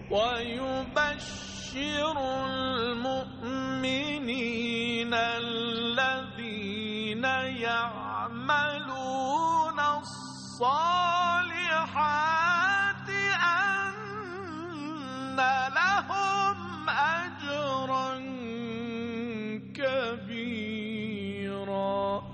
ويبشر المؤمنين الذين يعملون الصالحات أن لهم أجرا كبيرا.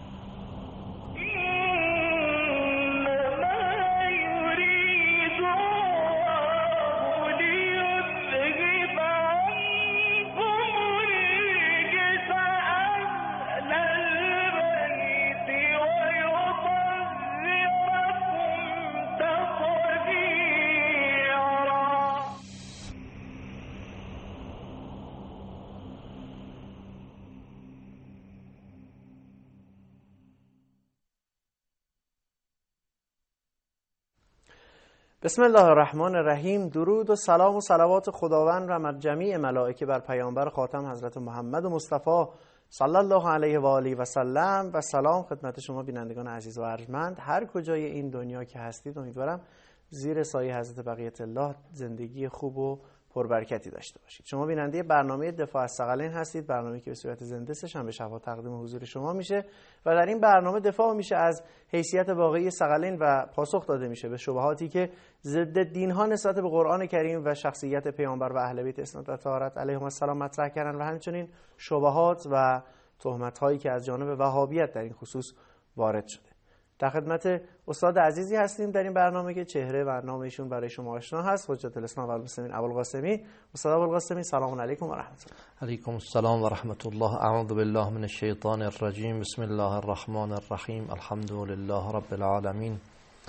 بسم الله الرحمن الرحیم. درود و سلام و صلوات خداوند و جمیع ملائکه بر پیامبر خاتم حضرت محمد مصطفی صلی الله علیه و آله و سلم و سلام خدمت شما بینندگان عزیز و ارجمند هر کجای این دنیا که هستید. امیدوارم زیر سایه حضرت بقیت الله زندگی خوب و پربرکتی داشته باشید. شما بیننده برنامه دفاع از ثقلین هستید، برنامه‌ای که به صورت زنده سه‌شنبه شب‌ها تقدیم حضور شما میشه و در این برنامه دفاع میشه از حیثیت واقعی ثقلین و پاسخ داده میشه به شبهاتی که ضد دین‌ها نسبت به قرآن کریم و شخصیت پیامبر و اهل بیت اسمت و طهارت علیهم السلام مطرح کردن و همچنین شبهات و تهمت‌هایی که از جانب وهابیت در این خصوص وارد شده. در خدمت استاد عزیزی هستیم در این برنامه که چهره و نام ایشون برای شما آشنا هست. حجت الاسلام و المسلمین ابوالقاسمی. استاد ابوالقاسمی سلام علیکم و رحمت الله. علیکم السلام و رحمت الله. اعوذ بالله من الشیطان الرجیم. بسم الله الرحمن الرحیم. الحمد لله رب العالمین.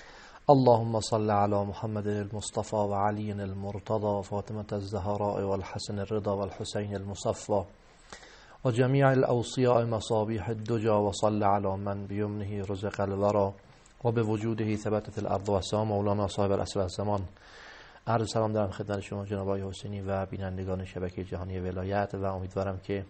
اللهم صل علی محمد المصطفى و علی المرتضى فاطمة الزهراء والحسن الرضا والحسین المصفى و جمیع الاوصیاء مصابیح الدجا و صل علی من بیمنه رزق الورا و به وجوده ثبتت الارض و السماء مولانا صاحب العصر والزمان. عرض سلام دارم خدمت شما جناب آقای حسینی و بینندگان شبکه جهانی ولایت و امیدوارم که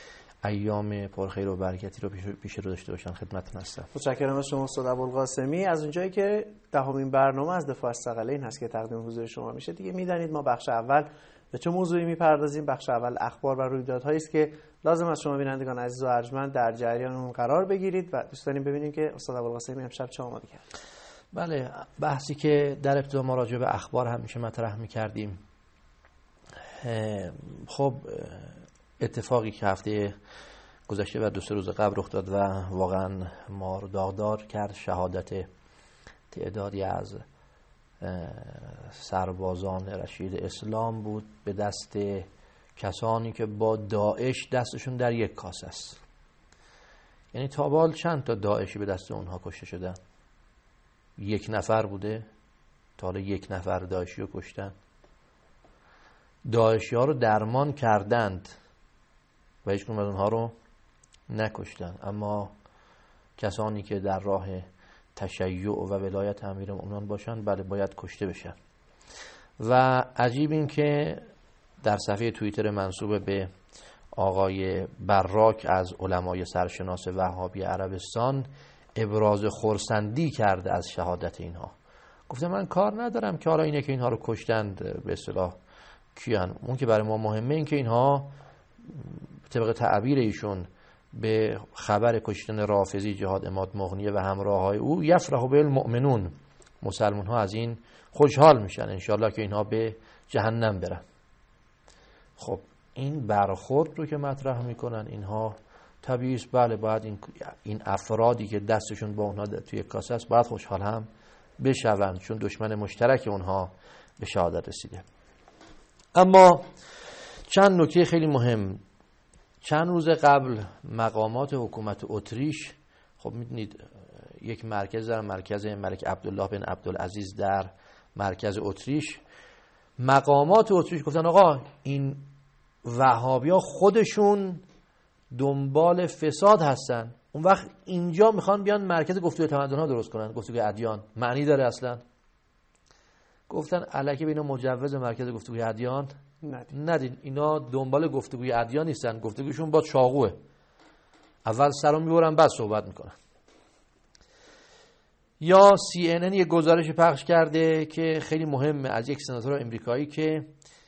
ایام پرخیر و برکتی رو پیش رو داشته باشن. خدمتتون هستم. متشکرم از شما استاد ابوالقاسمی. از اونجایی که دهمین برنامه از دفاع از ثقلین هست که تقدیم حضور شما میشه، دیگه میدانید ما بخش اول به چه موضوعی میپردازیم. بخش اول اخبار و رویدادهایی است که لازم از شما بینندگان عزیز و ارجمند در جریان اون قرار بگیرید و دوست داریم ببینیم که استاد ابوالقاسمی امشب چه آماده کرد. بله، بحثی که در ابتدا ما راجع به اخبار همیشه مطرح میکردیم. خب اتفاقی که هفته گذشته و 2 روز قبل رخ داد و واقعا ما رو داغدار کرد، شهادت تعدادی از سربازان رشید اسلام بود به دست کسانی که با داعش دستشون در یک کاسه است. یعنی تا به حال چند تا داعشی به دست اونها کشته شدن؟ 1 نفر بوده؟ تا حالا 1 نفر داعشی رو کشتن؟ داعشی ها رو درمان کردند و هیچ کدوم از اونها رو نکشتن، اما کسانی که در راه تشیع و ولایت امیرالمومنین باشن بله باید کشته بشن. و عجیب این که در صفحه توییتر منسوب به آقای براک از علمای سرشناس وهابی عربستان ابراز خرسندی کرده از شهادت اینها. گفته من کار ندارم که حالا اینه که اینها رو کشتند به اصطلاح کیان، اون که برای ما مهمه این که اینها طبق تعبیر ایشون به خبر کشتن رافضی جهاد عماد مغنیه و همراههای او یفرح بالمؤمنون، مسلمان ها از این خوشحال میشن انشالله که اینها به جهنم برن. خب این برخورد رو که مطرح میکنن اینها طبیعی است، بله باید این افرادی که دستشون با اونها توی کاسه است باید خوشحال هم بشوند، چون دشمن مشترک اونها به شهادت رسیده. اما چند نکته خیلی مهم. چند روز قبل مقامات حکومت اتریش، خب میدونید یک مرکز در مرکز ملک عبدالله بن عبدالعزیز در مرکز اتریش، مقامات اتریش گفتن آقا این وهابیا خودشون دنبال فساد هستن، اون وقت اینجا میخوان بیان مرکز گفتگوی تمدن‌ها درست کنن، گفتگوی ادیان. معنی داره اصلا؟ گفتن الکی به اینا مجوز مرکز گفتگوی ادیان ندین. اینا دنبال گفتگوی ادیان نیستن، گفتگوشون با چاقوه، اول سرو میبرن بعد صحبت میکنن. یا CNN یه گزارش پخش کرده که خیلی مهمه از یک سناتور امریکایی که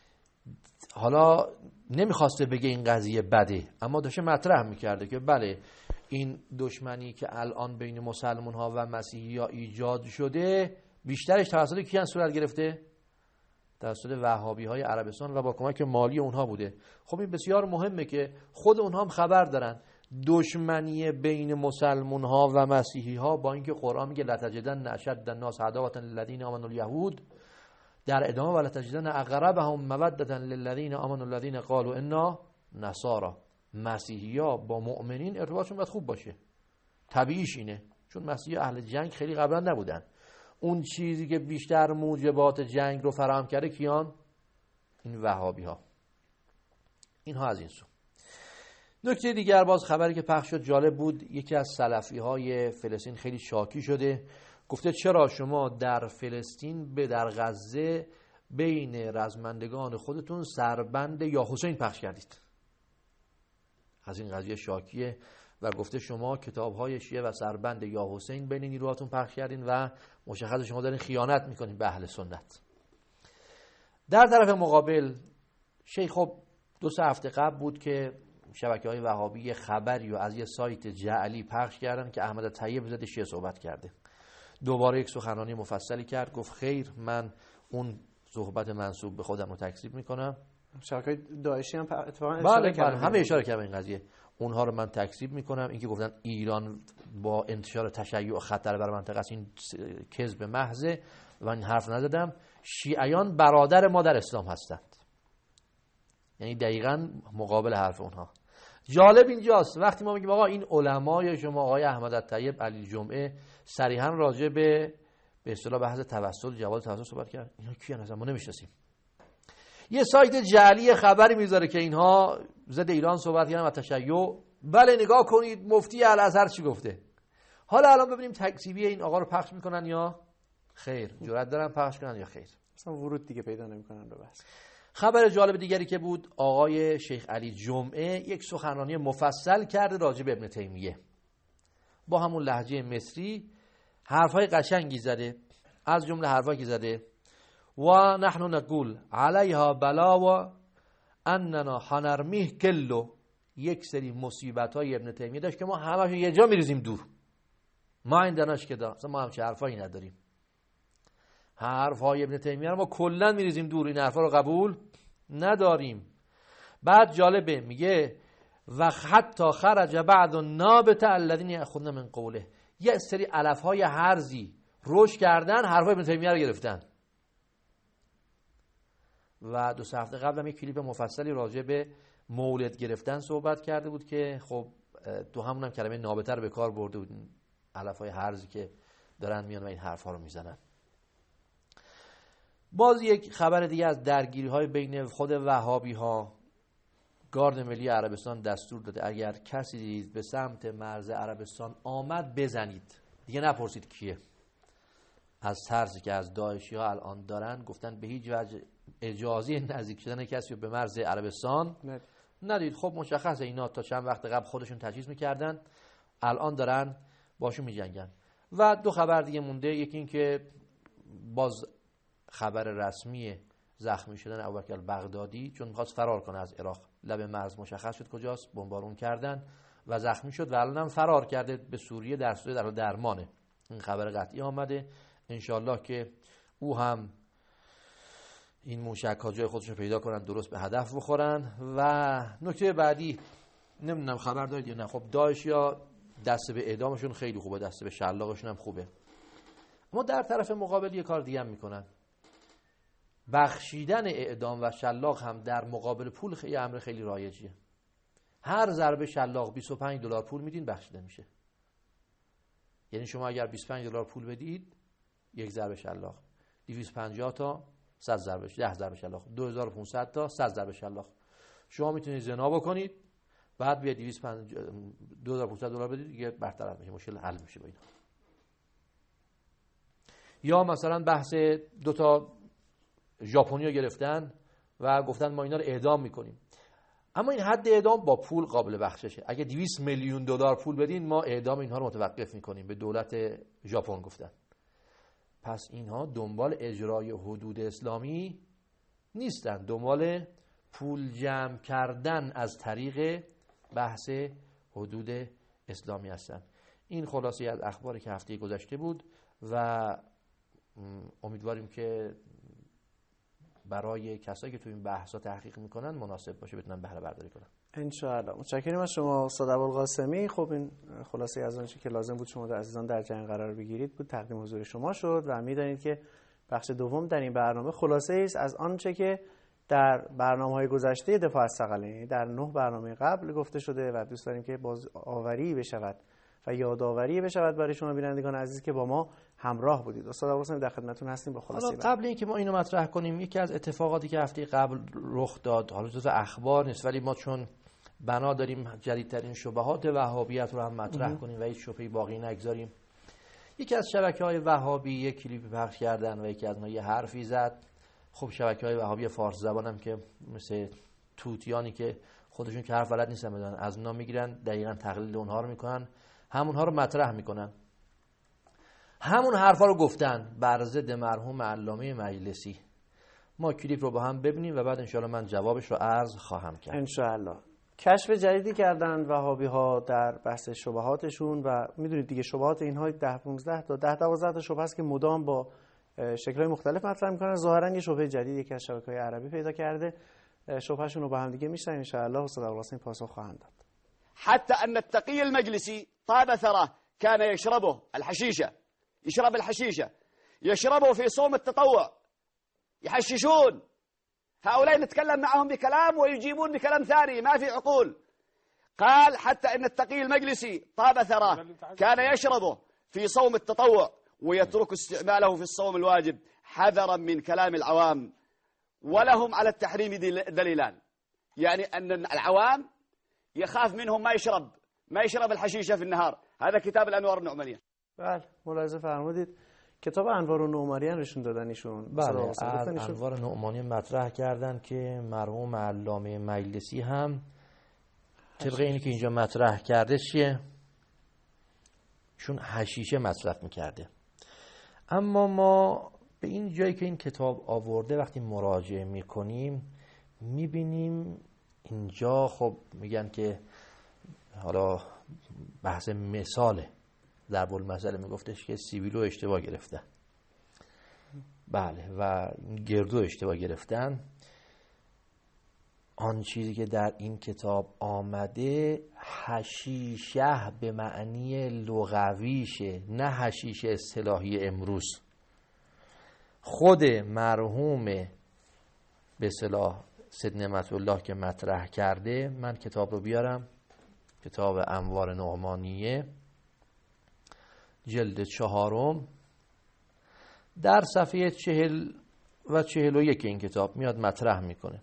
حالا نمیخواسته بگه این قضیه بده، اما داشته مطرح میکرده که بله این دشمنی که الان بین مسلمان ها و مسیحی ها ایجاد شده بیشترش توسط کیان صورت گرفته؟ توسط وهابی های عربستان و با کمک مالی اونها بوده. خب این بسیار مهمه که خود اونها هم خبر دارن دشمنی بین مسلمان ها و مسیحی ها، با اینکه قرآن میگه لتجدن اشد الناس عداوة للذین آمنوا الیهود، در ادامه ولتجدن اقربهم مودة للذین آمنوا الذین قالوا انا نصارى. مسیحی ها با مؤمنین ارتباطشون باید خوب باشه، طبیعیش اینه، چون مسیحی اهل جنگ خیلی قبلا نبودن. اون چیزی که بیشتر موجبات جنگ رو فراهم کرده کیان؟ این وهابی ها. اینها از این سو. نکته دیگر باز خبری که پخش شد جالب بود. یکی از سلفی های فلسطین خیلی شاکی شده، گفته چرا شما در فلسطین در غزه بین رزمندگان خودتون سربند یا حسین پخش کردید؟ از این قضیه شاکیه و گفته شما کتاب‌های شیعه و سربند یا حسین بین نیروهاتون پخش کردین و مشخص شما دارین خیانت میکنین به اهل سنت. در طرف مقابل شیخ خب 2-3 هفته قبل بود که شبکه‌های وهابی خبری رو از یه سایت جعلی پخش کردن که احمد طیب زاده شیعه صحبت کرده. دوباره یک سخنرانی مفصلی کرد، گفت خیر من اون صحبت منسوب به خودم رو تکذیب میکنم. شبکه‌های داعشی هم اتفاقا اشاره کردن، همه اشاره کردن این قضیه، اونها رو من تکذیب میکنم. اینکه گفتن ایران با انتشار تشیع خطر بر منطقه است، این کذب محضه و این حرف نزدم. شیعیان برادر ما در اسلام هستند، یعنی دقیقاً مقابل حرف اونها. جالب اینجاست وقتی ما میگیم آقا این علمای شما آقای احمد طیب علی جمعه صریحاً راجع به اصطلاح بحث توسل، جواز توسل صحبت کرد، اینا کیان اصلا ما نمیشناسیم. یه سایت جعلی خبری میذاره که اینها ضد ایران صحبت کردن و تشیع. بله نگاه کنید مفتی الازهر چی گفته. حالا الان ببینیم تکذیبی این آقا رو پخش میکنن یا خیر، جرأت دارن پخش کنن یا خیر. اصلا ورود دیگه پیدا نمیکنن به بحث. خبر جالب دیگری که بود، آقای شیخ علی جمعه یک سخنرانی مفصل کرده راجع به ابن تیمیه، با همون لهجه مصری حرفای قشنگی زده. از جمله حرفایی که زده و نحن نقول علیها بلا و اننا حنرمیه کلو، یک سری مصیبت‌های ابن تیمیه داشت که ما همشون یه جا میریزیم دور. ما این دانش که دا ما همچه حرفایی نداریم، حرفای ابن تیمیه رو ما کلا میریزیم دور، این حرفا رو قبول نداریم. بعد جالبه میگه و حتی خرج بعض النابت الذين ياخذون من قوله، یه سری علف‌های هرزی رشد کردن حرفای ابن تیمیه رو گرفتن. و 2 هفته قبل هم یک کلیپ مفصلی راجع به مولد گرفتن صحبت کرده بود که خب تو همون هم کلمه نابته رو به کار برده بود، علف‌های هرزی که دارن میان و این حرفا رو میزنن. باز یک خبر دیگه از درگیری‌های بین خود وهابی‌ها. گارد ملی عربستان دستور داده اگر کسی به سمت مرز عربستان آمد بزنید، دیگه نپرسید کیه. از ترسی که از داعشی‌ها الان دارن گفتن به هیچ وجه اجازه نزدیک شدن کسی رو به مرز عربستان ندید. خب مشخصه اینا تا چند وقت قبل خودشون تجهیز میکردن، الان دارن باشون میجنگن. و 2 خبر دیگه مونده، یکی این که باز خبر رسمی زخمی شدن ابوبکر بغدادی، چون می‌خواست فرار کنه از عراق، لب مرز مشخص شد کجاست، بمبارون کردن و زخمی شد و الانم فرار کرده به سوریه، در سوریه در درمانه. این خبر قطعی آمده، انشالله که او هم این موشک‌ها جای خودشون پیدا کنن، درست به هدف بخورن. و نکته بعدی نمیدونم خبر دارید یا نه، خب داعشیا دست به اعدامشون خیلی خوبه، دست به شلاقشون هم خوبه، اما در طرف مقابل یه کار دیگه هم میکنن. بخشیدن اعدام و شلاق هم در مقابل پول خیلی امر خیلی رایجیه. هر ضربه شلاق $25 پول میدین بخشیده میشه. یعنی شما اگر $25 پول بدید یک ضربه شلاق، 250 تا 100 ضربه، 10 ضربه شلاق، 2500 تا 100 ضربه شلاق. شما میتونید زنا بکنید بعد بیاید $2500 بدید، دیگه برطرف میشه، مشکل حل میشه با اینا. یا مثلا بحث 2 تا ژاپنی رو گرفتن و گفتن ما اینا رو اعدام میکنیم، اما این حد اعدام با پول قابل بخششه. اگه $200 میلیون پول بدین ما اعدام اینها رو متوقف میکنیم، به دولت ژاپن گفتن. پس اینها دنبال اجرای حدود اسلامی نیستن، دنبال پول جمع کردن از طریق بحث حدود اسلامی هستن. این خلاصه از اخباری که هفته گذشته بود و امیدواریم که برای کسایی که تو این بحثا تحقیق میکنن مناسب باشه، بتونن بهره برداری کنن ان شاء الله. متشکرم از شما استاد ابوالقاسمی. خب این خلاصه از آنچه که لازم بود شما عزیزان در جریان قرار بگیرید بود تقدیم حضور شما شد و می‌دانید که بخش دوم در این برنامه خلاصه است از آنچه که در برنامه‌های گذشته دفاع از ثقلین در 9 برنامه قبل گفته شده و دوست داریم که باز آوری بشود و یادآوری بشود برای شما بینندگان عزیز که با ما همراه بودید. استاد ابوالقاسمی در خدمتتون هستیم با خلاصه. قبل اینکه ما اینو مطرح کنیم، یکی از اتفاقاتی که هفته قبل رخ داد، حالا جزء اخبار نیست ولی ما چون بنا داریم جدیدترین شبهات وهابیت رو هم مطرح کنیم و هیچ شبهه‌ای باقی نگذاریم، یکی از شبکه‌های وهابی یک کلیپی پخش کردن و یکی از ما یه حرفی زد. خب شبکه‌های وهابی فارس زبان هم که مثل توتیانی که خودشون که حرف بلد نیستن بدن از اونا میگیرن، دقیقاً تقلید اونها رو میکنن، همونها رو مطرح میکنن، همون حرفا رو گفتن بر ضد مرحوم علامه مجلسی. ما کلیپ رو با هم ببینیم و بعد انشاءالله من جوابش رو عرض خواهم کرد انشاءالله. کشف جدیدی کردن وهابی ها در بحث شبهاتشون و میدونید دیگه شبهات اینها 10-15 تا 10-12 تا شبهه است که مدام با شکل‌های مختلف مطرح میکنن. ظاهرا یه شبهه جدیدی که از شبکه‌های عربی پیدا کرده، شبههشون رو با هم دیگه میشنن انشاءالله استاد ابوالقاسمی پاسخ خواهند داد. حتى أن التقي المجلسي طاب ثراه كان يشربه الحشيشة، يشرب الحشيشة، يشربه في صوم التطوع، يحششون. هؤلاء نتكلم معهم بكلام ويجيبون بكلام ثاني ما في عقول. قال حتى أن التقي المجلسي طاب ثراه كان يشربه في صوم التطوع ويترك استعماله في الصوم الواجب حذرا من كلام العوام، ولهم على التحريم دليلان. يعني أن العوام يخاف منهم ما يشرب الحشيشة في النهار. هذا كتاب الأنوار النعمانية. بله ملاحظه فرمودید کتاب انوار النعمانیه نشون دادن ایشون. بله از انوار نعمانی مطرح کردن که مرحوم علامه مجلسی هم طبق اینی که اینجا مطرح کرده چیه؟ چون حشیشه مصرف میکرده. اما ما به این جایی که این کتاب آورده وقتی مراجعه میکنیم میبینیم اینجا خب میگن که حالا بحث مثاله، ضرب المثل میگفتش که سیبیلو اشتباه گرفته، بله، و گردو اشتباه گرفتن. آن چیزی که در این کتاب آمده حشیشه به معنی لغویشه، نه حشیشه اصطلاحی امروز. خود مرحوم به اصطلاح سید نعمت الله که مطرح کرده، من کتاب رو بیارم، کتاب انوار نعمانیه جلد 4 در صفحه 40 و 41 این کتاب میاد مطرح میکنه،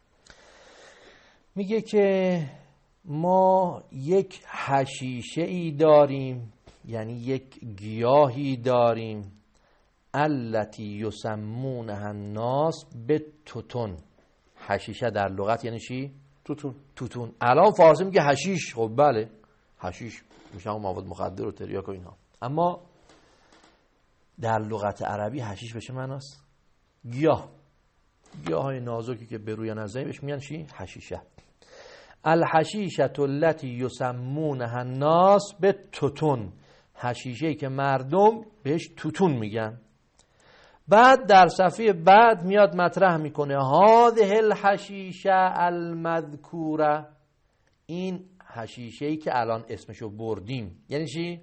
میگه که ما یک حشیشه ای داریم، یعنی یک گیاهی داریم، التی یسمونها الناس به توتون. حشیشه در لغت یعنی چی؟ توتون. الان فارسی میگه حشیش. خب بله حشیش میشه هم مواد مخدر و تریاک و اینها، اما در لغت عربی حشیش به چه معناست؟ گیاه های نازکی که به روی نزدی بهش میگن چی؟ حشیشه. الحشیشه التي یسمونها الناس به توتون، حشیشه‌ای که مردم بهش توتون میگن. بعد در صفحه بعد میاد مطرح میکنه هذه الحشیشه المذکوره، این حشیشه‌ای که الان اسمشو بردیم یعنی چی؟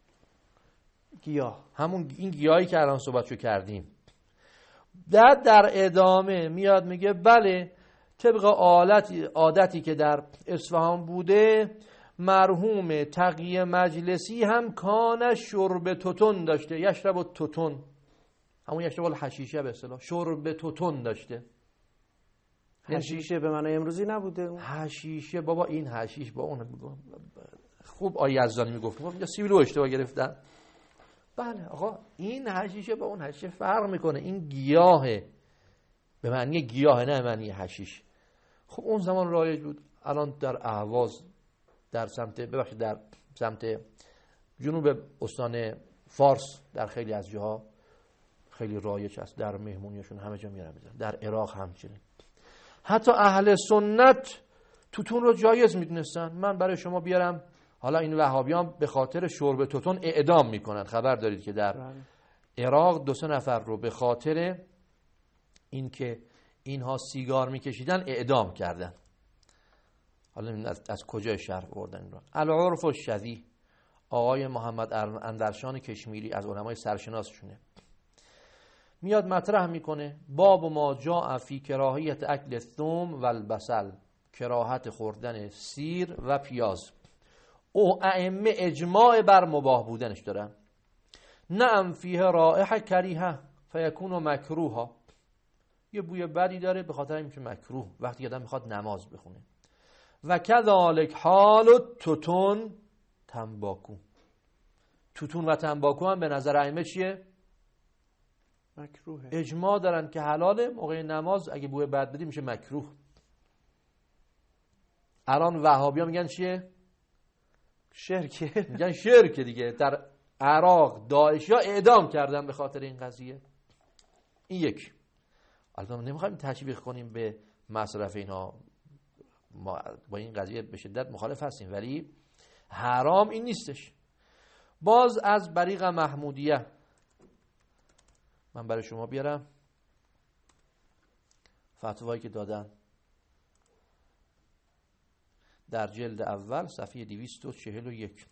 گیاه، همون این گیاهی که الان صحبتشو کردیم. در ادامه میاد میگه بله طبق عادتی که در اصفهان بوده، مرحوم تقی مجلسی هم کان شرب توتون داشته، یشرب توتون، همون یشرب الحشیشه به اصطلاح شرب توتون داشته. حشیشه به معنی امروزی نبوده. حشیشه بابا، این حشیش با اون خوب آیه یزدانی میگفت یا سیبیلو اشتباه گرفتن. بله آقا این حشیشه با اون حشیشه فرق میکنه، این گیاهه به معنی گیاه نه معنی حشیش. خب اون زمان رایج بود، الان در اهواز در سمت جنوب استان فارس در خیلی از جاها خیلی رایج است، در مهمونیشون همه جا میارن میذارن، در عراق همچنین. حتی اهل سنت توتون رو جایز میدونستن. من برای شما بیارم، حالا این وهابیان به خاطر شرب توتون اعدام میکنن. خبر دارید که در عراق 2-3 نفر رو به خاطر اینکه اینها سیگار میکشیدن اعدام کردن. حالا از کجای شهر بردن این رو؟ العرف الشذی، آقای محمد اندرشان کشمیری از علمای سرشناسشونه، میاد مطرح میکنه باب ما جاء فی کراهیت اکل الثوم و البصل، کراهت خوردن سیر و پیاز. او ائمه اجماع بر مباح بودنش دارن. نعم فیه رائحه کریهه فیکون مکروها، یه بوی بدی داره به خاطر اینکه مکروه وقتی آدم میخواد نماز بخونه. و کذالک حال توتون تنباکو، توتون و تنباکو هم به نظر ائمه چیه؟ مکروهه. اجماع دارن که حلاله، موقع نماز اگه بوی بد بدی میشه مکروه. الان وهابی‌ها میگن چیه؟ شرکه. میگن شرک دیگه. در عراق داعشیا اعدام کردن به خاطر این قضیه. این یک. البته نمیخوایم تشویق کنیم به مصرف اینا، ما با این قضیه به شدت مخالف هستیم، ولی حرام این نیستش. باز از بریق محمودیه من برای شما بیارم فتوایی که دادن در جلد اول صفحه 241.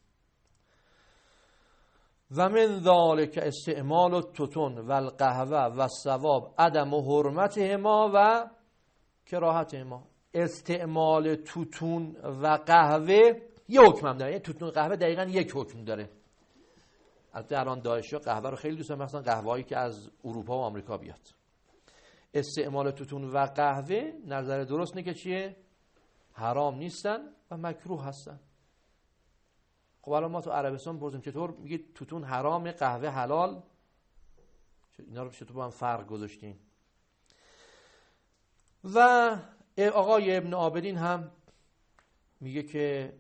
و من ذالک استعمال التوتون و القهوه و الثواب عدم حرمتهما و کراهتهما. استعمال توتون و قهوه یک حکم هم داره. توتون و قهوه دقیقاً یک حکم داره. البته الان داعشیا قهوه رو خیلی دوست دارن، مثلا قهوه‌ای که از اروپا و آمریکا بیاد. استعمال توتون و قهوه نظر درست نه که چیه؟ حرام نیستن و مکروه هستن. خب الان ما تو عربستان پرسیم چطور میگید توتون حرام قهوه حلال؟ اینا رو چطور با هم فرق گذاشتین؟ و آقای ابن عابدین هم میگه که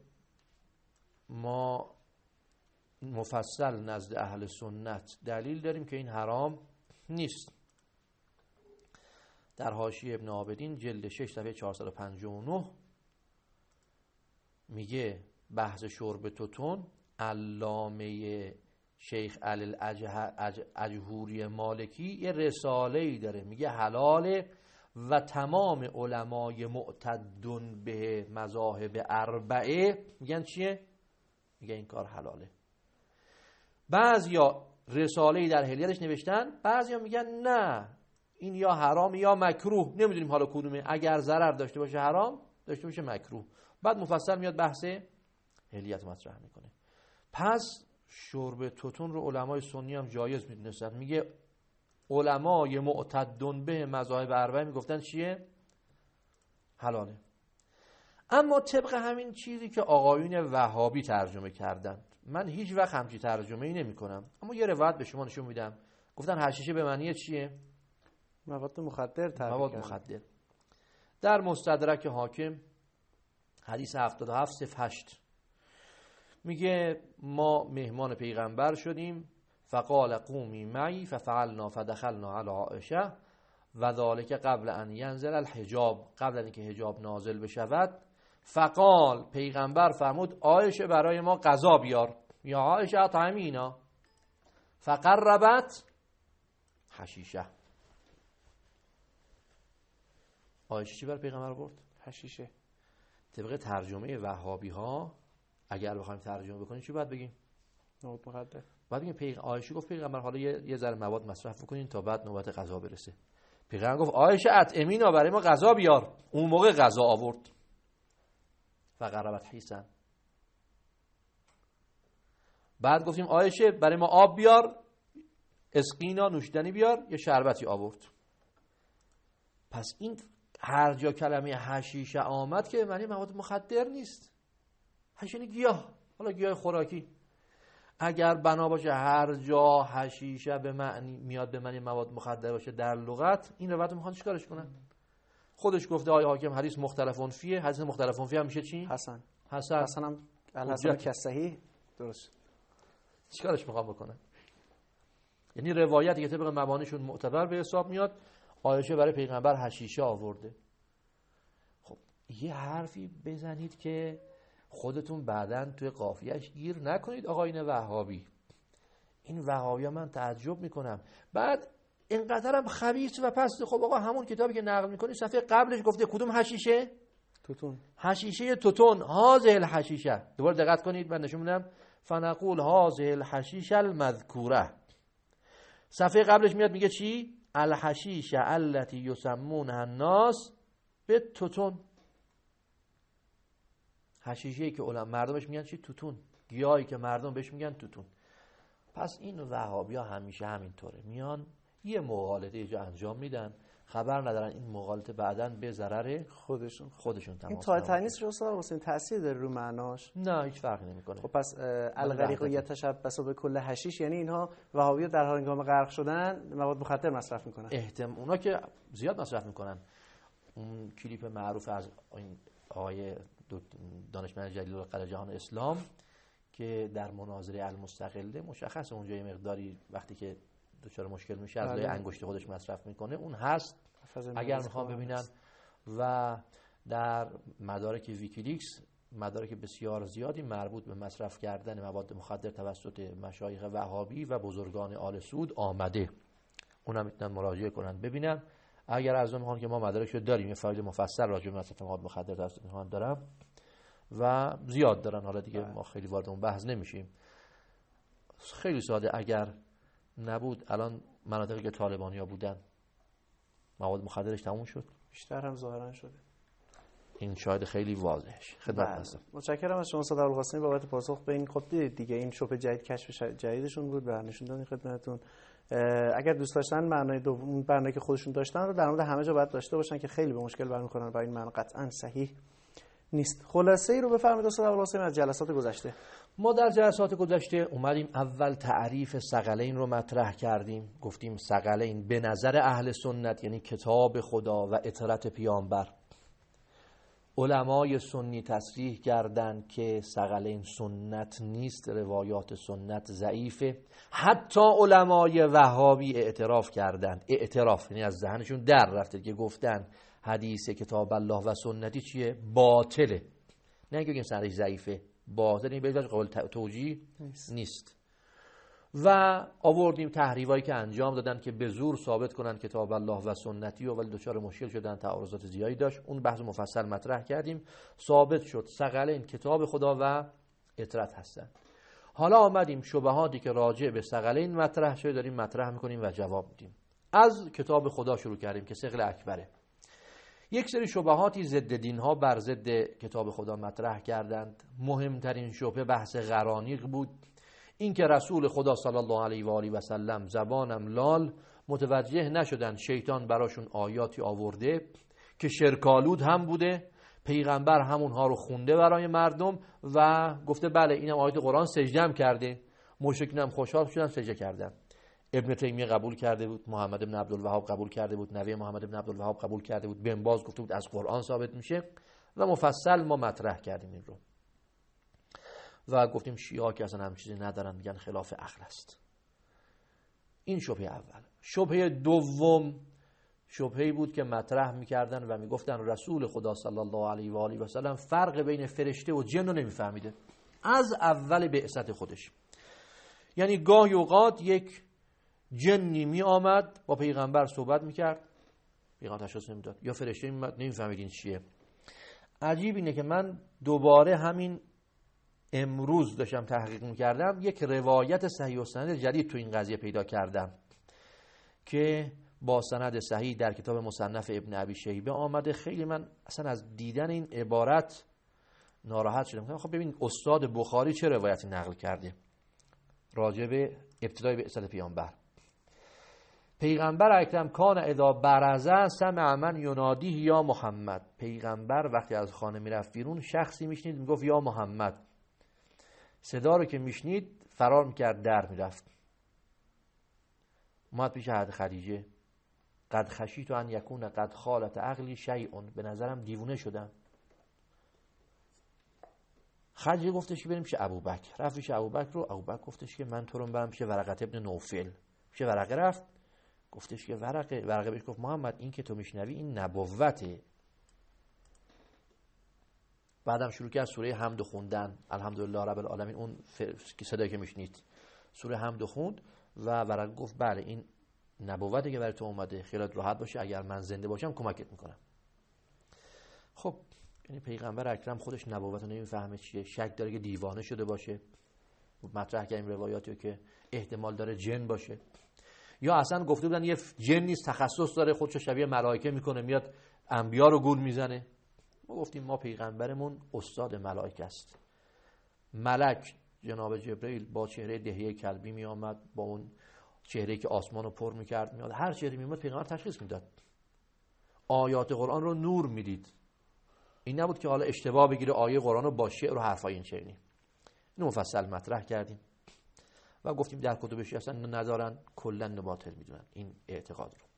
ما مفصل نزد اهل سنت دلیل داریم که این حرام نیست. در حاشیه ابن عابدین جلد 6 صفحه 459 میگه بحث شرب توتون علامه شیخ علی الاجهوری مالکی یه رساله‌ای داره، میگه حلاله و تمام علمای معتدون به مذاهب اربعه میگن چیه؟ میگه این کار حلاله. بعضیا رساله‌ای در حلیتش نوشتن، بعضیا میگن نه این یا حرام یا مکروه، نمیدونیم حالا کدومه، اگر ضرر داشته باشه حرام، داشته باشه مکروه. بعد مفصل میاد بحث حلیت مطرح میکنه. پس شرب توتون رو علمای سنی هم جایز میدونستن. میگه علمای معتدون به مذاهب اربعه میگفتن چیه؟ حلاله. اما طبق همین چیزی که آقایون وهابی ترجمه کردن، من هیچ وقت همچین ترجمه‌ای نمی‌کنم، اما یه روایت به شما نشون میدم. گفتن حشیشه به معنی چیه؟ مواد مخدر. مواد مخدر. در مستدرک حاکم حدیث 7708 میگه ما مهمان پیغمبر شدیم، فقال قومی معی ففعلنا فدخلنا علی عائشه و ذالک قبل ان ینزل الحجاب، قبل از اینکه حجاب نازل بشود. فقال پیغمبر فرمود عایشه برای ما غذا بیار، یا عایشه اطعمینا، فقربت حشیشه. عایشه چی برای پیغمبر برد؟ حشیشه. طبق ترجمه وهابی ها اگر بخوایم ترجمه بکنیم چی باید بگیم؟ مواد مخدر. بعد میگه عایشه گفت پیغمبر حالا یه ذره مواد مصرف بکنین تا بعد نوبت غذا برسه. پیغمبر گفت عایشه اطعمینا برای ما غذا بیار، اون موقع غذا آورد. فقربت حیسن. بعد گفتیم عایشه برای ما آب بیار، اسقینا نوشیدنی بیار، یه شربتی آورد. پس این هر جا کلمه حشیشه آمد که معنی مواد مخدر نیست. حشیشه گیاه، حالا گیاه خوراکی. اگر بنا باشه هر جا حشیشه به معنی میاد به معنی مواد مخدر باشه در لغت، این روایت میخوان چیکارش کنن؟ خودش گفته آقای حاکم حدیث مختلفون فیه، حدیث مختلفون فیه هم میشه چی؟ حسن. حسن هم الحسن که صحیح درست. چیکارش میخوام بکنن؟ یعنی روایتی که طبق مبانیشون معتبر به حساب میاد، عایشه برای پیغمبر حشیشه آورده. خب یه حرفی بزنید که خودتون بعداً توی قافیه‌اش گیر نکنید آقایون وهابی. این وهابی‌ها من تعجب میکنم. بعد اینقدرم خبیث و پست. خب آقا همون کتابی که نقل میکنی صفحه قبلش گفته کدوم حشیشه؟ توتون. حشیشه توتون. هذه الحشیشه. دوباره دقت کنید من نشون میدم. فنقول هذه الحشیشه المذکوره. صفحه قبلش میاد میگه چی؟ الحشیشه التي یسمونها الناس به توتون. حشیشه‌ای که علما مردمش میگن چی؟ توتون. گیاهی که مردم بهش میگن توتون. پس این وهابی‌ها همیشه همینطوره، میان یه مغالطه یه جا انجام میدن، خبر ندارن این مغالطه بعداً به ضرر خودشون تماس. این تا تنیس رو استاد حسین تاثیر داره رو معناش؟ نه هیچ فرقی نمیکنه. خب پس الغریق یتشبث بكل حشیش، یعنی اینها وهابی‌ها در حال هنگام غرق شدن مواد مخدر مصرف میکنن. اونا که زیاد مصرف میکنن. اون کلیپ معروف از این آقای دانشمند جلیل القدر جهان اسلام که در مناظره المستقله مشخص اونجا یه مقداری وقتی که دچار مشکل میشه از لای انگشت خودش مصرف میکنه، اون هست اگر میخوام ببینن. و در مدارک ویکیلیکس مدارک بسیار زیادی مربوط به مصرف کردن مواد مخدر توسط مشایخ وهابی و بزرگان آل سعود آمده. اونم میتونن مراجعه کنن ببینن. اگر از اون میخوان که ما مدارکشو داریم، یه فایل مفصل راجع به مصرف مواد مخدر توسط اینها دارم و زیاد دارن. حالا دیگه ما خیلی وارد اون بحث نمیشیم. خیلی ساده، اگر نبود الان مناطقی که طالبانیا بودن مواد مخدرش تموم شد، بیشتر هم ظاهرا شده. این شاید خیلی واضحش. خدمت هستم. متشکرم از شما استاد ابوالقاسمی بابت پاسخ به این. خب دیگه این شبه جدید کشف جدیدشون بود و نشون دادن خدمتتون. اگر دوست داشتن معنای دوم برنامه‌ای که خودشون داشتن رو در مورد همه جا باید داشته باشن که خیلی به مشکل برمی‌خورن و این معنی قطعا صحیح نیست. خلاصه ای رو بفرمایید استاد ابوالقاسمی از جلسات گذشته. ما در جلسات گذشته اومدیم اول تعریف ثقلین رو مطرح کردیم. گفتیم ثقلین به نظر اهل سنت یعنی کتاب خدا و اطرت پیامبر. علمای سنی تصریح کردند که ثقلین سنت نیست، روایات سنت ضعیفه. حتی علمای وهابی اعتراف کردند. اعتراف یعنی از ذهنشون در رفته که گفتن حدیث کتاب الله و سنتی چیه؟ باطله. نه که بگیم سندش ضعیفه، باطل، این بهش قابل توجیه نیست. و آوردیم تحریفایی که انجام دادن که به زور ثابت کنن کتاب الله و سنتی و ولی دچار مشکل شدن، تعارضات زیادی داشت. اون بحث مفصل مطرح کردیم. ثابت شد ثقلین کتاب خدا و اطرت هستن. حالا آمدیم شبهاتی که راجع به ثقلین مطرح شده داریم مطرح میکنیم و جواب میدیم. از کتاب خدا شروع کردیم که ثقل اکبره. یک سری شبهاتی ضد دینها بر ضد کتاب خدا مطرح کردند. مهمترین شبهه بحث غرانیق بود. این که رسول خدا صلی الله علیه و آله و سلم زبانم لال متوجه نشدن شیطان براشون آیاتی آورده که شرکالود هم بوده، پیغمبر همونها رو خونده برای مردم و گفته بله اینم آیات قرآن، سجده هم کرده. مشرکین هم خوشحال شدن سجده کردن. ابن تیمیه قبول کرده بود، محمد ابن عبدالوهاب قبول کرده بود، نوی محمد ابن عبدالوهاب قبول کرده بود، بن باز گفته بود از قرآن ثابت میشه و مفصل ما مطرح کردیم این رو. و گفتیم شیعه که اصلا هم چیزی ندارن، میگن خلاف عقل است. این شبهه اول. شبهه دوم شبهه‌ای بود که مطرح میکردن و میگفتن رسول خدا صلی الله علیه و آله و سلم فرق بین فرشته و جن رو نمیفهمیده از اول بعثت خودش. یعنی گاهی اوقات یک جنی می آمد با پیغمبر صحبت میکرد، پیغمبر تشخیص نمیداد، یا فرشته میاد نمیفهمید این چیه. عجیب اینه که من دوباره همین امروز داشتم تحقیق میکردم، یک روایت صحیح و سند جدید تو این قضیه پیدا کردم که با سند صحیح در کتاب مصنف ابن ابی شیبه آمده. خیلی من اصلا از دیدن این عبارت ناراحت شدم. خب ببین استاد بخاری چه روایتی نقل کرده راجع به ابتدای بعثت پیامبر. پیغمبر اکرم کان اذا برزه سمع من ینادیه یا محمد. پیغمبر وقتی از خانه میرفت بیرون شخصی میشنید میگفت یا محمد. صدا رو که میشنید فرار میکرد در میرفت. اومد پیش حضرت خدیجه، قد خشیت ان یکون قد خالت عقلی شیء، به نظرم دیوونه شدم. خدیجه گفتش که بریم پیش ابوبکر. رفت پیش ابوبکر رو ابوبکر گفتش که من تو رو برم پیش ورقه ابن نوفل. چه ورقه رفت گفتش که ورقه بهش گفت محمد این که تو میشنوی این نبوته. بعدم شروع کرد سوره حمد خوندن، الحمدلله رب العالمین، اون صدایی که میشنید سوره حمد خوند و ورقه گفت بله این نبوته که برای تو اومده، خیالت راحت باشه اگر من زنده باشم کمکت میکنم. خب یعنی پیغمبر اکرم خودش نبوت رو نمیفهمه چیه، شک داره که دیوانه شده باشه. مطرح کردیم روایاتی که احتمال داره جن باشه، یا اصلا گفته بودن یه جن نیست تخصص داره خودشو شبیه ملائکه میکنه میاد انبیا رو گول میزنه. ما گفتیم ما پیغمبرمون استاد ملائکه است. ملک جناب جبرئیل با چهره دهیه کلبی می آمد، با اون چهره‌ای که آسمان رو پر میکرد میاد، هر چهره میومد پیغمبر تشخیص میداد، آیات قرآن رو نور میدید. این نبود که حالا اشتباه بگیره آیه قرآن رو با شعر و حرفای این چنینی. اینو مفصل مطرح کردیم و گفتیم در کتبش اصلا ندارن، کلا باطل میدونن این اعتقاد رو.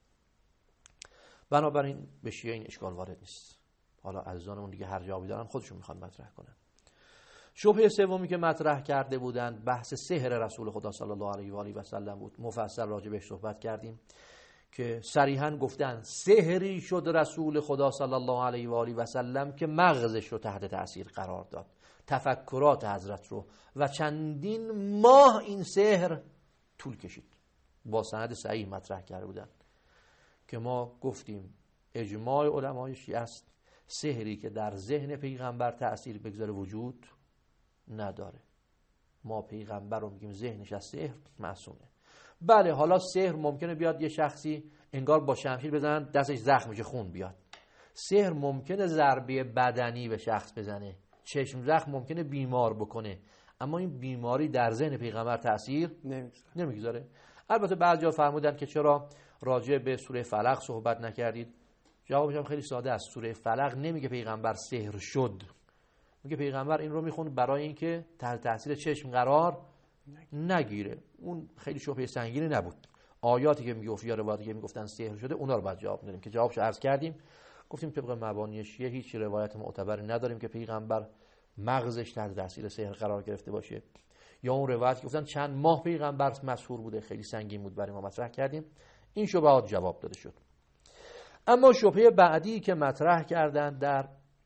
بنابراین به شیعه این اشکال وارد نیست. حالا عزیزانمون دیگه هر جوابی دارن خودشون میخوان مطرح کنن. شبهه سومی که مطرح کرده بودند بحث سحر رسول خدا صلی الله علیه و آله و سلم بود. مفصل راجع بهش صحبت کردیم که صریحاً گفتن سحری شد رسول خدا صلی الله علیه و آله و سلم که مغزش رو تحت تأثیر قرار داد، تفکرات حضرت رو، و چندین ماه این سحر طول کشید. با سند صحیح مطرح کرده بودن که ما گفتیم اجماع علمای شیعه است سحری که در ذهن پیغمبر تأثیر بگذاره وجود نداره. ما پیغمبر رو میگیم ذهنش از سحر معصومه. بله حالا سحر ممکنه بیاد یه شخصی انگار با شمشیر بزنن دستش زخم میشه خون بیاد. سحر ممکنه ضربه بدنی به شخص بزنه، چشم زخم ممکنه بیمار بکنه، اما این بیماری در ذهن پیغمبر تأثیر نمیگذاره. البته بعضیا فرمودن که چرا راجع به سوره فلق صحبت نکردید. جوابش هم خیلی ساده است. سوره فلق نمیگه پیغمبر سحر شد، میگه پیغمبر این رو میخوند برای اینکه تحت تاثیر چشم قرار نگیره. اون خیلی شبهه سنگینی نبود. آیاتی که میگفت یا روایاتی که میگفتن سحر شده اونا رو بعد جواب میدیم که جوابش عرض کردیم. گفتیم طبق مبانی شیعه هیچ روایت معتبری نداریم که پیغمبر مغزش تحت تاثیر سحر قرار گرفته باشه، یا اون روایت که گفتن چند ماه پیغمبر مسحور بوده خیلی سنگین بود برای ما مطرح کردیم. این شبهات جواب داده شد. اما شبهه بعدی که مطرح کردن در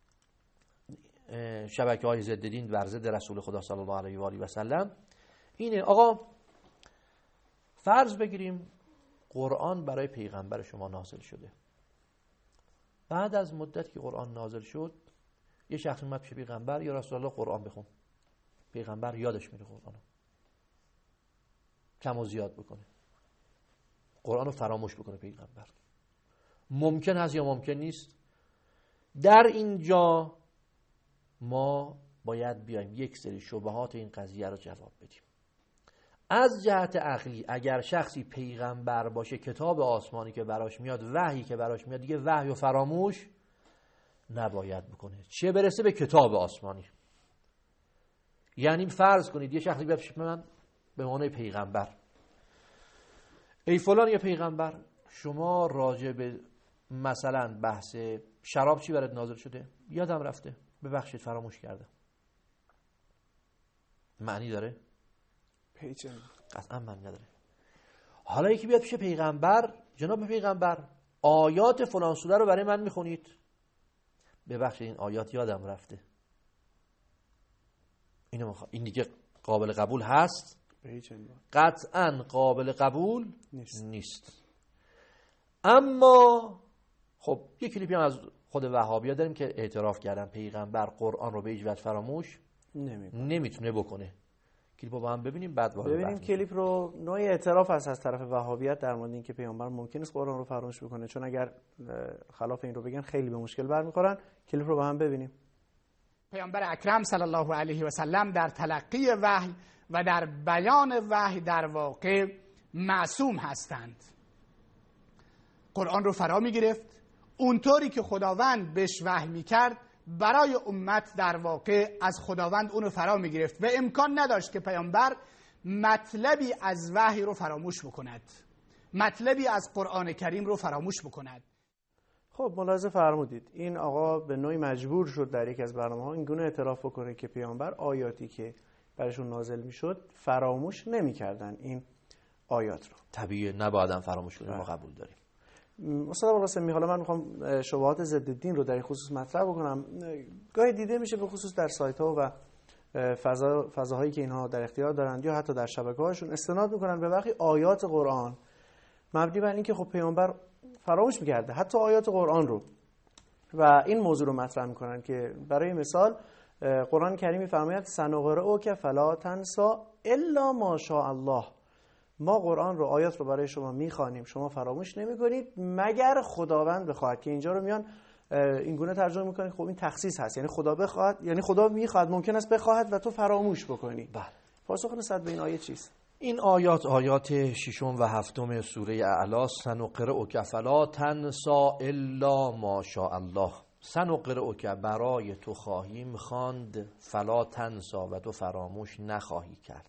شبکه‌های ضد دین بر ضد رسول خدا صلی الله علیه و آله و سلم اینه آقا فرض بگیریم قرآن برای پیغمبر شما نازل شده. بعد از مدت که قرآن نازل شد یه شخص اومد پیش پیغمبر یا رسول الله قرآن بخون. پیغمبر یادش میره قرآنو کم و زیاد بکنه، قرآن رو فراموش بکنه پیغمبر. ممکن هست یا ممکن نیست؟ در اینجا ما باید بیایم یک سری شبهات این قضیه رو جواب بدیم. از جهت عقلی اگر شخصی پیغمبر باشه، کتاب آسمانی که براش میاد، وحی که براش میاد، دیگه وحی و فراموش نباید بکنه، چه برسه به کتاب آسمانی. یعنی فرض کنید یه شخصی بیاد پیش من به معنی پیغمبر، ای فلان یا پیغمبر شما راجع به مثلا بحث شراب چی برات نازل شده؟ یادم رفته، ببخشید فراموش کردم. معنی داره؟ پیچه قطعا معنی نداره. حالا یکی بیاد پیش پیغمبر، جناب پیغمبر آیات فلان سوره رو برای من میخونید. ببخشید این آیات یادم رفته. این دیگه قابل قبول هست؟ قطعا قابل قبول نیست. اما خب یک کلیپی هم از خود وهابی‌ها داریم که اعتراف کردن پیغمبر قرآن رو به هیچ وجه فراموش نمیتونه بکنه. کلیپو با هم ببینیم بعد ببینیم کلیپ رو. نوع اعتراف است از طرف وهابیت در مورد اینکه پیامبر ممکن است قرآن رو فراموش بکنه، چون اگر خلاف این رو بگن خیلی به مشکل برمیخورن. کلیپ رو با هم ببینیم. پیامبر اکرم صلی الله علیه و سلم در تلقی وحی و در بیان وحی در واقع معصوم هستند. قرآن رو فرا می گرفت اونطوری که خداوند بهش وحی می کرد، برای امت در واقع از خداوند اونو فرا می گرفت و امکان نداشت که پیامبر مطلبی از وحی رو فراموش بکند، مطلبی از قرآن کریم رو فراموش بکند. خب ملاحظه فرمودید این آقا به نوعی مجبور شد در یکی از برنامه‌ها این گونه اعتراف بکنه که پیامبر آیاتی که برشون نازل میشد فراموش نمی‌کردن. این آیات رو. طبیعیه، نبایدم فراموش کنیم، ما قبول داریم. استاد ابوالقاسمی، حالا من میخوام شبهات ضد الدین رو در این خصوص مطرح بکنم. گاهی دیده میشه به خصوص در سایت ها و فضاهایی که اینها در اختیار دارند یا حتی در شبکه‌هاشون استناد میکنن به برخی آیات قرآن مبنی بر اینکه خب پیامبر فراموش میکرده حتی آیات قرآن رو و این موضوع رو مطرح میکنن که برای مثال قرآن کریم میفرماید سنقرئک فلا تنسی الا ما شاء الله، ما قرآن رو آیات رو برای شما میخوانیم شما فراموش نمیکنید مگر خداوند بخواهد، که اینجا رو میان این گونه ترجمه میکنن خب این تخصیص هست، یعنی خدا بخواهد، یعنی خدا میخواهد ممکن است بخواهد و تو فراموش بکنی. بله. پاسخ نسبت به این آیه چیست؟ این آیات 6 و 7 سوره اعلی، سنقرئک فلا تنسی الا ما شاء الله، سنقرئک برای تو خواهیم خواند، فلا تنسی و تو فراموش نخواهی کرد،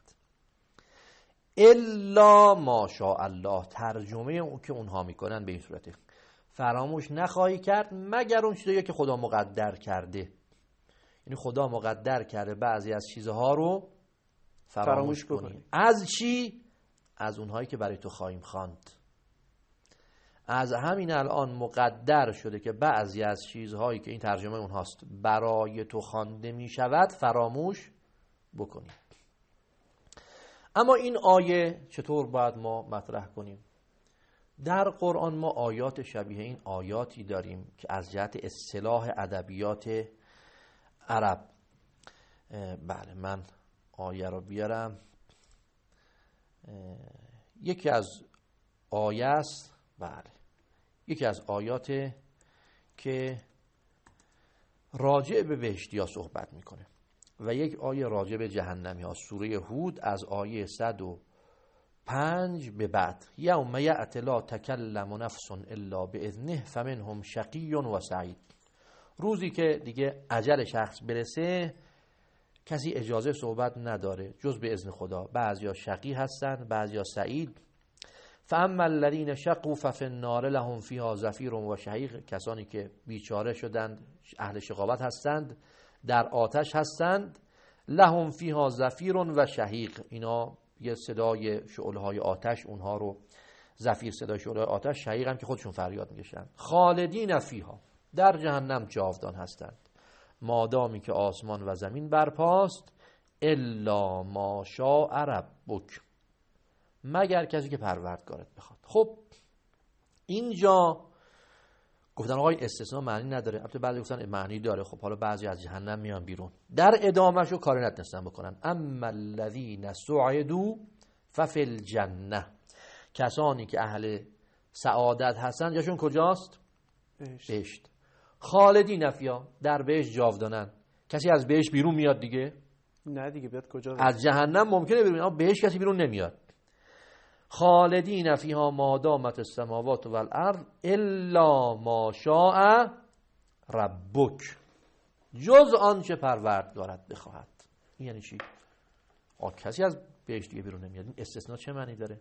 الا ما شاء الله ترجمه اون که اونها میکنن به این صورته فراموش نخواهی کرد مگر اون چیزی که خدا مقدر کرده، یعنی خدا مقدر کرده بعضی از چیزها رو فراموش کنی. از چی؟ از اونهایی که برای تو خواهیم خواند. از همین الان مقدر شده که بعضی از چیزهایی که این ترجمه اونهاست برای تو خوانده می شود فراموش بکنی. اما این آیه چطور باید ما مطرح کنیم؟ در قرآن ما آیات شبیه این آیاتی داریم که از جهت اصطلاح ادبیات عرب، بله من آیه رو بیارم، یکی از آیه است، بله یکی از آیات که راجع به بهشتی ها صحبت میکنه و یک آیه راجع به جهنمی ها، سوره هود از آیه 105 به بعد، یوم یأتی لا تکلم نفس الا باذنه فمنهم شقی و سعید، روزی که دیگه اجل شخص برسه کسی اجازه صحبت نداره جز به اذن خدا، بعضیا شقی هستند بعضیا سعید. فاما الذین شقوا ففی النار لهم فیها زفیر و شهیق، کسانی که بیچاره شدند اهل شقاوت هستند در آتش هستند، لهم فیها زفیر و شهیق، اینا یه صدای شعله‌های آتش اونها رو، زفیر صدای شعله‌های آتش، شهیق هم که خودشون فریاد میکشن، خالدین فیها در جهنم جاودان هستند مادامی که آسمان و زمین برپاست، الا ما شاء ربک، مگر کسی که پروردگارت بخواد. خب اینجا گفتن آقای استثناء معنی نداره، البته بعضی گفتن معنی داره، خب حالا بعضی از جهنم میان بیرون، در ادامهشو کاری نتونستن بکنن. اما الذین سعدوا ففی الجنه، کسانی که اهل سعادت هستن جاشون کجاست؟ بهشت. خالدین فیها، در بهشت جاودانن. کسی از بهشت بیرون میاد دیگه؟ نه دیگه، بیاد کجا؟ از جهنم ممکنه بیرون، اما بهشت کسی بیرون نمیاد. خالدین فیها ما دامت السماوات والارض الا ما شاء ربک، جز آنچه پروردگارت بخواهد. این یعنی چی؟ کسی از بهشت دیگه بیرون نمیاد. این استثناء چه معنی داره؟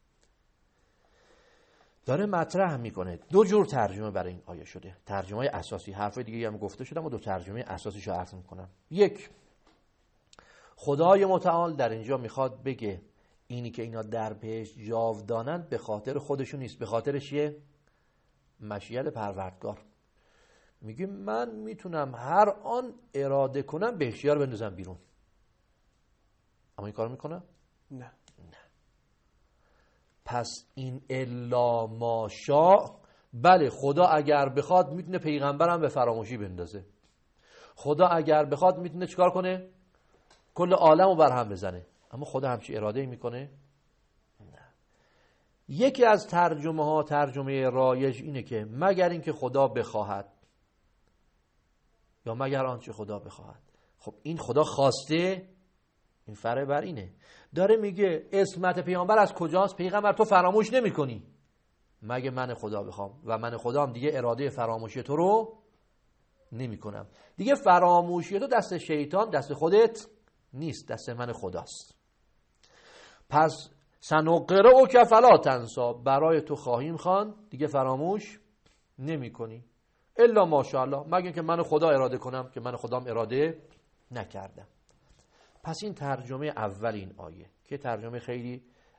داره مطرح میکنه. دو جور ترجمه برای این آیه شده، ترجمه اساسی، حرف دیگه هم گفته شده اما دو ترجمه اساسیشو عرض میکنم. یک، خدای متعال در اینجا میخواد بگه اینی که اینا در بهشت جاودانند به خاطر خودشون نیست، به خاطر چیه؟ مشیت پروردگار. میگه من میتونم هر آن اراده کنم بهشتی‌ها رو بندازم بیرون، اما این کارو میکنه؟ نه. پس این الا ما شاء، بله خدا اگر بخواد میتونه پیغمبرم به فراموشی بندازه، خدا اگر بخواد میتونه چیکار کنه؟ کل عالم رو برهم بزنه، اما خدا همچی اراده میکنه؟ نه. یکی از ترجمه ها، ترجمه رایج اینه که مگر اینکه خدا بخواهد یا مگر آنچه خدا بخواهد. خب این خدا خواسته، این فرع بر اینه. داره میگه عصمت پیامبر از کجاست؟ پیغمبر تو فراموش نمی کنی مگه من خدا بخوام، و من خدا هم دیگه اراده فراموشی تو رو نمی کنم. دیگه فراموشی تو دست شیطان، دست خودت نیست، دست من خداست. پس سنقرئک فلا تنسی، برای تو خواهیم خوان دیگه فراموش نمی کنی، الا ماشاءالله، مگه که من خدا اراده کنم که من خدام اراده نکردم. پس این ترجمه اول این آیه که ترجمه خیلی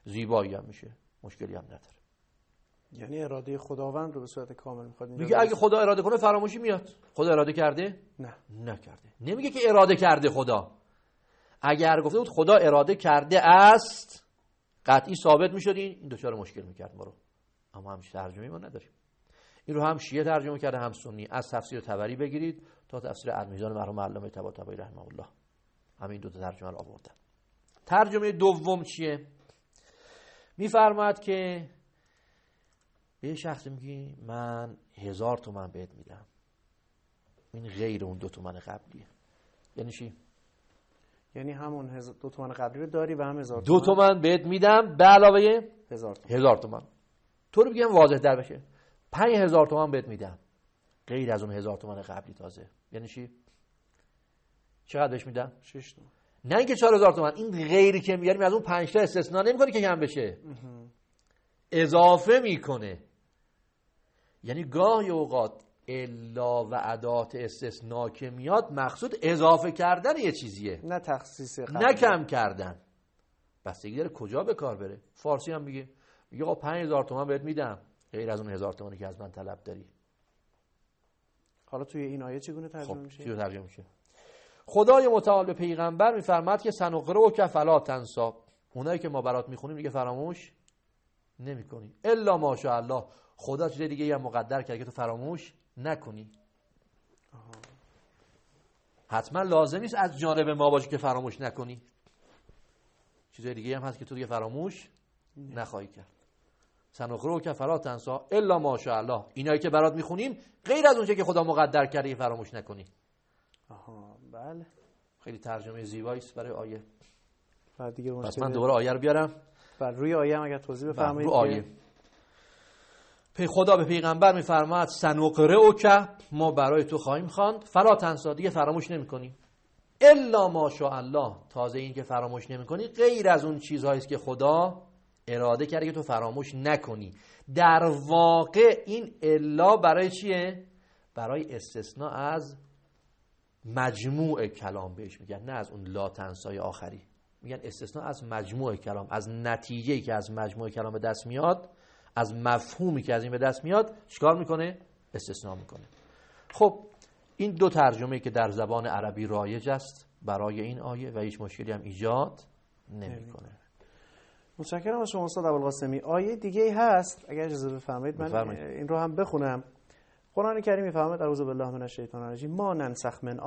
زیبایی هم میشه، مشکلی هم نداره. یعنی اراده خداوند رو به صورت کامل میخواد. میگه اگه خدا اراده کنه فراموشی میاد. خدا اراده کرده؟ نه، نکرده. نمیگه که اراده کرده خدا. اگر گفته بود خدا اراده کرده است، قطعی ثابت میشد، این دچار مشکل میکرد ما رو. اما همش ترجمه ما نداریم. این رو هم شیعه ترجمه کرده هم سنی. از تفسیر طبری بگیرید تا تفسیر المیزان مرحوم علامه طباطبایی رحمه الله، همین دو تا ترجمه رو آوردن. ترجمه دوم چیه؟ میفرماد که به شخص میگی من 1000 تومان بهت میدم، این غیر اون 2 تومان قبلیه. یعنی چی؟ یعنی همون 2 تومان قبلی رو داری و هم 1000 2 تومان بهت میدم به علاوه 1000 تومان. 1000 تومان. تو رو بگم واضح در بشه، 5000 تومان بهت میدم غیر از اون 1000 تومان قبلی تازه. یعنی چی؟ چقدر بهش میدم؟ 6 تومان. نه اینکه 4000 تومان، این غیری که میاریم از اون 5 تا استثناء نمیکنه که کم بشه، اضافه میکنه. یعنی گاهی اوقات الا و ادات استثناء که میاد مقصود اضافه کردن یه چیزیه، نه تخصیص قبلی، نه کم کردن. بستگی داره کجا به کار بره. فارسی هم میگه آقا 5000 تومان بهت میدم غیر از اون 1000 تومانی که از من طلب داری. حالا توی این آیه چگونه ترجمه میشه؟ چی ترجمه میشه؟ خدای متعال به پیغمبر میفرماد که سنقرئک فلا تنسی، اونایی که ما برات میخونیم دیگه فراموش نمیکنی الا ماشاءالله. خدا چیز دیگه هم مقدر کرده که تو فراموش نکنی. حتما لازم نیست از جانب ما باشه که فراموش نکنی، چیز دیگه هم هست که تو دیگه فراموش نخواهی کرد. سنقرئک فلا تنسی الا ماشاءالله، اینایی که برات میخونیم غیر از اونچه که خدا مقدر کرده که فراموش نکنی. آها بله، خیلی ترجمه زیبایی است برای آیه. بعد دیگه پس من دوباره آیه رو بیارم. بله، روی آیه هم اگر توضیح بفرمایید. رو آیه خدا به پیغمبر میفرماد سنقرئک، ما برای تو خواهیم خواند، فلا تنسی، دیگه فراموش نمی‌کنی، الا ماشاءالله، تازه این که فراموش نمی‌کنی غیر از اون چیزهایی است که خدا اراده کرده که تو فراموش نکنی. در واقع این الا برای چیه؟ برای استثناء از مجموع کلام بهش میگن، نه از اون لا تنسای آخری. میگن استثناء از مجموع کلام، از نتیجه‌ای که از مجموع کلام به دست میاد، از مفهومی که از این به دست میاد چیکار میکنه؟ استثناء میکنه. خب این دو ترجمه که در زبان عربی رایج است برای این آیه و هیچ مشکلی هم ایجاد نمیکنه. متشکرم از شما استاد ابوالقاسمی. آیه دیگه ای هست اگر اجازه بفرمایید من این رو هم بخونم. قرآن کریم میفرماید اعوذ بالله من الشیطان الرجیم ما ننسخ من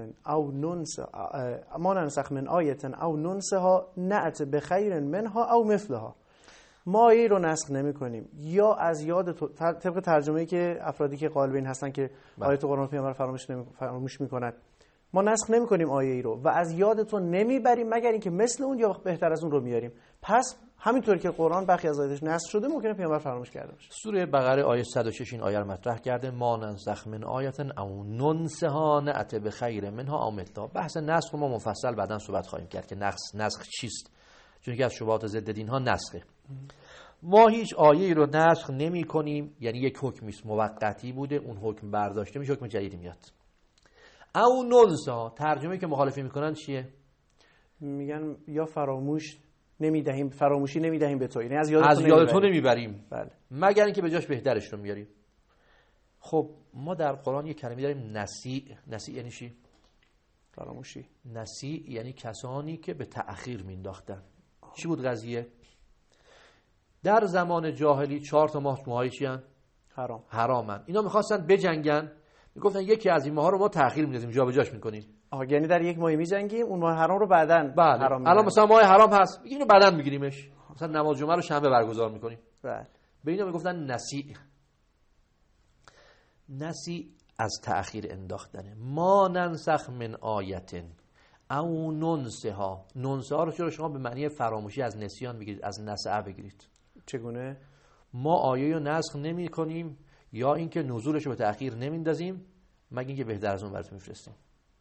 آیه او ننسها نأت بخیر منها او مثلها. ما آیه رو نسخ نمی کنیم یا از یاد طبق ترجمه‌ای که افرادی که قائل هستن که آیه قرآن پیامبر فراموش می‌کند، ما نسخ نمی کنیم آیه ای رو و از یادتون نمیبریم مگر اینکه مثل اون یا بهتر از اون رو میاریم. پس همینطور که قرآن برخی از آیاتش نسخ شده ممکنه پیامبر فراموش کرده باشه. سوره بقره آیه 106 این آیه رو مطرح کرده ما ننسخ من آیه او ننسها نأت بخیر منها او مثلها. بحث نسخ ما مفصل بعداً صحبت خواهیم کرد که نسخ چیست، چون یکی از شبهات ضد دین ها نسخه. ما هیچ آیه‌ای رو نسخ نمی کنیم، یعنی یک حکمی موقتی بوده اون حکم برداشته میشه حکم جدیدی میاد. او ننسا ترجمه که مخالفی میکنن چیه؟ میگن یا فراموشی نمیدهیم به تو، یعنی از یاد تو نمیبریم. بله. مگر اینکه به جاش بهترش رو میاریم. خب ما در قرآن یک کلمه داریم نسی یعنی چی؟ فراموشی. نسی یعنی کسانی که به تأخیر مینداختن. چی بود قضیه؟ در زمان جاهلی 4 تا ماه چی هن؟ حرامن. اینا میخواستن بجنگن، میگفتن یکی از این ماها رو ما تأخیر میندازیم جابجاش میکنیم. یعنی در یک ماه میجنگیم اون ماه حرام رو بعداً حرام. الان مثلا ماه حرام هست میگیم اینو بعداً میگیریمش، مثلا نماز جمعه رو شنبه برگزار میکنیم. بله. به اینا میگفتن نسی از تأخیر انداختنه. ما ننسخ من آیتن او ننسها رو چرا شما به معنی فراموشی از نسیان بگیرید، از نسعه بگیرید؟ چگونه؟ ما آیه رو نسخ نمی کنیم یا اینکه نزولش رو به تأخیر نمیندازیم مگه اینکه بهتر از اون براتون میفرستیم.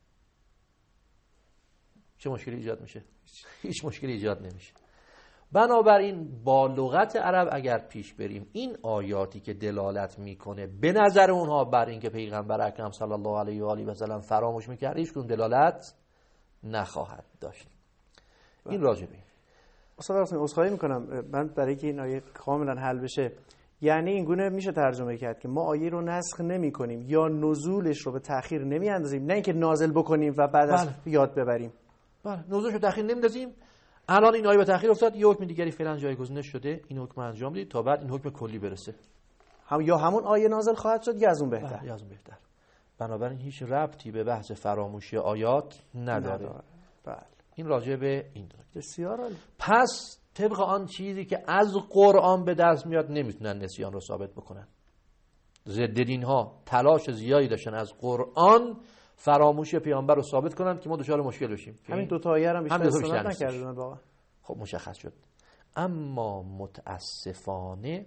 چه مشکلی ایجاد میشه؟ هیچ مشکلی ایجاد نمیشه. بنابراین با لغت عرب اگر پیش بریم این آیاتی که دلالت میکنه به نظر اونها بر اینکه پیغمبر اکرم صلی الله علیه و آله و سلم فراموش میکرد هیچ کدوم دلالت نخواهد داشت. این راجبه. استاد حسین عذرخواهی میکنم، من برای که این آیه کاملا حل بشه، یعنی این گونه میشه ترجمه کرد که ما آیه رو نسخ نمی کنیم یا نزولش رو به تأخیر نمی اندازیم، نه اینکه نازل بکنیم و بعد از یاد ببریم. بله، نزولش رو تأخیر نمیندازیم. الان این آیه به تأخیر افتاد، یه حکم دیگری فعلا جایگزین شده، این حکم انجام بدید تا بعد این حکم کلی برسه. یا همون آیه نازل خواهد شد یا از اون بهتر. یا از اون بهتر. بنابراین هیچ ربطی به بحث فراموشی آیات نداره. بله. این راجع به این داره. بسیار عالی. پس طبق آن چیزی که از قرآن به دست میاد نمیتونن نسیان رو ثابت بکنن. ضد دین ها تلاش زیادی داشتن از قرآن فراموشی پیامبر رو ثابت کنن که ما دچار مشکل بشیم. همین دو تا آیه هم بیشتر استفاده نکردن واقعا. خب مشخص شد. اما متاسفانه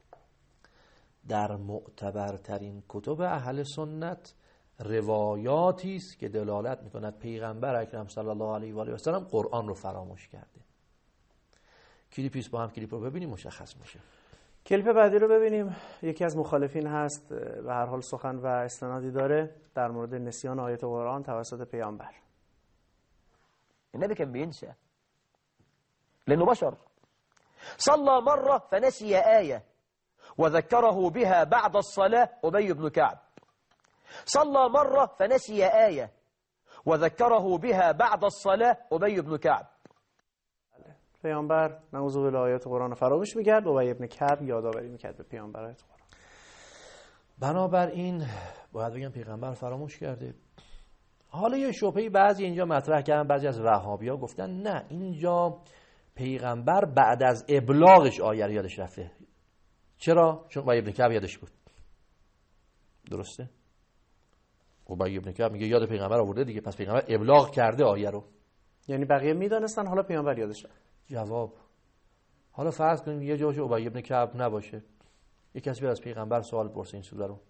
در معتبرترین کتب اهل سنت روایاتی است که دلالت میکند پیغمبر اکرم صلی الله علیه و آله و سلم قرآن رو فراموش کرده. کلیپیست با هم کلیپ رو ببینیم مشخص میشه. کلیپ بعدی رو ببینیم. یکی از مخالفین هست، به هر حال سخن و استنادی داره در مورد نسیان آیات قرآن توسط پیامبر. النبي كان بينسى لأنه بشر. صلى مرة فنسي آية وذكره بها بعد الصلاة أبي بن كعب. صلى مرة فنسي آية وذكره بها بعد الصلاة أبي بن كعب. پیامبر نعوذ بالله آیات قرآن فراموش می‌کرد، ابی بن کعب یادآوری می‌کرد به پیامبر آیات قرآن. بنابراین باید بگم پیغمبر فراموش کرده. حالا یه شبهه‌ای بعضی اینجا مطرح کردن، بعضی از وهابی‌ها گفتن نه، اینجا پیغمبر بعد از ابلاغش آیه رو یادش رفته. چرا؟ چون ابی بن کعب یادش بود. درسته؟ ابی بن کعب میگه یاد پیغمبر آورده دیگه، پس پیغمبر ابلاغ کرده آیه رو. یعنی بقیه میدونستن، حالا پیامبر یادش رفت. جواب، حالا فرض کنیم یه جاش ابی بن کعب نباشه، یه کسی بیاد از پیغمبر سوال پرسه این سوره رو،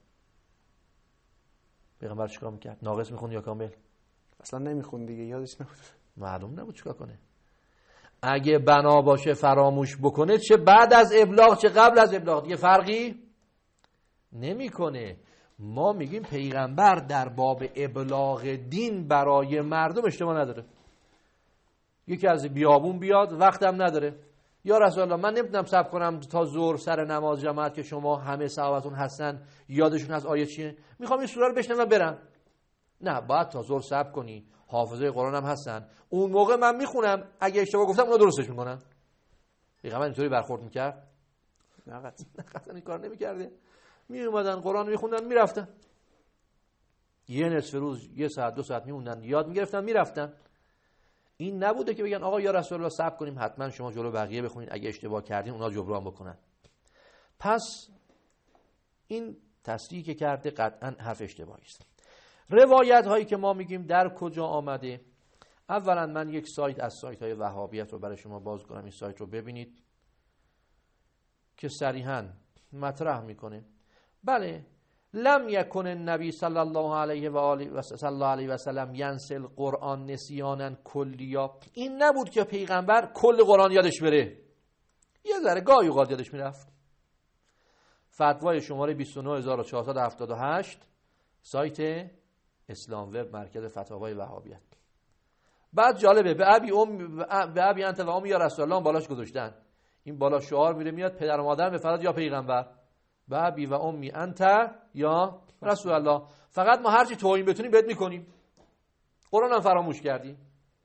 پیغمبر چیکار میکرد؟ ناقص میخوند یا کامل؟ اصلا نمیخوند دیگه، یادش نبود. معلوم نبود چیکار کنه. اگه بنا باشه فراموش بکنه، چه بعد از ابلاغ چه قبل از ابلاغ دیگه فرقی نمیکنه. ما میگیم پیغمبر در باب ابلاغ دین برای مردم اشتباه نداره. یکی از بیابون بیاد وقتم نداره، یا رسول الله من نمیتونم صبر کنم تا ظهر سر نماز جماعت که شما همه صحابتون هستن یادشون از آیه چیه، میخوام این سوره رو بشنوم و برم. نه، باید تا ظهر صبر کنی، حافظه قرآن هم هستن، اون موقع من میخونم، اگه اشتباه گفتم اونا درستش میکنن. پیغمبر اینطوری برخورد میکرد؟ نه قطعا این کار نمیکرده. میومدن قرآن میخوندن میرفتن، یه نصف روز یه ساعت 2 ساعت میموندن یاد میگرفتن میرفتن. این نبوده که بگن آقا یا رسول الله صبر کنیم حتما شما جلو بقیه بخونید، اگه اشتباه کردین اونا جبران بکنن. پس این تصریحی که کرده قطعا حرف اشتباهی است. روایت هایی که ما میگیم در کجا آمده، اولا من یک سایت از سایت های وهابیت رو برای شما باز کنم، این سایت رو ببینید که صریحاً مطرح میکنه بله لم یکن النبی صلی الله علیه و آله و سلم ینسل قرآن نسیانا کلیا. این نبود که پیغمبر کل قرآن یادش بره، یه ذره گاهی اوقات یادش میرفت. فتوای شماره 29478 سایت اسلام وب مرکز فتاوای وهابیت. بعد جالبه به ابی انت و امی یا رسول الله بالاش گذاشتن، این بالا شعار میره میاد پدر و مادر بفرماد یا پیغمبر، به ابی و امی انت یا رسول الله. فقط ما هرچی توهین بتونیم بهت میکنیم، قرآن هم فراموش کردی.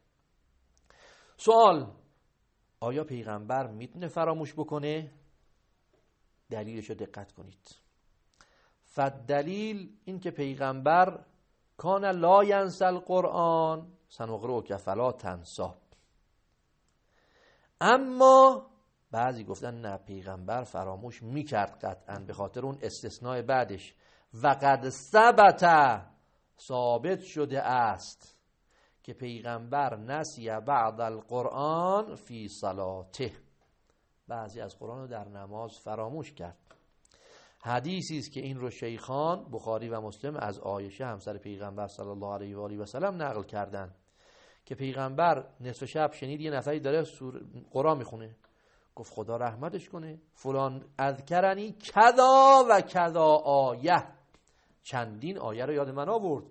سوال، آیا پیغمبر میتونه فراموش بکنه؟ دلیلش رو دقت کنید. فالدلیل این که پیغمبر کان لا ینسی القرآن سنقرئک فلا تنسی. اما بعضی گفتن نه، پیغمبر فراموش میکرد قطعا به خاطر اون استثناء بعدش، و قد ثابت شده است که پیغمبر نسی بعد القرآن فی صلاته، بعضی از قرآن رو در نماز فراموش کرد. حدیثی است که این رو شیخان بخاری و مسلم از عایشه همسر پیغمبر صلی الله علیه و آله و سلم نقل کردند که پیغمبر نصف شب شنید یه نفری داره قرآن میخونه، گفت خدا رحمتش کنه، فلان اذکرنی کذا و کذا آیه، چندین آیه رو یاد من آورد،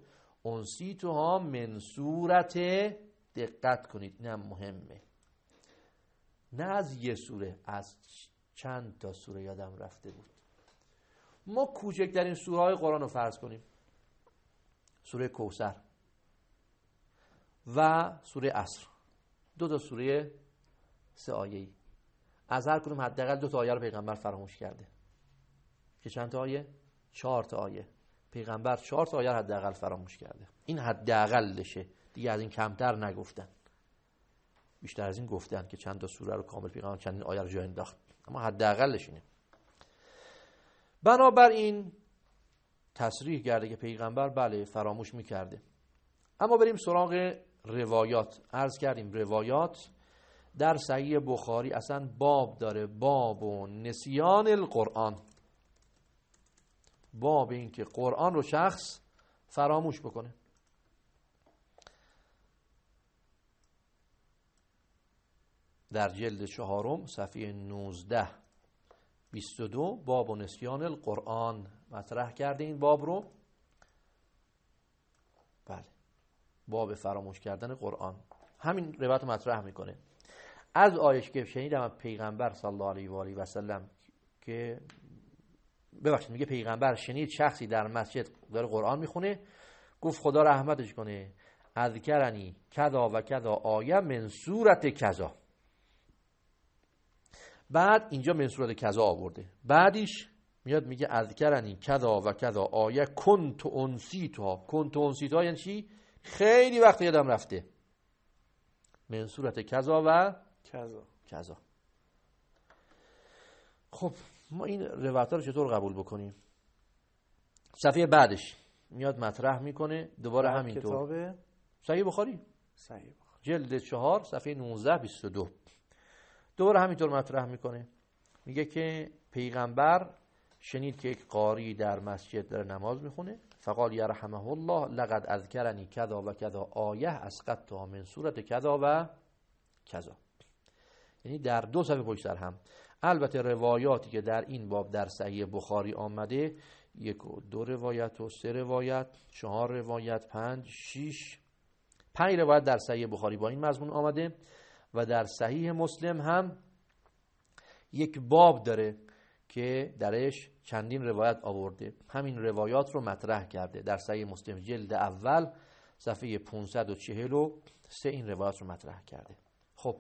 انسیتها من صورت، دقت کنید اینم مهمه، نه از یه سوره، از چند تا سوره یادم رفته بود. ما کوچکترین سوره های قرآن رو فرض کنیم، سوره کوثر و سوره عصر، 2 تا سوره 3 آیه‌ای، از هر کدوم حداقل 2 تا آیه رو پیغمبر فراموش کرده. که چند تا آیه؟ 4 تا آیه. پیغمبر 4 تا آیه حداقل فراموش کرده. این حداقلشه، دیگه از این کمتر نگفتن. بیشتر از این گفتن که چند تا سوره رو کامل پیغمبر چندین آیه رو جا انداخت، اما حداقلش اینه. بنابراین تصریح کرده که پیغمبر بله فراموش میکرده. اما بریم سراغ روایات. عرض کردیم روایات در صحیح بخاری اصلا باب داره، باب و نسیان القرآن، باب این که قرآن رو شخص فراموش بکنه. در جلد 4 صفحه 19-22 باب و نسیان القرآن مطرح کرده این باب رو. بله، باب فراموش کردن قرآن. همین روایت مطرح میکنه. از آیش که شنیدم پیغمبر صلی الله علیه و آله و سلم که ببخشید میگه پیغمبر شنید شخصی در مسجد داره قرآن میخونه، گفت خدا رحمتش کنه، اذکرنی کذا و کذا آیه من سورت کذا. بعد اینجا من سورت کذا آورده، بعدش میاد میگه اذکرنی کذا و کذا آیه کنت انسیتها. کنت انسیتها یعنی چی؟ خیلی وقت یادم رفته. من سورت کذا و کذا. خب ما این روایت رو چطور قبول بکنیم؟ صفحه بعدش میاد مطرح میکنه دوباره همینطور. کتاب صحیح بخاری، صحیح بخاری جلد 4 صفحه 19-22 دوباره همینطور مطرح میکنه. میگه که پیغمبر شنید که یک قاری در مسجد داره نماز میخونه، فقال یرحمه الله لقد اذکرنی کذا و کذا آیه اسقطتها من سورت کذا و کذا. یعنی در 2 صفحه پشت سر هم. البته روایاتی که در این باب در صحیح بخاری آمده 1 و 2 روایت و 3 روایت 4 روایت 5 6 5 روایت در صحیح بخاری با این مضمون آمده و در صحیح مسلم هم یک باب داره که درش چندین روایت آورده. همین روایات رو مطرح کرده در صحیح مسلم جلد اول صفحه 543 این روایات رو مطرح کرده. خب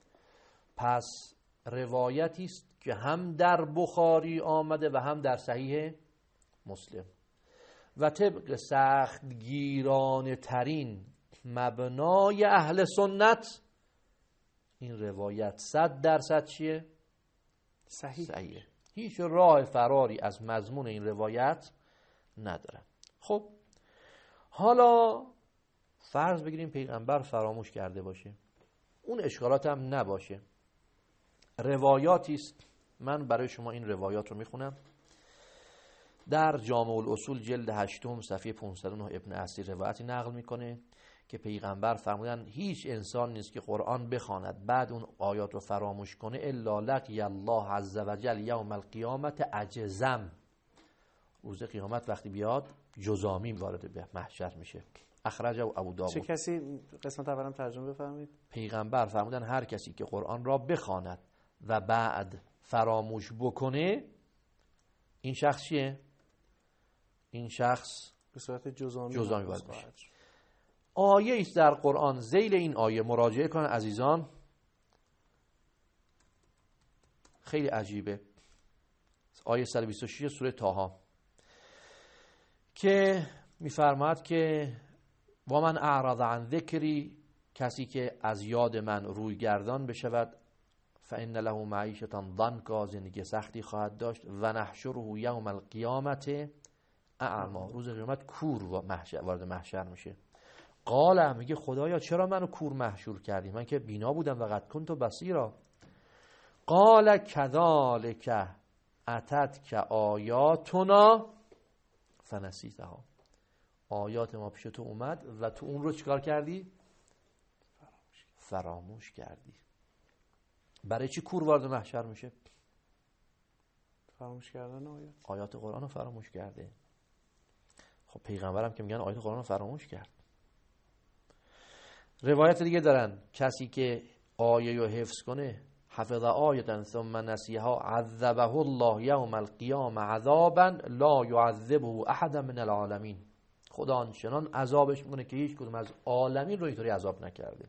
پس روایتی است که هم در بخاری آمده و هم در صحیح مسلم و طبق سخت گیرانه ترین مبنای اهل سنت این روایت 100% چیه؟ صحیحه. هیچ راه فراری از مضمون این روایت نداره. خب حالا فرض بگیریم پیغمبر فراموش کرده باشه، اون اشکالات هم نباشه، روایاتی است. من برای شما این روایات رو میخونم. در جامع الاصول جلد 8 صفحه 509 ابن اسیر روایتی نقل میکنه که پیغمبر فرمودن هیچ انسان نیست که قرآن بخواند بعد اون آیات رو فراموش کنه الا لقی الله عز وجل یوم القیامت اجزم. روز قیامت وقتی بیاد جزامی وارد به محشر میشه. اخرجه ابو داود. چه کسی قسمت اولم ترجمه بفرمایید. پیغمبر فرمودن هر کسی که قرآن را بخواند و بعد فراموش بکنه این شخص چیه؟ این شخص به صورت جزامی وارد میشه. آیه ایست در قرآن، ذیل این آیه مراجعه کنن عزیزان، خیلی عجیبه. آیه 126 سوره طه که میفرماد که و من اعرض عن ذکری، کسی که از یاد من روی گردان بشود، فان له معیشة ضنکا، زندگی سختی خواهد داشت، و نحشره یوم القیامت اعما، روز قیامت کور وارد محشر میشه. قال، میگه خدایا چرا منو کور محشور کردی؟ من که بینا بودم و قد کنت بصیرا. قال کذالک اتتک آیاتنا فنسیتها، آیات ما پیش تو اومد و تو اون رو چیکار کردی؟ فراموش کردی. برای چی کور وارد محشر میشه؟ فراموش کردن آیات قرآن رو فراموش کرده. خب پیغمبرم که میگن آیات قرآن رو فراموش کرد. روایت دیگه دارن کسی که آیه رو حفظ کنه حفظ آیة ثم نسیها عذبه الله یوم القیامة عذابا لا یعذبه احد من العالمین. خدا آنچنان عذابش میکنه که هیچ کدوم از عالمین رو اینطوری عذاب نکرده.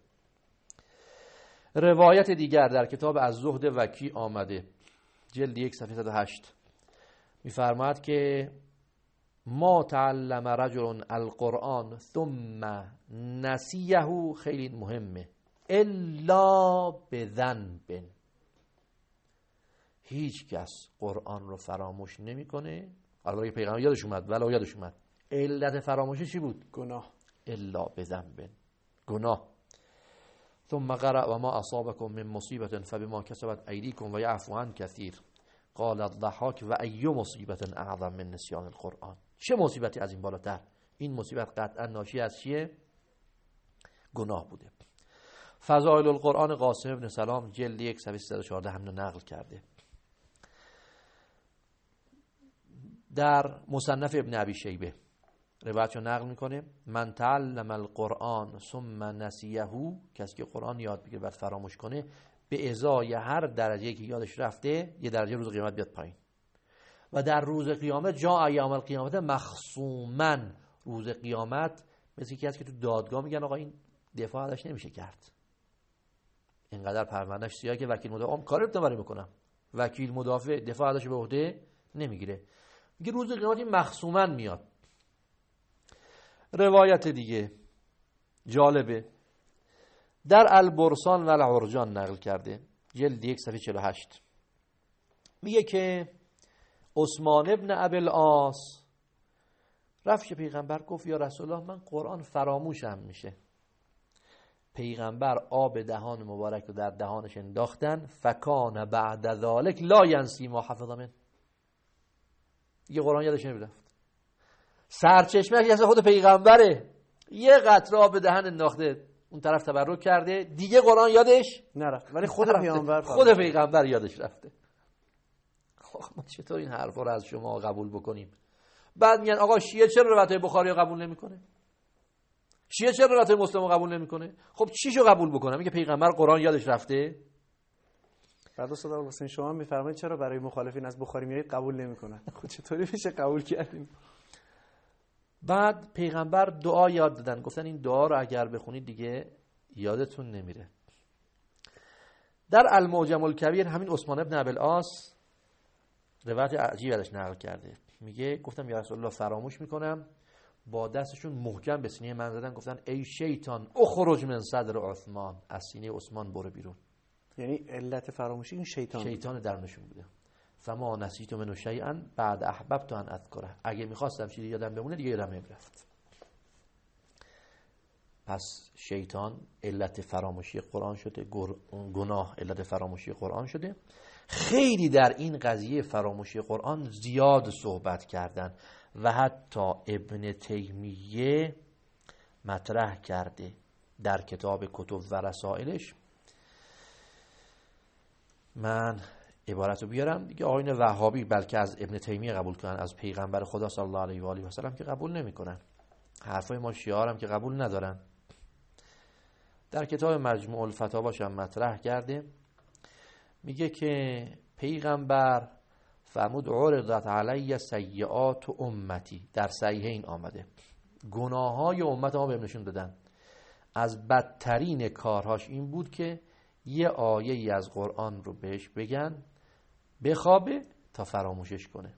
روایت دیگر در کتاب الزهد وکی آمده، جلد 1 صفحه 108 میفرماید که ما تعلم رجل القرآن ثم نسیه، خیلی مهمه، الا بذنب. هیچ کس قرآن رو فراموش نمیکنه. البته پیغمبر یادش اومد، ولی یادش اومد. علت فراموشی چی بود؟ گناه. الا بذنب، گناه. ثم قرأ و ما اصابكم من مصیبت فبما کسبت ایدیکم و یعفو عن کثیر. قال الضحاک و ای مصیبت اعظم من نسیان القرآن. چه مصیبتی از این بالاتر؟ این مصیبت قطعا ناشی از چیه؟ گناه بوده. فضائل القرآن قاسم ابن سلام جلد 1 صفحه 314 هم نقل کرده. در مصنف ابن ابی شیبه روایتشو نقل میکنه، من تعلم القرآن ثم نسیه، کسی که قرآن یاد بگیره بعد فراموش کنه، به ازای هر درجه که یادش رفته یه درجه روز قیامت بیاد پایین. و در روز قیامت جا ایام القیامت مخصوما، روز قیامت مثل کسی که تو دادگاه میگن آقا این دفاع ازش نمیشه کرد، اینقدر پروندهش سیاه که وکیل مدافع کاری رو میکنم، وکیل مدافع دفاع ازش به عهده نمیگیره. میگه روز قیامت این مخصوما میاد. روایت دیگه جالبه، در البرسان و العرجان نقل کرده، جلد 1 صفحه 48 میگه که عثمان ابن ابی العاص رفت پیغمبر گفت یا رسول الله من قرآن فراموشم میشه. پیغمبر آب دهان مبارک رو در دهانش انداختن، فکان بعد ذالک لا ینسی ما حفظ من. دیگه قرآن یادش نمیرفت. سرچشمه که خود پیغمبره، یه قطره آب دهن انداخته اون طرف تبرک کرده، دیگه قرآن یادش نرفت، ولی خود پیغمبر یادش رفته. ما چطور این حرفا رو از شما قبول بکنیم؟ بعد میگن آقا شیعه چرا روایت بخاری رو قبول نمیکنه؟ شیعه چرا روایت مسلم رو قبول نمیکنه؟ خب چیشو قبول بکنه؟ میگه پیغمبر قرآن یادش رفته. بعد استاد حسین شما میفرمایید چرا برای مخالفین از بخاری میایید قبول نمیکنن؟ خب چطوری میشه قبول کردین؟ بعد پیغمبر دعا یاد دادن، گفتن این دعا رو اگر بخونید دیگه یادتون نمیره. در المعجم الکبیر همین عثمان ابن ابی العاص روایت عجیبی ازش نقل کرده، میگه گفتم یا رسول الله فراموش میکنم، با دستشون محکم به سینه من زدن، گفتن ای شیطان اخرج من صدر عثمان، از سینه عثمان برو بیرون. یعنی علت فراموشی این شیطان درونشون بوده. فما نسیت منو شیئا بعد احببت ان اذکره، اگه میخواستم چیزی یادم بمونه دیگه یادم نمیرفت. پس شیطان علت فراموشی قرآن شده، گناه علت فراموشی قرآن شده. خیلی در این قضیه فراموشی قرآن زیاد صحبت کردن و حتی ابن تیمیه مطرح کرده در کتاب کتب و رسائلش. من عبارت رو بیارم دیگه، آیین وهابی بلکه از ابن تیمیه قبول کنن، از پیغمبر خدا صلی الله علیه و آله و سلم که قبول نمیکنن. حرفای ما شیعه هم که قبول ندارن. در کتاب مجموع الفتاواش هم مطرح کرده، میگه که پیغمبر فرمود عرضت علی سیئات امتی، در صحیحین آمده گناههای امت ما بهم نشون دادن. از بدترین کارهاش این بود که یه آیه ای از قرآن رو بهش بگن بخوابه تا فراموشش کنه.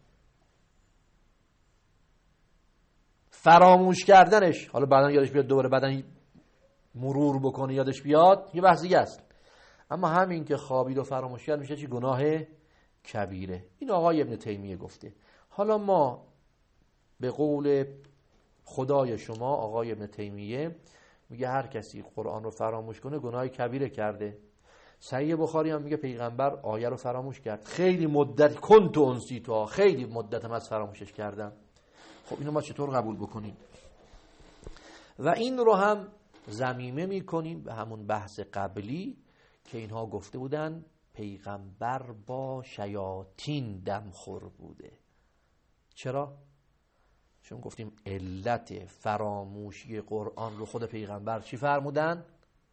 فراموش کردنش، حالا بعدن یادش بیاد دوباره بعدن مرور بکنه یادش بیاد، یه بحث دیگه است. اما همین که خوابید و فراموش کرد میشه چی؟ گناه کبیره. این آقای ابن تیمیه گفته. حالا ما به قول خدای شما آقای ابن تیمیه میگه هر کسی قرآن رو فراموش کنه گناه کبیره کرده. صحیح بخاری هم میگه پیغمبر آیه رو فراموش کرد، خیلی مدت کنت انسیتها، خیلی مدتم از فراموشش کردم. خب اینو ما چطور قبول بکنیم؟ و این رو هم ضمیمه میکنیم به همون بحث قبلی که اینها گفته بودن پیغمبر با شیاطین دمخور بوده. چرا؟ چون گفتیم علت فراموشی قرآن رو خود پیغمبر چی فرمودن؟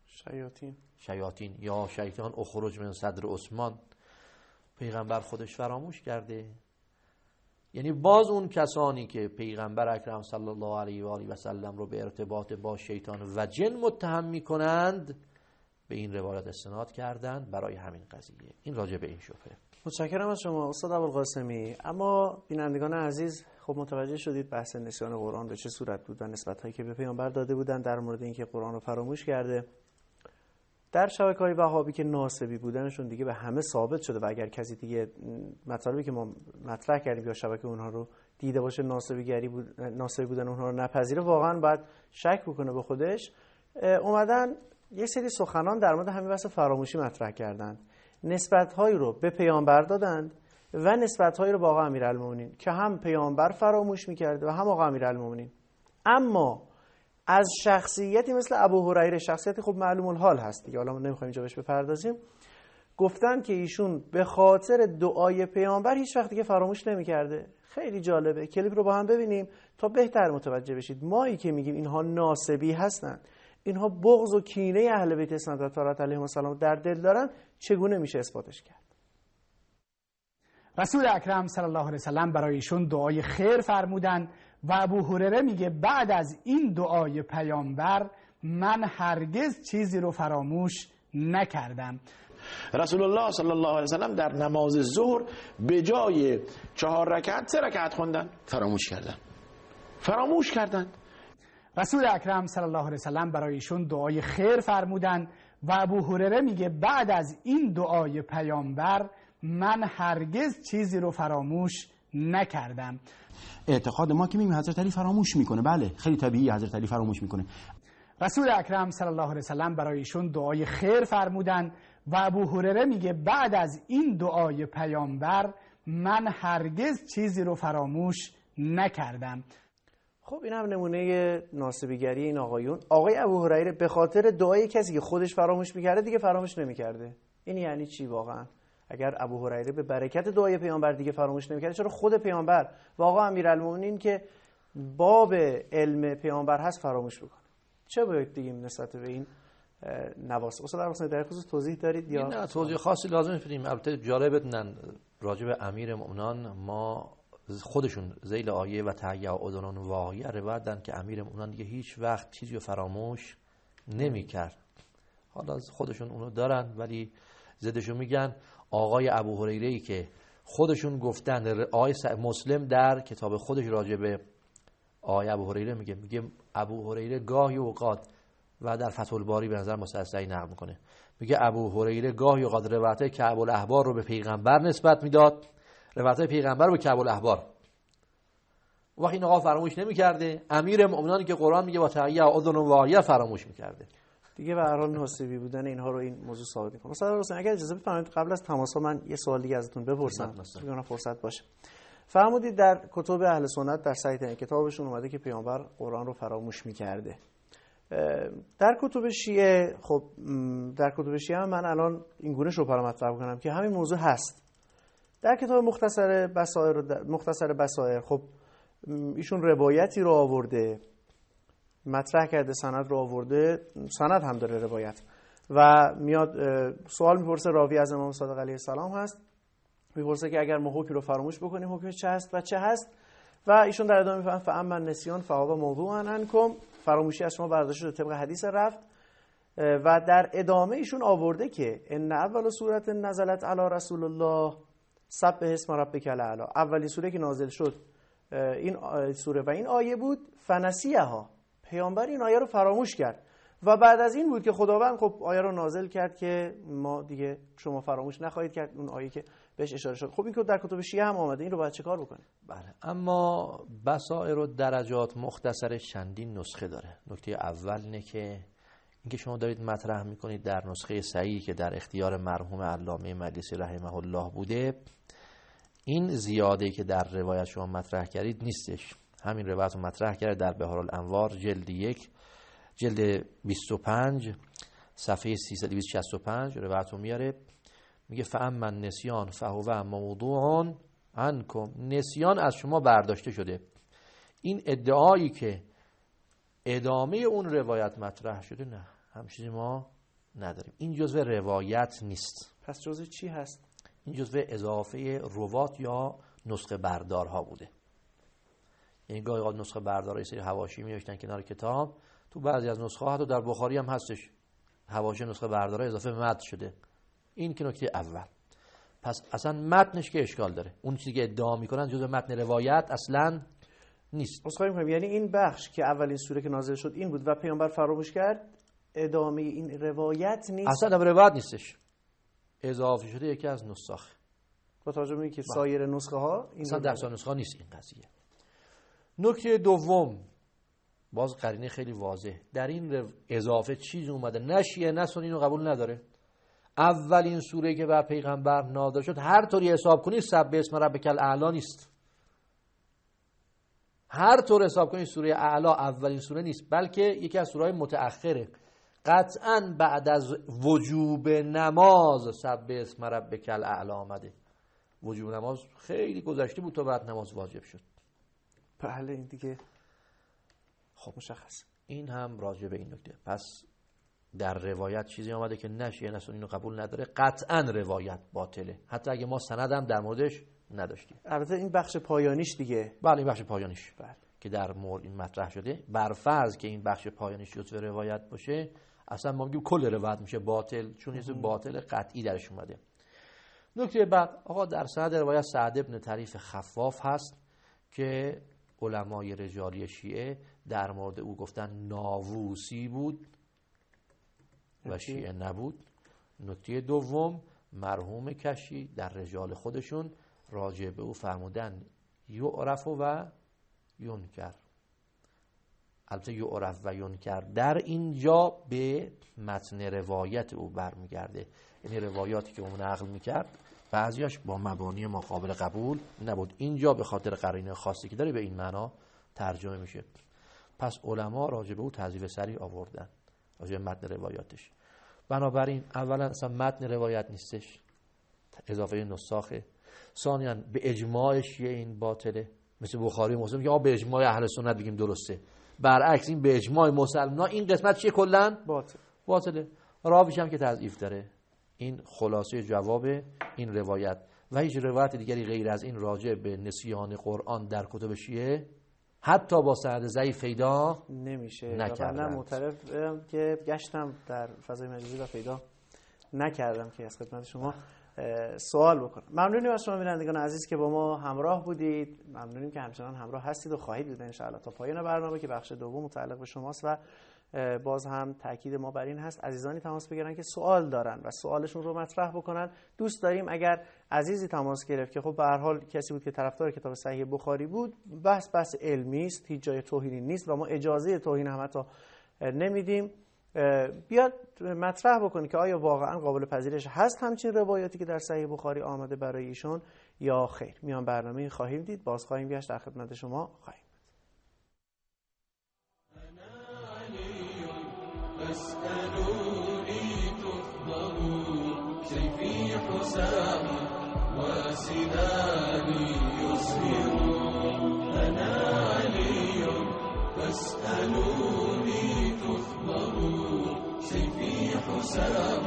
شیاطین یا شیطان اخرج من صدر عثمان، پیغمبر خودش فراموش کرده. یعنی باز اون کسانی که پیغمبر اکرم صلی الله علیه و آله و سلم رو به ارتباط با شیطان و جن متهم میکنند به این روایت استناد کردند برای همین قضیه. این راجع به این شبهه. متشکرم از شما استاد ابوالقاسمی. اما بینندگان عزیز، خب متوجه شدید بحث نسیان قرآن به چه صورت بود و نسبت‌هایی که به پیامبر داده بودند در مورد اینکه قرآن رو فراموش کرده. در شبکه‌های وهابی که ناسبی بودنشون دیگه به همه ثابت شده و اگر کسی دیگه مطالبی که ما مطرح کردیم یا شبکه اونها رو دیده باشه ناسبی بودن اونها رو نپذیره، واقعا باید شک بکنه به خودش. اومدن یه سری سخنان در مورد همین بحث فراموشی مطرح کردند. نسبت‌هایی رو به پیامبر دادند و نسبت‌هایی رو با آقا امیرالمومنین که هم پیامبر فراموش می‌کرد و هم آقا امیرالمومنین. اما از شخصیتی مثل ابو هریره، شخصیتی خب معلوم الحال هست دیگه، حالا ما نمی‌خوایم اینجا بهش بپردازیم، گفتن که ایشون به خاطر دعای پیامبر هیچ وقت دیگه فراموش نمی‌کرده. خیلی جالبه. کلیپ رو با هم ببینیم تا بهتر متوجه بشید. مایی که میگیم اینها ناسبی هستن، اینها بغض و کینه اهل بیت اسمت و طهارت علیهم السلام در دل دارن، چگونه میشه اثباتش کرد؟ رسول اکرم صلی الله علیه وسلم برای ایشون دعای خیر فرمودن و ابو هریره میگه بعد از این دعای پیامبر من هرگز چیزی رو فراموش نکردم. رسول الله صلی الله علیه وسلم در نماز ظهر به جای 4 رکعت 3 رکعت خوندن. فراموش کردن. رسول اکرم صلی الله علیه وسلم برای ایشون دعای خیر فرمودن و ابو هریره میگه بعد از این دعای پیامبر من هرگز چیزی رو فراموش نکردم. اعتقاد ما که میگیم حضرت علی فراموش میکنه، بله خیلی طبیعی حضرت علی فراموش میکنه. رسول اکرم صلی الله علیه وسلم برای ایشون دعای خیر فرمودن و ابو هریره میگه بعد از این دعای پیامبر من هرگز چیزی رو فراموش نکردم. خب این هم نمونه ناسبیگری این آقایون. آقای ابو هریره به خاطر دعای کسی که خودش فراموش میکرده دیگه فراموش نمیکرده. این یعنی چی واقعا؟ اگر ابو هریره به برکت دعای پیامبر دیگه فراموش نمیکرده، چرا خود پیامبر و آقا امیرالمومنین که باب علم پیامبر هست فراموش بکنه؟ چه باید بگیم نسبت به این نواس؟ استاد ابوالقاسمی در خصوص توضیح دارید یا نه توضیح خاصی لازم نیست. البته جالبه راجع به امیر مومنان ما خودشون ذیل آیه و تهیع اذنان واهیه روایتن که امیر مومنان دیگه هیچ وقت چیزی رو فراموش نمی‌کرد. حالا خودشون اونو دارن ولی ضدشون میگن. آقای ابو هریره‌ای که خودشون گفتن، آیه مسلم در کتاب خودش راجع به آقای ابو هریره میگه ابو هریره گاهی اوقات و در فتح الباری به نظر مستعصی نقل میکنه، میگه ابو هریره گاهی اوقات روایت کعب الاحبار رو به پیغمبر نسبت میداد، روایت پیغمبر رو به کعب الاحبار. وقتی این آقا فراموش نمیکرده، امیر مومنانی که قرآن میگه با تهیع اذن واهیه فراموش میکرده. دیگه به هر حال ناسبی بودن اینها رو این موضوع ثابت میکنه. مثلا اگر اجازه بفرمایید قبل از تماسا من یه سوال دیگه ازتون بپرسم اگه فرصت باشه. فرمودید در کتب اهل سنت در صحیح کتابشون اومده که پیامبر قرآن رو فراموش میکرده. در کتب شیعه، خب در کتب شیعه من الان این گونه شبهه مطرح کنم که همین موضوع هست. در کتاب مختصر بصائر خب ایشون روایتی رو آورده، مطرح کرده، سند رو آورده، سند هم داره روایت و میاد سوال میپرسه، راوی از امام صادق علیه السلام هست، میپرسه که اگر ما حکمی رو فراموش بکنیم حکمش چه هست و چه هست و ایشون در ادامه میفهمن فاما النسیان فهو موضوع عنکم، فراموشی از شما برداشته شده طبق حدیث رفت. و در ادامه ایشون آورده که ان اول سوره نزلت علی رسول الله سبح اسم ربک الاعلی، اولی سوره که نازل شد این سوره و این آیه بود، فنسیها، پیامبر این آیه رو فراموش کرد و بعد از این بود که خداوند خب آیه رو نازل کرد که ما دیگه شما فراموش نخواهید کرد، اون آیه که بهش اشاره شد. خب این که در کتب شیعه هم آمده، این رو باید چه کار بکنه؟ بله، اما بصائر و درجات مختصر چندین نسخه داره. نکته اول اینه که اینکه شما دارید مطرح میکنید در نسخه صحیحی که در اختیار مرحوم علامه مجلسی رحمه الله بوده، این زیاده که در روایت شما مطرح کردید نیستش. همین روایت رو مطرح کرده در بهار الانوار جلد 1 جلد 25 صفحه 365 روایت رو میاره، میگه فاما النسیان فهو موضوع عنکم، نسیان از شما برداشته شده. این ادعایی که ادامه اون روایت مطرح شده نه، همین چیزی ما نداریم. این جزء روایت نیست. پس جزء چی هست؟ این جزء اضافه روات یا نسخه بردارها بوده. یعنی گاهی اوقات نسخه بردارها یه سری حواشی می‌نوشتن کنار کتاب، تو بعضی از نسخه ها حتی در بخاری هم هستش حواشی نسخه بردارها اضافه متن شده. این که نکته اول. پس اصلا متنش که اشکال داره. اون چیزی که ادعا میکنن جزء متن روایت اصلا نیست. اسخای می‌کنم، یعنی این بخش که اولین سوره که نازل شد این بود و پیامبر فراموش کرد، ادامه این روایت نیست. اصلا روایت نیستش، اضافه شده یکی از نسخ. با توجه به اینکه سایر نسخه ها این اصلا در سایر نسخه ها نیست این قضیه. نکته دوم، باز قرینه خیلی واضح در این اضافه چیز اومده، نه شیعه نه سنی اینو قبول نداره. اولین سوره که بر پیغمبر نازل شد هر طوری حساب کنی سبح اسم ربک الاعلی نیست. هر طور حساب کنی سوره اعلی اولین سوره نیست، بلکه یکی از سوره‌های متأخره. قطعاً بعد از وجوب نماز سبح اسم ربک الاعلی آمده. وجوب نماز خیلی گذشته بود تا بعد نماز واجب شد. بله این دیگه خب مشخص. این هم راجع به این نکته. پس در روایت چیزی آمده که نشیه نسون اینو قبول نداره، قطعا روایت باطله، حتی اگه ما سند هم در موردش نداشتیم. البته این بخش پایانیش دیگه. بله این بخش پایانیش بله. که در مورد این مطرح شده، بر فرض که این بخش پایانیش جزء روایت باشه، اصلا ما میگیم کل روایت میشه باطل، چون یه باطل قطعی درش اومده. نکته بعد، آقا در سند روایت سعد بن طریف خفاف هست که علمای رجالی شیعه در مورد او گفتن ناووسی بود و شیعه نبود. نکته دوم، مرحوم کشی در رجال خودشون راجع به او فرمودن یعرف و ینکر. البته یعرف و ینکر در اینجا به متن روایت او برمیگرده، یعنی روایاتی که اون نقل میکرد بعضیاش با مبانی مقابل قبول نبود. اینجا به خاطر قرینه خاصی که داره به این معنا ترجمه میشه. پس علما راجع به او تضعیف صریح آوردن راجع به متن روایاتش. بنابراین اولا اصلا متن روایت نیستش، اضافه نساخه. ثانیاً به اجماع شیعه این باطله، مثل بخاری و مسلم که به اجماع اهل سنت بگیم درسته. برعکس این به اجماع مسلمان‌ها این قسمت چیه کلاً باطله. راویش هم که تضعیف داره. این خلاصه جواب این روایت و هیچ روایت دیگری غیر از این راجع به نسیان قرآن در کتب شیعه حتی با سند ضعیف پیدا نمیشه. نکردند. من معترف که گشتم در فضای مجازی و پیدا نکردم که از خدمت شما سوال بکنم. ممنونیم از شما بینندگان عزیز که با ما همراه بودید. ممنونیم که همچنان همراه هستید و خواهید بود ان شاءالله تا پایان برنامه که بخش دوم متعلق به شماست و باز هم تاکید ما بر این هست عزیزانی تماس بگیرن که سوال دارن و سوالشون رو مطرح بکنن. دوست داریم اگر عزیزی تماس گرفت که خب به هر حال کسی بود که طرفدار کتاب صحیح بخاری بود، بحث علمی است، هیچ جای توهینی نیست و ما اجازه توهین هم حتی نمیدیم، بیاد مطرح بکنه که آیا واقعا قابل پذیرش هست همچین روایاتی که در صحیح بخاری آمده برای ایشون یا خیر. میان برنامه خواهیم دید، باز خواهیم گشت، در خدمت شما خواهیم. فاسألوني تخبروا سيفي حسام وسناني يسهروا أنا علي فاسألوني تخبروا سيفي حسام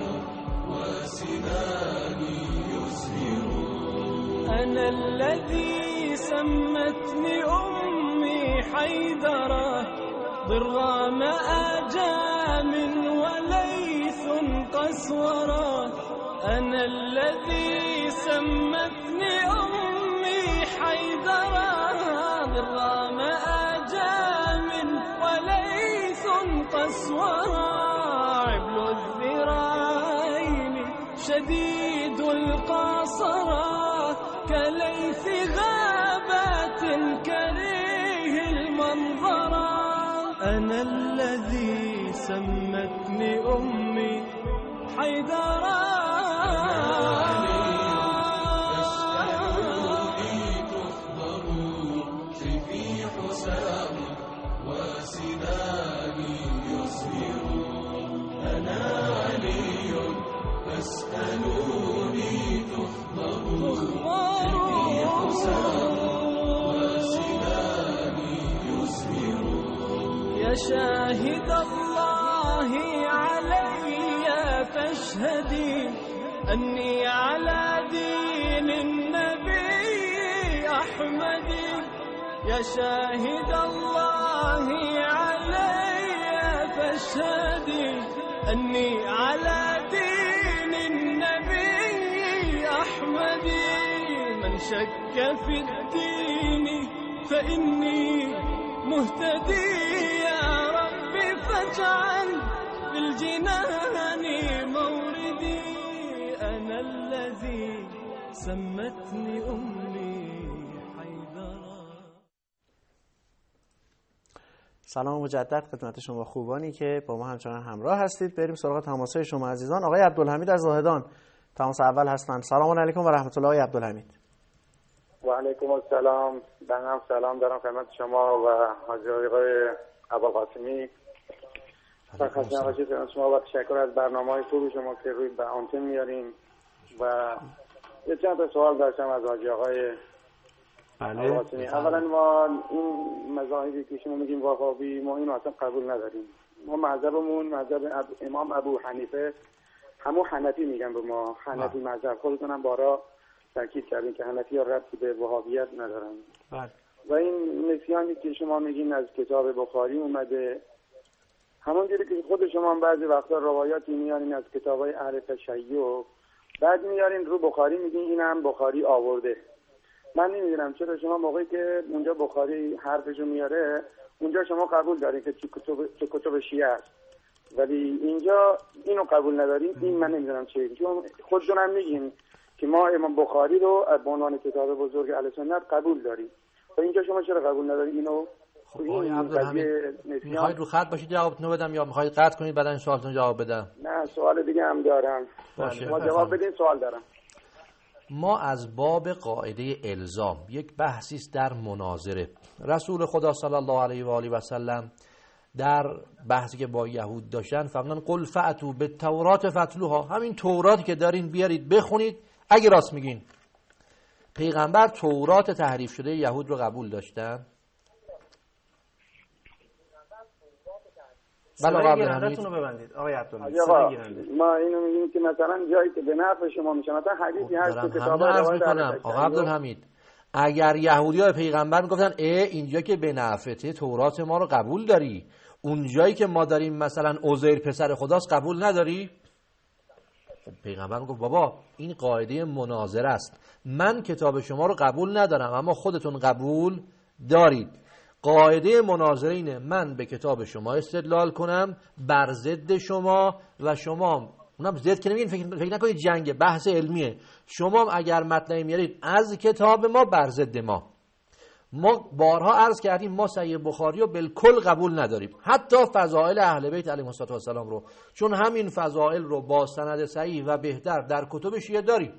وسناني يسهروا أنا الذي سمتني أمي حيدرة ضرام آجام وليث قسورا أنا الذي سمتني أمي حيدرا ضرام آجام وليث قسورا عبل الذراعين شديد القاصرة كليث غابات كريه المنظرة أنا الذي سمتني أمي حيدرا فاسألوني تخبروا سيفي حسام وسناني يسهروا أنا علي فاسألوني تخبروا سيفي حسام وسناني يسهروا يا شاهد الله علي فاشهدي أني على دين النبي أحمد يا شاهد الله علي فاشهدي أني على دين النبي أحمد من شك في الدين فإني مهتدي يا ربي فاجعل بالجنان موردي أنا الذي سمتني أمي حيدرا. سلام مجدد خدمت شما خوبانی که با ما همچنان همراه هستید. بریم سراغ تماس‌های شما عزیزان. آقای عبدالحمید از زاهدان تماس اول هستند. سلام علیکم و رحمت الله. آقای عبدالحمید. و علیکم السلام. من سلام دارم خدمت شما و حاجی آقای ابوالقاسمی. شما و تشکر از برنامه‌های خوب شما که روی به آنتن میارین و یه چند تا سوال داشتم از حاجی آقای ابوالقاسمی. اولا ما این مذاهبی که شما میگیم وهابی ما اینو اصلا قبول نداریم. ما مذهبمون مذهب امام ابو حنیفه همون حنفی میگن به ما، حنفی مذهب. خودتون هم بارا تاکید کردین که حنفی ها ربطی به وهابیت ندارن. و این نسیانی که شما میگین از کتاب بخاری اومده، همونجوری که خود شما بعضی وقتا روایاتی میارین از کتابای اهل تشیع، بعد میارین رو بخاری میگین این هم بخاری آورده. من نمیدونم چرا شما موقعی که اونجا بخاری حرفشو میاره اونجا شما قبول دارین که چه کتب شیعه است، ولی اینجا اینو قبول ندارین. این من نمیدونم چیه، چون خودتون هم میگین که ما امام بخاری رو به عنوان کتاب بزرگ اهل سنت قبول داریم و اینجا شما چرا قبول ندارید اینو؟ خب آقای عبدالحمید میخواید رو خط باشید جوابتون بدم یا میخواید قطع کنید بعد این سوالتون جواب بدم؟ نه سوال دیگه هم دارم. ما جواب بدین، سوال دارم. ما از باب قاعده الزام یک بحثی است در مناظره. رسول خدا صلی الله علیه و آله و سلم در بحثی که با یهود داشتن فرمودن قل فأتوا بالتوراة فاتلوها، همین توراتی که دارین بیارید بخونید اگه راست میگین. پیغمبر تورات تحریف شده یهود رو قبول داشتن؟ بله گیرندتون رو ببندید آقای عبدالحمید. ما اینو میگیم که مثلا جایی که به نفع شما میشه، مثلا حدیثی هست که کتاب آقای عبدالحمید اگر یهودی‌ها به پیغمبر میگفتن اینجا که به نفعته تورات ما رو قبول داری، اونجایی که ما داریم مثلا عزیر پسر خداست قبول نداری؟ خب پیغمبر میگفت بابا این قاعده مناظره است، من کتاب شما رو قبول ندارم اما خودتون قبول دارید. قاعده مناظره اینه من به کتاب شما استدلال کنم بر ضد شما و شما اونم ضد که نمیگین، فکر نکنید جنگ، بحث علمیه. شما اگر مطلبی میارید از کتاب ما بر ضد ما بارها عرض کردیم ما صحیح بخاری رو بالکل قبول نداریم، حتی فضائل اهل بیت علیهم السلام رو، چون همین فضائل رو با سند صحیح و بهتر در کتب شیعه داریم.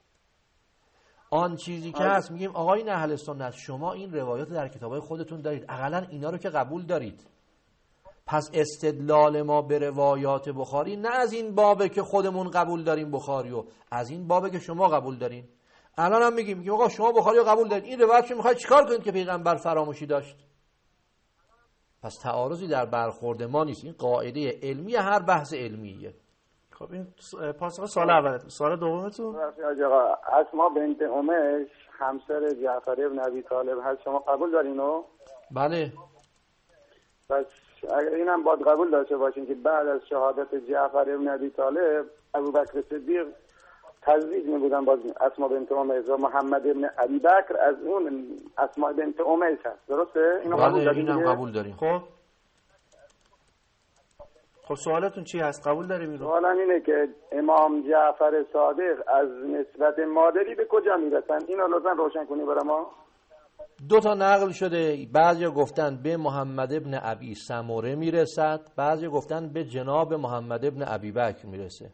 آن چیزی که هست میگیم آقایون اهل سنت شما این روایات در کتابای خودتون دارید، اقلا اینا رو که قبول دارید. پس استدلال ما به روایات بخاری نه از این بابه که خودمون قبول داریم بخاری رو، از این بابه که شما قبول دارین. الان هم میگیم آقا شما بخاری رو قبول دارید، این روایت رو میخواید چیکار کنید که پیغمبر فراموشی داشت؟ پس تعارضی در برخورد ما نیست، این قاعده علمی هر بحث علمیه. خب این پاسخ سوال اولتون. سوال دومتون؟ اسما بنت امیش همسر جعفر ابن ابی طالب هست، شما قبول دارینو؟ بله. پس اگر اینم باید قبول داشته باشین که بعد از شهادت جعفر ابن ابی طالب ابوبکر صدیق تزویج می‌بودن باز اسما بنت امیش و محمد ابن ابی بکر از اون اسما بنت امیش هست، درسته؟ اینو قبول دارین؟ اینم قبول داریم. خب سوالتون چی هست؟ قبول داریم اینو؟ سوالم اینه که امام جعفر صادق از نسبت مادری به کجا میرسن؟ اینو لطفا روشن کنی برای ما. دو تا نقل شده، بعضی گفتن به محمد ابن ابی سموره میرسد، بعضی گفتن به جناب محمد ابن ابی بکر میرسه.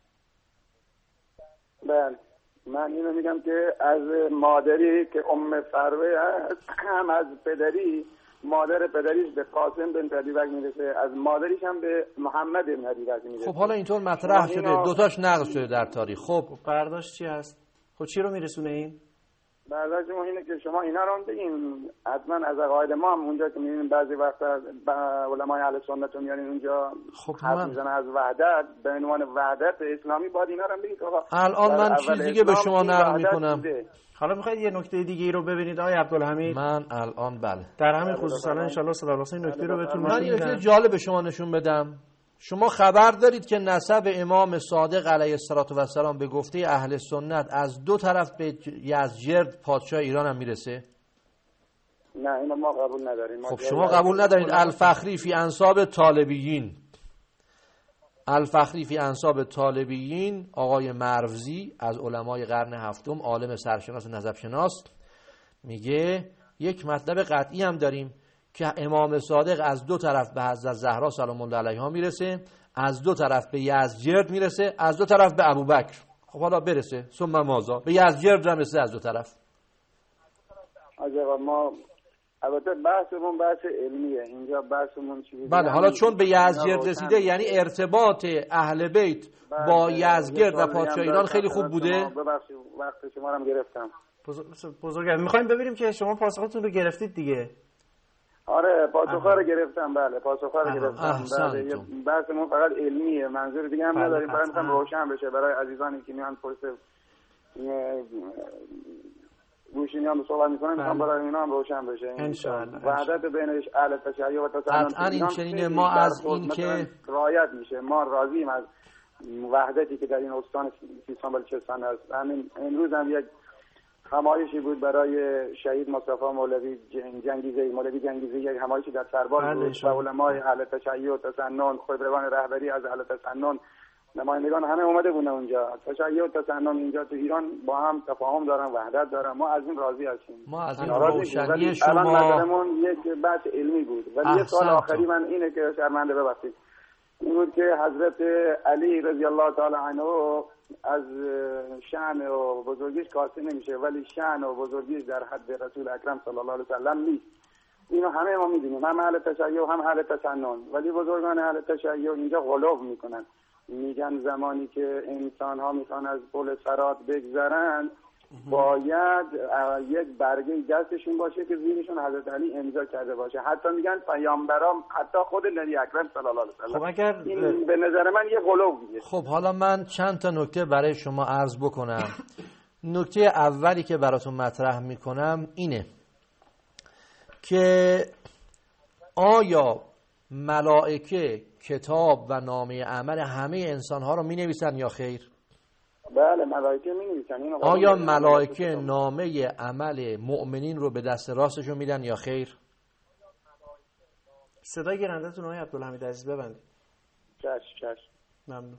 بله من اینو میگم که از مادری که ام فروه هست، هم از پدری مادر پدریش به قاسم بن ابی بکر میرسه، از مادریش هم به محمد بن ابی بکر میرسه. خب حالا اینطور مطرح شده، دوتاش نقل شده در تاریخ. خب برداشت چی هست؟ خب چی رو میرسونه این؟ بعضیشون اینه که شما اینا رو بگین حتما از عقاید ما هم اونجا که میبینیم بعضی وقتا علمای اهل سنت رو میارین اونجا حرف میزنن از وحدت به عنوان وحدت اسلامی، باید اینا رو هم بگید. الان من چیز دیگه به شما نقل میکنم. حالا میخواید یه نکته دیگه ای رو ببینید آقای عبدالحمید؟ من الان بله در همین خصوص الان ان شاء الله صدر حسین نکته رو بهتون من یه نکته جالب به شما نشون بدم. شما خبر دارید که نسب امام صادق علیه السلام به گفته اهل سنت از دو طرف به یزدجرد پادشاه ایران هم میرسه؟ نه اینو ما قبول نداریم. خب شما قبول ندارید. الفخری فی انساب طالبیین، الفخری فی انساب طالبیین، آقای مروزی از علمای قرن هفتم، عالم سرشناس نسب شناس، میگه یک مطلب قطعی هم داریم که امام صادق از دو طرف به حضرت زهرا سلام الله علیها میرسه، از دو طرف به یزدجرد میرسه، از دو طرف به ابوبکر. خب حالا برسه ثم ماذا؟ به یزدجرد هم رسه از دو طرف. آقا ما البته بحثمون بحث علمیه اینجا، بحثمون چیزی بله. حالا چون به یزدجرد رسیده یعنی ارتباط اهل بیت با یزدجرد و پادشاه ایران خیلی خوب بوده. ببخشید وقت شما رو هم گرفتم. بزرگوار میخوایم ببینیم که شما پاسختون رو گرفتید دیگه. آره پاسخا رو گرفتم. بله پاسخا رو گرفتم. بله بحثمون فقط علمیه، منظور دیگه هم نداریم. فقط میخوام روشن بشه برای عزیزانی که میان پشت گوشینی هم صحبت میکنن، میخوام برای اینا هم روشن بشه ان شاء الله. وحدت بین اهل تشیع و تسنن قطعا این چنینه. ما از این که رعایت میشه، ما راضییم از وحدتی که در این استان سیستان بلوچستان هست. همین امروز هم یک همایشی بود برای شهید مصطفی مولوی جنگیزی، یک همایشی در سرباز بود و علمای اهل تشیع و تسنن، خبرگان رهبری از اهل تسنن، نمایندگان همه اومده بودن اونجا. تشیع و تسنن اینجا تو ایران با هم تفاهم دارن، وحدت دارن. ما از این راضی هستیم. ما از این روشنی شما الان نظرمون یک بحث علمی بود. ولی یه سوال آخری من اینه که شرمنده ببخشید، این بود که حضرت علی رضی الله تعالی عنه از شأن و بزرگیش کاسته نمیشه، ولی شأن و بزرگیش در حد رسول اکرم صلی الله علیه و سلم نیست. اینو همه ما میدونیم، هم اهل تشیع و هم اهل تسنن. ولی بزرگان اهل تشیع اینجا غلو میکنن، میگن زمانی که انسان ها میخوان از پل صراط بگذرن باید یک برگه دستشون باشه که زیرشون حضرت علی امضا کرده باشه. حتی میگن پیامبران، حتی خود نبی اکرم صلی الله علیه و سلم. خب اگر این به نظر من یه غلویه. خب حالا من چند تا نکته برای شما عرض بکنم. نکته اولی که براتون مطرح میکنم اینه که آیا ملائکه کتاب و نامه عمل همه انسان ها رو می نویسن یا خیر؟ بله ملائکه می نویسن. آیا ملائکه نامه عمل مؤمنین رو به دست راستشون میدن یا خیر؟ صدای گیرندتون آقای عبدالحمید عزیز ببندید. چشم. ممنون.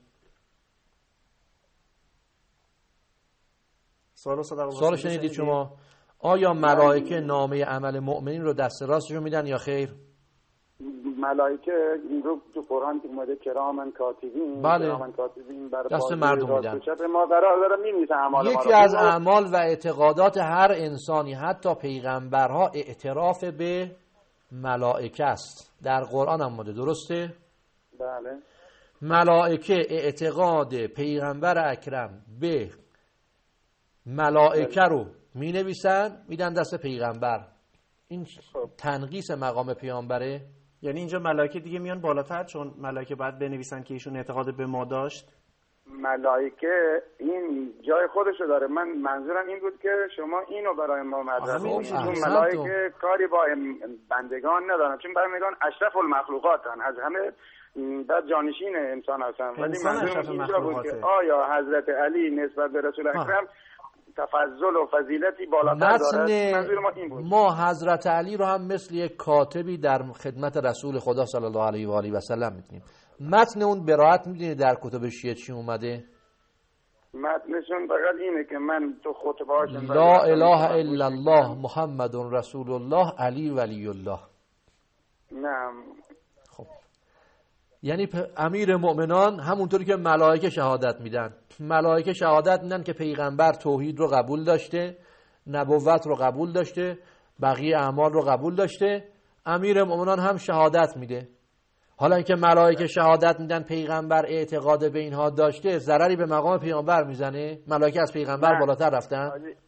سوال شنیدید شما؟ آیا ملائکه نامه عمل مؤمنین رو دست راستشون میدن یا خیر؟ ملائکه این رو تو قرآن که اومده کرامن کاتبین، بله. کرامن کاتبین دست مردم میدن. ما قرار داره می‌نویسن اعمال ما. یکی از اعمال و اعتقادات هر انسانی حتی پیغمبرها اعتراف به ملائکه است. در قرآن هم اومده، درسته؟ بله. ملائکه اعتقاد پیغمبر اکرم به ملائکه رو می نویسن میدن دست پیغمبر. این تنقیص مقام پیامبره. یعنی اینجا ملائکه دیگه میان بالاتر، چون ملائکه باید بنویسن که ایشون اعتقاد به ما داشت. ملائکه این جای خودشو داره. من منظورم این بود که شما اینو برای ما مطرح کنید، چون ملائکه کاری با بندگان ندارن، چون بندگان اشرف المخلوقاتن، از همه بعد جانشین انسان هستن. ولی منظورم اینجا بود که آیا حضرت علی نسبت به رسول اکرم تفضل و فضیلتی بالاتر داره؟ منظور ما این بود. ما حضرت علی رو هم مثل یک کاتبی در خدمت رسول خدا صلی الله علیه و آله و سلم می‌دونیم. متن اون براءت می‌دونید در کتب شیعه چی اومده؟ متنشون فقط اینه که من تو خطبه‌هاشون لا اله الا الله محمد رسول الله علی ولی الله. نه. خب یعنی امیر مؤمنان همونطوری که ملائکه شهادت میدن، ملائکه شهادت میدن که پیغمبر توحید رو قبول داشته، نبوت رو قبول داشته، بقیه اعمال رو قبول داشته، امیر مؤمنان هم شهادت میده. حالا اینکه ملائکه شهادت میدن پیغمبر اعتقاد به اینها داشته، ضرری به مقام پیغمبر میزنه؟ ملائکه از پیغمبر بالاتر رفتن؟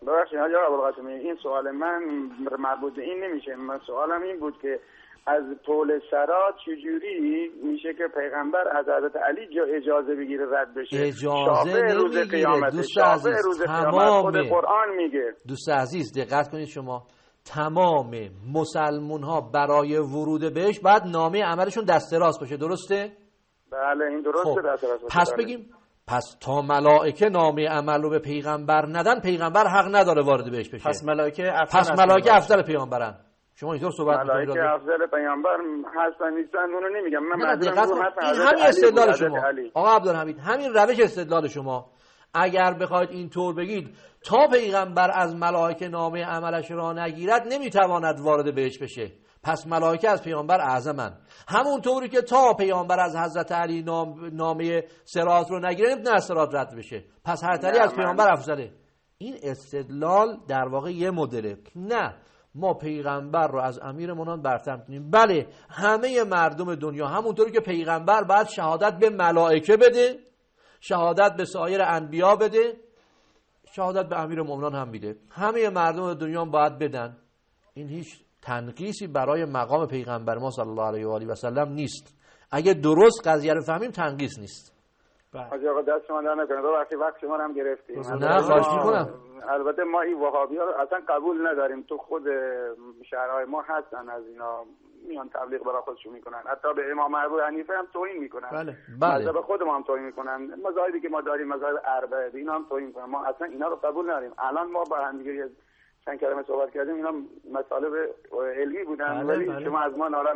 ببخشید حاج آقا ابوالقاسمی، این سوال من مربوط به این نمیشه. من سوالم این بود که از طول سرات چجوری میشه که پیغمبر از حضرت علی اجازه بگیره رد بشه؟ اجازه نمیگیره دوست عزیز. خود قرآن میگه. دوست عزیز دقت کنید، شما تمام مسلمون ها برای ورود بهش باید نامه عملشون دست راست باشه، درسته؟ بله این درسته. دست راست باشه. پس بگیم پس تا ملائکه نامه عمل رو به پیغمبر ندن، پیغمبر حق نداره وارد بهش بشه. پس ملائکه افضل پیغمبرن. شما اینطور صحبت می‌کنید. ملائکه افضل پیامبر هستن نیستن اونو نمیگم. من این همین استدلال شما آقا عبدالحمید، همین روش استدلال شما. اگر بخواید اینطور بگید تا پیغمبر از ملائکه نامه عملش را نگیرد نمیتواند وارد بهش بشه، پس ملائکه از پیامبر اعظمن. همونطوری که تا پیامبر از حضرت علی نامه صراط رو نگیره نمیتونه از صراط رد بشه، پس حضرت علی از پیامبر افضله. این استدلال در واقع یه مدله. نه، ما پیغمبر رو از امیرمونان برتر می‌دونیم. بله همه مردم دنیا همونطوری که پیغمبر باید شهادت به ملائکه بده، شهادت به سایر انبیا بده، شهادت به امیرالمومنین هم میده. همه مردم دنیا باید بدن. این هیچ تنقیصی برای مقام پیغمبر ما صلی الله علیه و آله و سلم نیست. اگه درست قضیه رو فهمیم تنقیص نیست. حاج آقا دست شما در نکنه، وقت شما هم گرفتیم. نه خواهش میکنم. البته ما این وهابی‌ها رو اصلا قبول نداریم. تو خود شهرهای ما هستن از اینا میان تبلیغ برای خودشون میکنن، حتی به امام ابو حنیفه هم توهین میکنن. بله. مذهب خود ما هم توهین میکنن. مذاهبی که ما داریم مذهب اربعه اینا هم توهین میکنن. ما اصلا اینا رو قبول نداریم. الان ما با هم دیگه چند کلمه صحبت کردیم، اینا مطالب علمی بودن. ولی شما از ما ناراحت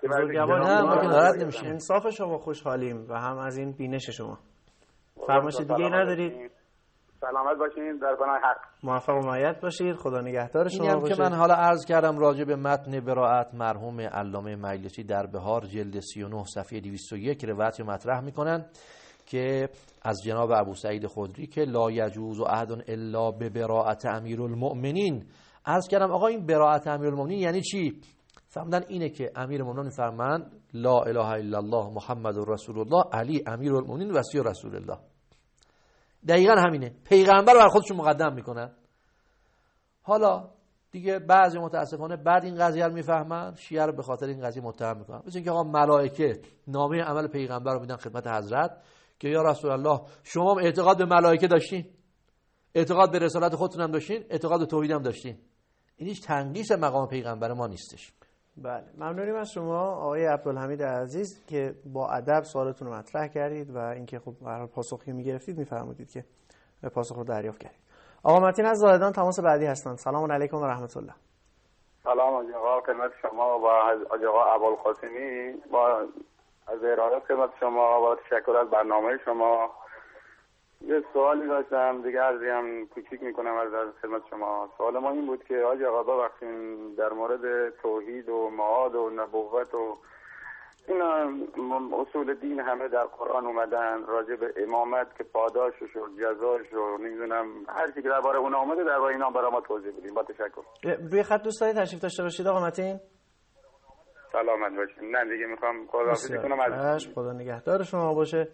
نمیشید. انصاف شما خوشحالیم و هم از این بینش شما. فرمایش دیگه ندارید؟ سلامت باشین، در پناه حق. موفق و معید باشید. خدا نگهدار شما اینم باشه. که من حالا عرض کردم راجع به متن براءت مرحوم علامه مجلسی در بهار جلد 39 صفحه 201 روایت مطرح میکنن که از جناب ابو سعید خدری که لا یجوز احد الا ببراءت امیرالمؤمنین. عرض کردم آقا این براءت امیرالمؤمنین یعنی چی؟ فهمیدن اینه که امیرالمؤمنین فرمان لا اله الا الله محمد رسول الله علی امیرالمؤمنین وصی رسول الله. دقیقا همینه. پیغمبر رو بر خودشون مقدم میکنن. حالا دیگه بعضی متاسفانه بعد این قضیه رو میفهمن، شیعه رو به خاطر این قضیه متهم میکنن. مثل اینکه آقا ملائکه نامه عمل پیغمبر رو میدن خدمت حضرت که یا رسول الله شما اعتقاد به ملائکه داشتین، اعتقاد به رسالت خودتون هم داشتین، اعتقاد به توحید هم داشتین. این هیچ تنقیص مقام پیغمبر ما نیستش. بله ممنونیم از شما آقای عبدالحمید عزیز که با ادب سوالتون رو مطرح کردید و اینکه خب هر پاسخی میگرفتید میفرمودید که به پاسخ رو دریافت کردید. آقا متین از زاهدان تماس بعدی هستند. سلام علیکم و رحمت الله. سلام آقا خدمت شما و آقا ابوالقاسمی، با از ارادت خدمت شما و تشکر از برنامه شما. یه سوالی داشتم دیگه عرضیم کوچیک میکنم از خدمت شما. سوال ما این بود که آقا ببخشید در مورد توحید و معاد و نبوت و این اصول دین همه در قرآن اومدن، راجع به امامت که پاداشش و جزاش و نمیدونم هر چی که درباره اون اومده درباره اینا برای ما توضیح بدین. با تشکر. روی خط دوست دارید تشریف داشته باشید آقا متین؟ سلامت باشید. نه دیگه میخوام خداحافظی کنم از خدا نگهدار شما باشه.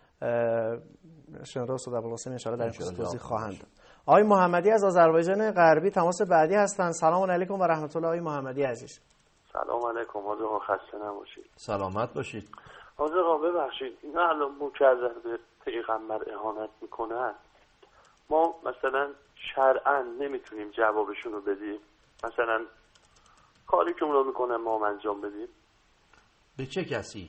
شنونده استاد ابوالقاسم ان شاءالله در این توضیح خواهند داد. آقای محمدی از آذربایجان غربی تماس بعدی هستند. سلام علیکم و رحمت الله. آقای محمدی عزیز. سلام علیکم. آقا خسته نباشید. سلامت باشید. آقا ببخشید اینا الان مکرر به پیغمبر اهانت میکنن، ما مثلا شرعاً نمیتونیم جوابشون رو بدیم؟ مثلا کاری که اونا میکنن ما هم انجام بدیم؟ به چه کسی؟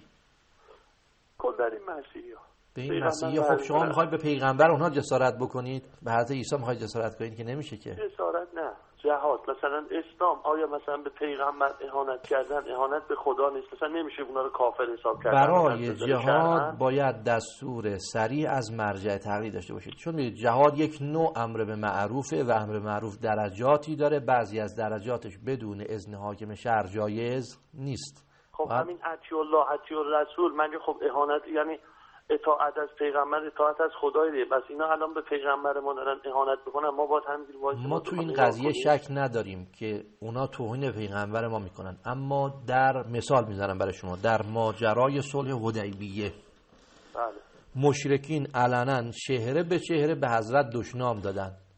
کل در این مسیحی ها. به این مسیحی خب شما میخواید به پیغمبر اونها جسارت بکنید؟ به حضرت عیسی میخواید جسارت کنید که نمیشه که. جسارت نه، جهاد. مثلا اسلام آیا مثلا به پیغمبر اهانت کردن اهانت به خدا نیست؟ مثلا نمیشه اونا رو کافر حساب کردن؟ برای جهاد باید دستور صریح از مرجع تقلید داشته باشید، چون میدونید جهاد یک نوع امر به معروفه و امر به معروف درجاتی داره، بعضی از درجاتش بدون اذن حاکم شهر جایز نیست. خب همین اطیع الله اطیع الرسول، مگه خب اهانت یعنی اطاعت از پیغمبر اطاعت از خدای دیگه؟ بس اینا الان به پیغمبر ما دارن اهانت میکنن، ما باید همینجوری وایسیم؟ ما تو این قضیه شک نداریم که اونا توهین پیغمبر ما میکنن، اما در مثال میزنم برای شما، در ماجرای صلح حدیبیه مشرکین علنا چهره به چهره به حضرت دشنام دادن.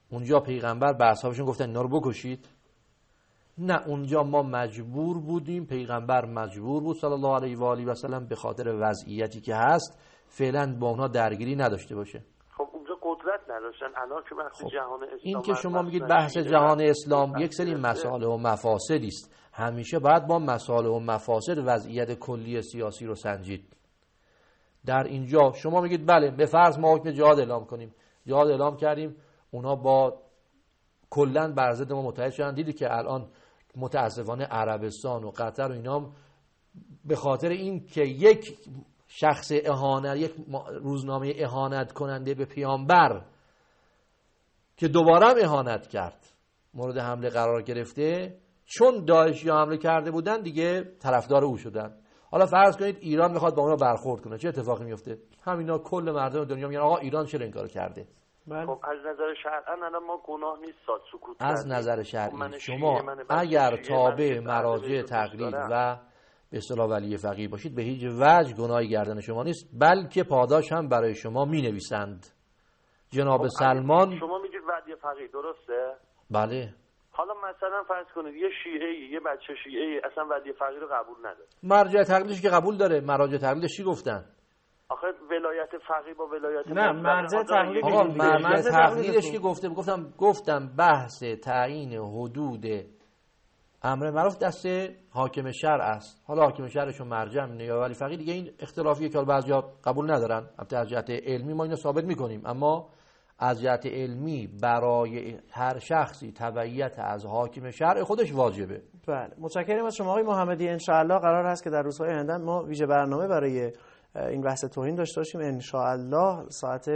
اونجا پیغمبر به اصحابشون گفتن اینا رو بکشید؟ نه، اونجا ما مجبور بودیم، پیغمبر مجبور بود صلی الله علیه و آله و سلم به خاطر وضعیتی که هست فعلا با اونها درگیری نداشته باشه. خب اونجا قدرت نداشتن. الان که وقتی جهان اسلام این که شما میگید بحث جهان اسلام یک سری مسائل و مفاسدی است، همیشه باید با مسائل و مفاسد وضعیت کلی سیاسی رو سنجید. در اینجا شما میگید بله به فرض ما حکم جهاد اعلام کنیم، جهاد اعلام کردیم، اونا با کلا بر ضد ما متحد شدن. دیدی که الان متاسفانه عربستان و قطر و اینا به خاطر این که یک شخص اهانت، یک روزنامه اهانت کننده به پیامبر که دوباره هم اهانت کرد مورد حمله قرار گرفته، چون داعشی حمله کرده بودن دیگه طرفدار او شدن. حالا فرض کنید ایران میخواد با اونا برخورد کنه، چه اتفاقی میفته؟ همینا کل مردم دنیا میگن آقا ایران چرا این کارو کرده؟ خب از نظر شرعاً الان ما گناه نیست سکوت از کردیم. نظر شرعی شما اگر تابع مراجع تقلید و به اصطلاح ولی فقیه باشید به هیچ وجه گناهی گردن شما نیست، بلکه پاداش هم برای شما می نویسند. جناب سلمان شما میگید ولی فقیه درسته؟ بله. حالا مثلا فرض کنید یه شیعه‌ای، یه بچه شیعه‌ای اصلا ولی فقیه رو قبول نداره. مرجع تقلیدش که قبول داره، مراجع تقلیدش چی گفتن؟ آخه ولایت فقیه با ولایت نه مرجع تقلید آقا مرجع تقلیدش که گفتم بحث تعیین حدود امر معروف دست حاکم شرع است. حالا حاکم شرعشون مرجع مینه یا ولی فقیه دیگه این اختلافیه که بعضیا قبول ندارن. البته از جهت علمی ما اینو ثابت میکنیم، اما از جهت علمی برای هر شخصی تبعیت از حاکم شرع خودش واجبه. بله متشکرم از شما آقای محمدی. ان شاء الله قرار هست که در روزهای آینده ما ویژه برنامه برای این بحث توهین داشته باشیم. ان شاء الله ساعت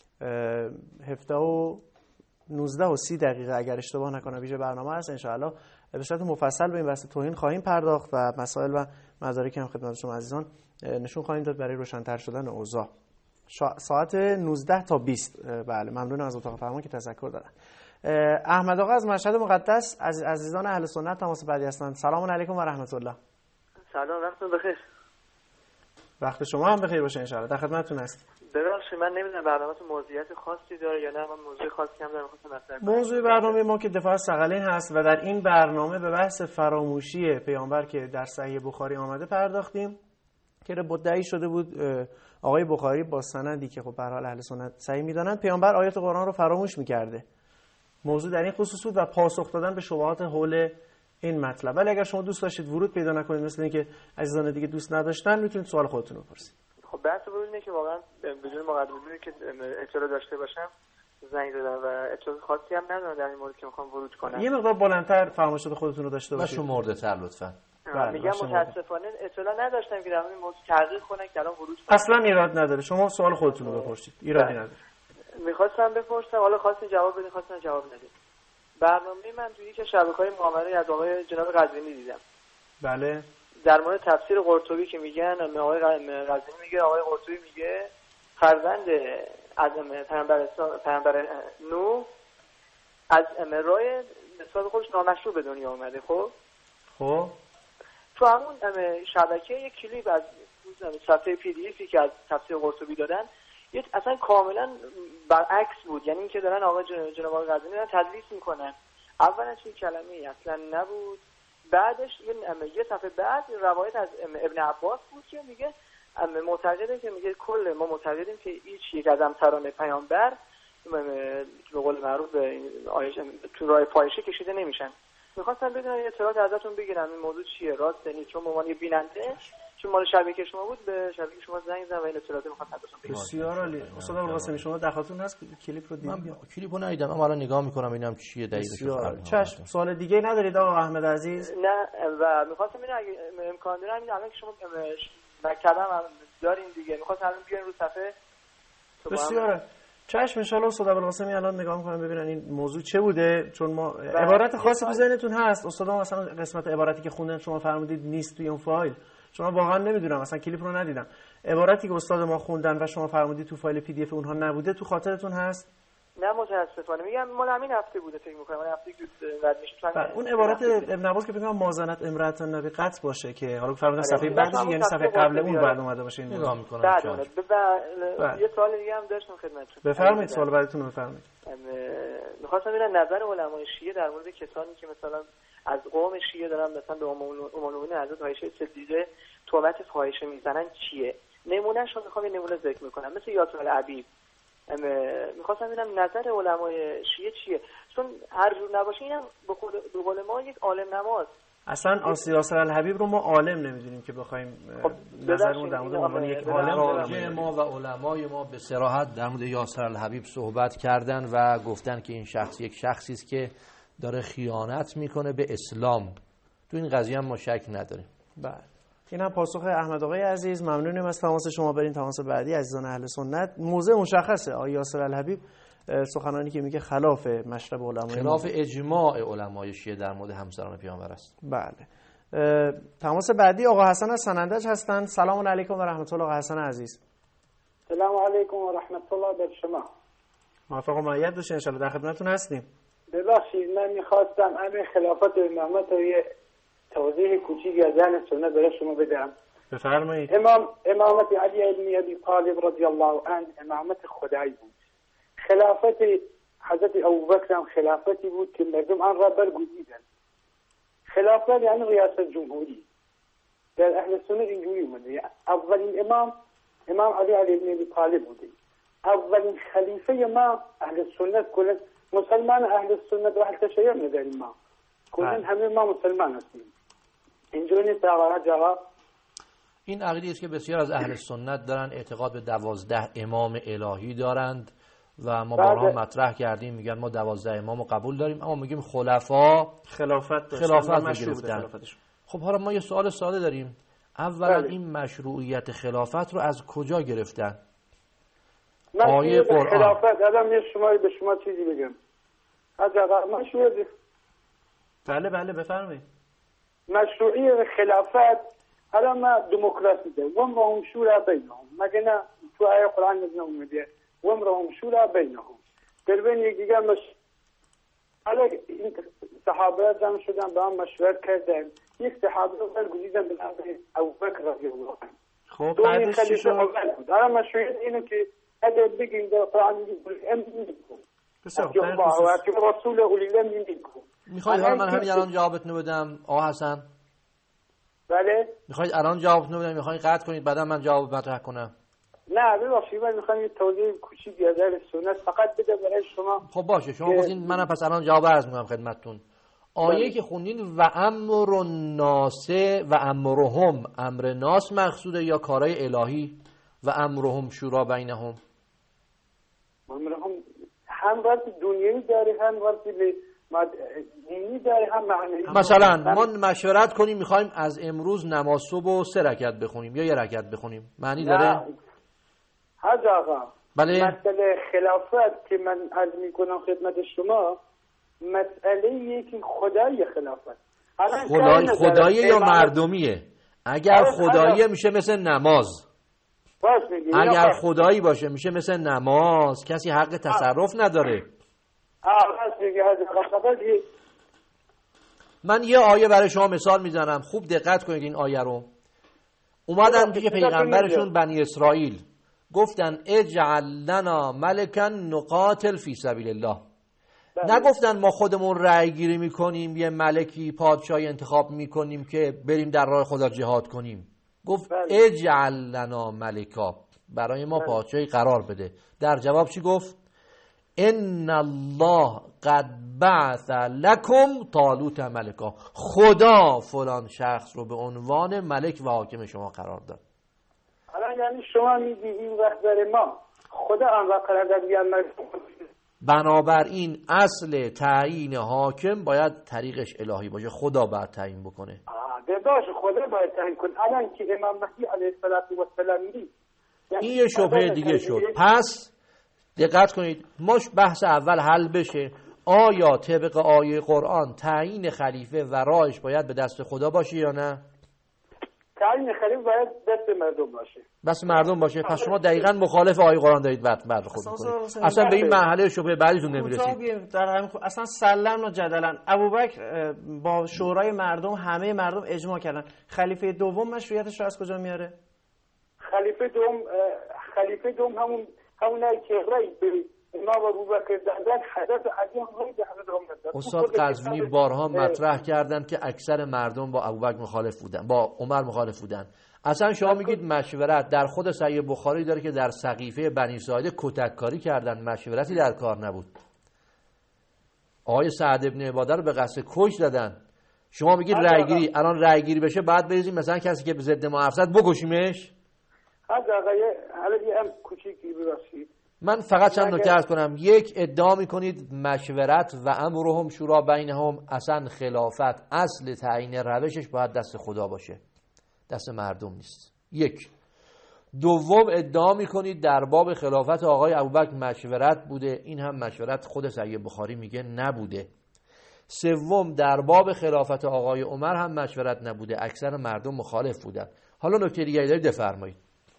17:19:30 اگر اشتباه نکنم ویژه برنامه هست. ان شاء الله به صورت مفصل به این بحث توهین خواهیم پرداخت و مسائل و مدارکی هم خدمت شما عزیزان نشون خواهیم داد برای روشن‌تر شدن اوضاع. ساعت 19 تا 20. بله ممنونم از اتاق فرمان که تذکر دادن. احمد آقا از مشهد مقدس از عزیزان اهل سنت تماس بعدی هستند. سلام علیکم و رحمت الله. سلام، وقتتون بخیر. وقت شما هم بخیر باشه ان شاء الله. در خدمتتون هست. ببخشید من نمیدونم برنامه‌تون موضوعیت خاصی داره یا نه، من موضوع خاصی هم دارم خواستم مطرح کنم. موضوع برنامه ما که دفاع از ثقلین هست و در این برنامه به بحث فراموشی پیامبر که در صحیح بخاری آمده پرداختیم که مدعی شده بود آقای بخاری با سندی که خب به هر حال اهل سنت صحیح می‌دانند پیامبر آیات قرآن رو فراموش می‌کرده. موضوع در این خصوص بود و پاسخ دادن به شبهات حول این مطلب. ولی اگر شما دوست داشتید ورود پیدا نکنید مثل اینکه عزیزان دیگه دوست نداشتن میتونید سوال خودتون رو بپرسید. خب بحث ورود اینه که واقعا بدون مقدمه که اطلاع داشته باشم زنگ زدم و اطلاع خاصی هم ندارم در این مورد که میخوام ورود کنم. یه مقدار بلندتر فرمایشات خودتون رو داشته باشید. شمرده‌تر لطفاً. میگم متاسفانه اطلاع نداشتم که در این موضوع تحقیق کنم که الان ورود کنم. اصلا ایراد نداره. شما سوال خودتون رو بپرسید. ایرادی نداره. میخواستم بپرسم، حالا خواستین جواب بدین، خواستم جواب ندید. برنامه من توی یک شبکه‌های معامله از آقای جناب قزوینی دیدم. بله. در مورد تفسیر قرطبی که میگن آقای قزوینی میگه، آقای قرطبی میگه فرزند از پیامبر نوح از رای نسبت خودش نامشروع به دنیا اومده. خب تو همون شبکه یک کلیپ از صفحه PDF که از تفسیر قرطبی دادن یه اصلا کاملا برعکس بود. یعنی اینکه دارن آقا جناب آقای قزوینی دارن تدریس میکنن. اولا چه کلمه‌ای اصلا نبود، بعدش یه صفحه بعد روایت از ابن عباس بود که میگه معتقده که میگه کل ما معتقدیم که هیچ یک از امثالان پیامبر به قول معروف تو راه فاحشه کشیده نمیشن. میخواستم بدونم یه اطلاعات ازتون بگیرم این موضوع چیه، راست نیست؟ چون عنوان بیننده چون مال شبکه شما بود به شبکه شما زنگ زدم و این اطلاعات میخواستم ازتون بگیرم. بسیار عالی. استاد ابوالقاسمی شما دخالتون هست کلیپ رو دیدید؟ من کلیپو ندیدم، اما الان نگاه میکنم ببینم چیه دقیقاً. چشم. سوال دیگه ندارید آقا احمد عزیز؟ نه و میخواستم ببینم اگه امکان داره همین الان که شما مکتبم دارین دیگه میخواستم الان بیاین رو صفحه. بسیاره. چشم ان شاء الله استاد ابوالقاسمی الان نگاه میکنم ببینن این موضوع چه بوده، چون ما عبارت خاصی تو ذهنتون هست. استاد مثلا قسمت عبارتی که خوندن شما فرمودید نیست توی اون فایل، شما واقعا نمیدونم اصلا کلیپ رو ندیدم. عبارتی که استاد ما خوندن و شما فرمودید تو فایل PDF اونها نبوده تو خاطرتون هست؟ نه متاسفانه میگم مال همین هفته بوده فکر می‌کنم. من هفته رد میشم. اون عبارت ابن عباس که بگم مازنت امرأة النبی قط باشه که حالا فرمودن صفحه بعدش یعنی صفحه قبل اون بعد اومده باشه این نگاه می‌کنم. یه سوال دیگه هم داشتم خدمتتون. بفرمایید سوال بعدتون رو بفرمایید. می‌خواستم ببینم نظر علمای شیعه در مورد کسانی که مثلا از قوم شیعه دارن مثلا به ام المؤمنین حضرت عایشه صدیقه تهمت فاحشه میزنن چیه؟ نمونهش رو میخوام یه نمونه ذکر میکنم مثل یاسر الحبیب. میخواستم ببینم نظر علمای شیعه چیه، چون هر جور نباشه اینم به قول ما یک عالم نماز. اصلا یاسر الحبیب رو ما عالم نمیدونیم که بخوایم نظرمون در مورد عنوان یک عالم. ما و علمای ما به صراحت در مورد یاسر الحبیب صحبت کردن و گفتن که این شخص یک شخصی است که داره خیانت میکنه به اسلام. تو این قضیه هم ما شک نداریم. بله این هم پاسخ احمد آقای عزیز. ممنونیم از تماس شما. برین تماس بعدی عزیزان اهل سنت. موضع مشخصه. آقای یاسر الحبیب سخنانی که میگه خلاف مشرب علمای، خلاف اجماع علمای شیعه در مورد همسران پیامبر است. بله. تماس بعدی آقا حسن از سنندج هستند. سلام علیکم و رحمت الله. آقا حسن عزیز. سلام علیکم و رحمت الله بر شما. موفق و مؤید باشین ان شاء الله. در خدمتتون هستیم. ببخشید من میخواستم همین خلافت امامت رو یه توضیح کوچیکی از اهل سنت برای شما بدم. بفرمایید. امامت علی ابن ابی طالب رضی الله عنه امامت خدایی بود. خلافت حضرت ابوبکر هم خلافتی بود که مردم آن را برگزیدند. خلافت یعنی ریاست جمهوری. در اهل سنت اینجوری اومده. اولین امام علی ابن ابی طالب بوده. اولین خلیفه ما اهل سنت کلا مسلمان اهل سنت و اهل تشیع نداریم ما. کلا همه ما مسلمان هستیم. اینجوری نیست آقا. این عقیده است که بسیار از اهل سنت دارن اعتقاد به 12 امام الهی دارند و ما بارها مطرح کردیم. میگن ما 12 امام رو قبول داریم اما میگیم خلفا خلافت گرفتن. خب حالا ما یه سوال ساده داریم. اولا این مشروعیت خلافت رو از کجا گرفتن؟ آیه قرآن. خلافت الان به شما چیزی بگم. مشروعیت بله بفرمایید. مشروعیت خلافت الان ما دموکراسی ده و امرهم شورا بینهم. مگه نه تو آیه قرآن نزدیک اومده و امرهم شورا بینهم. در بین یکدیگر الان این صحابه جمع شدن با هم مشورت کردن. یک صحابه رو برگزیدن به نام ابوبکر رضی الله عنه. خب بعدش چی شد؟ الان مشروعیت اینه که اگر بگیم در قرآن میگه رسول اولی الامر منکم. میخواید من همین الان جوابتون بدم آقا حسن؟ بله. میخواید الان جوابتون بدم میخواید قطع کنید بعدا من جواب مطرح کنم؟ نه ببخشید من میخوام یه توضیح کوچیکی از اهل سنت فقط بده برای شما. خب باشه شما گفتین منم پس الان جواب عرض میکنم خدمتتون. آیه که خوندین و امر الناس و امرهم، امر ناس مقصوده یا کارهای الهی؟ و امرهم شورا بینهم. امرهم هم وقت دنیایی داره هم وقت دینی داره هم معنی. مثلا ما مشورت کنیم میخوایم از امروز نماز صبح 3 رکعت بخونیم یا 1 رکعت بخونیم، معنی داره؟ حاج آقا بله. مسئله خلافت که من عرض میکنم خدمت شما مسئله یکی خدای خلافت. خدایی یا مردمیه؟ اگر خداییه میشه مثل نماز. اگر خدایی باشه میشه مثل نماز. کسی حق تصرف نداره. من یه آیه برای شما مثال میزنم خوب دقت کنید این آیه رو. اومدن پیش پیغمبرشون بنی اسرائیل گفتن اجعل لنا ملکا نقاتل فی سبیل الله. نگفتن ما خودمون رأی گیری میکنیم یه ملکی پادشاهی انتخاب میکنیم که بریم در راه خدا جهاد کنیم. گفت اجعل لنا ملکا، برای ما پادشاهی قرار بده. در جواب چی گفت؟ ان الله قد بعث لكم طالوت ملکا. خدا فلان شخص رو به عنوان ملک و حاکم شما قرار داد. حالا یعنی شما میگی این وقت برای ما خدا آن وقت قرار داد بیان ملک. بنابراین اصل تعیین حاکم باید طریقش الهی باشه، خدا باید تعیین بکنه. باشه خدا باید تعیین کنه. الان که امام مهدی علیه السلام میگی این یه شبهه دیگه شد. پس دقت کنید ما بحث اول حل بشه. آیا طبق آیه قرآن تعیین خلیفه و راهش باید به دست خدا باشه یا نه؟ تعیین خلیفه باید دست مردم باشه. بس مردم باشه. پس شما دقیقاً مخالف آیه قرآن دارید بعد خود میکنید. اصلا به این مرحله شبهه بعدیتون نمیرسید. اصلا سلم و جدلا ابوبکر با شورای مردم همه مردم اجماع کردن. خلیفه دوم مشروعیتش رو از کجا میاره؟ خلیفه دوم همونایی که رأی به امام ابوبکر دادن حضرت علی هم رأی به حضرت عمر دادن. استاد قزوینی بارها مطرح کردند که اکثر مردم با ابوبکر مخالف بودن، با عمر مخالف بودن. اصلا شما میگید مشورت در خود صحیح بخاری داره که در سقیفه بنی ساعده کتککاری کردن، مشورتی در کار نبود. آقای سعد ابن عباده رو به قصد کش زدن. شما میگید رأیگیری، الان رأیگیری بشه بعد بریزیم مثلا کسی که به ضد ما حرف زد بکشیمش؟ من فقط چند نکته عرض کنم. یک، ادعا میکنید مشورت و امرهم شورا بینهم، اصلا خلافت اصل تعیین روشش باید دست خدا باشه، دست مردم نیست. یک. دوم، ادعا میکنید در باب خلافت آقای ابوبکر مشورت بوده، این هم مشورت خود صحیح بخاری میگه نبوده. سوم، در باب خلافت آقای عمر هم مشورت نبوده، اکثر مردم مخالف بودن. حالا نکته دیگری دارید بفرمایید.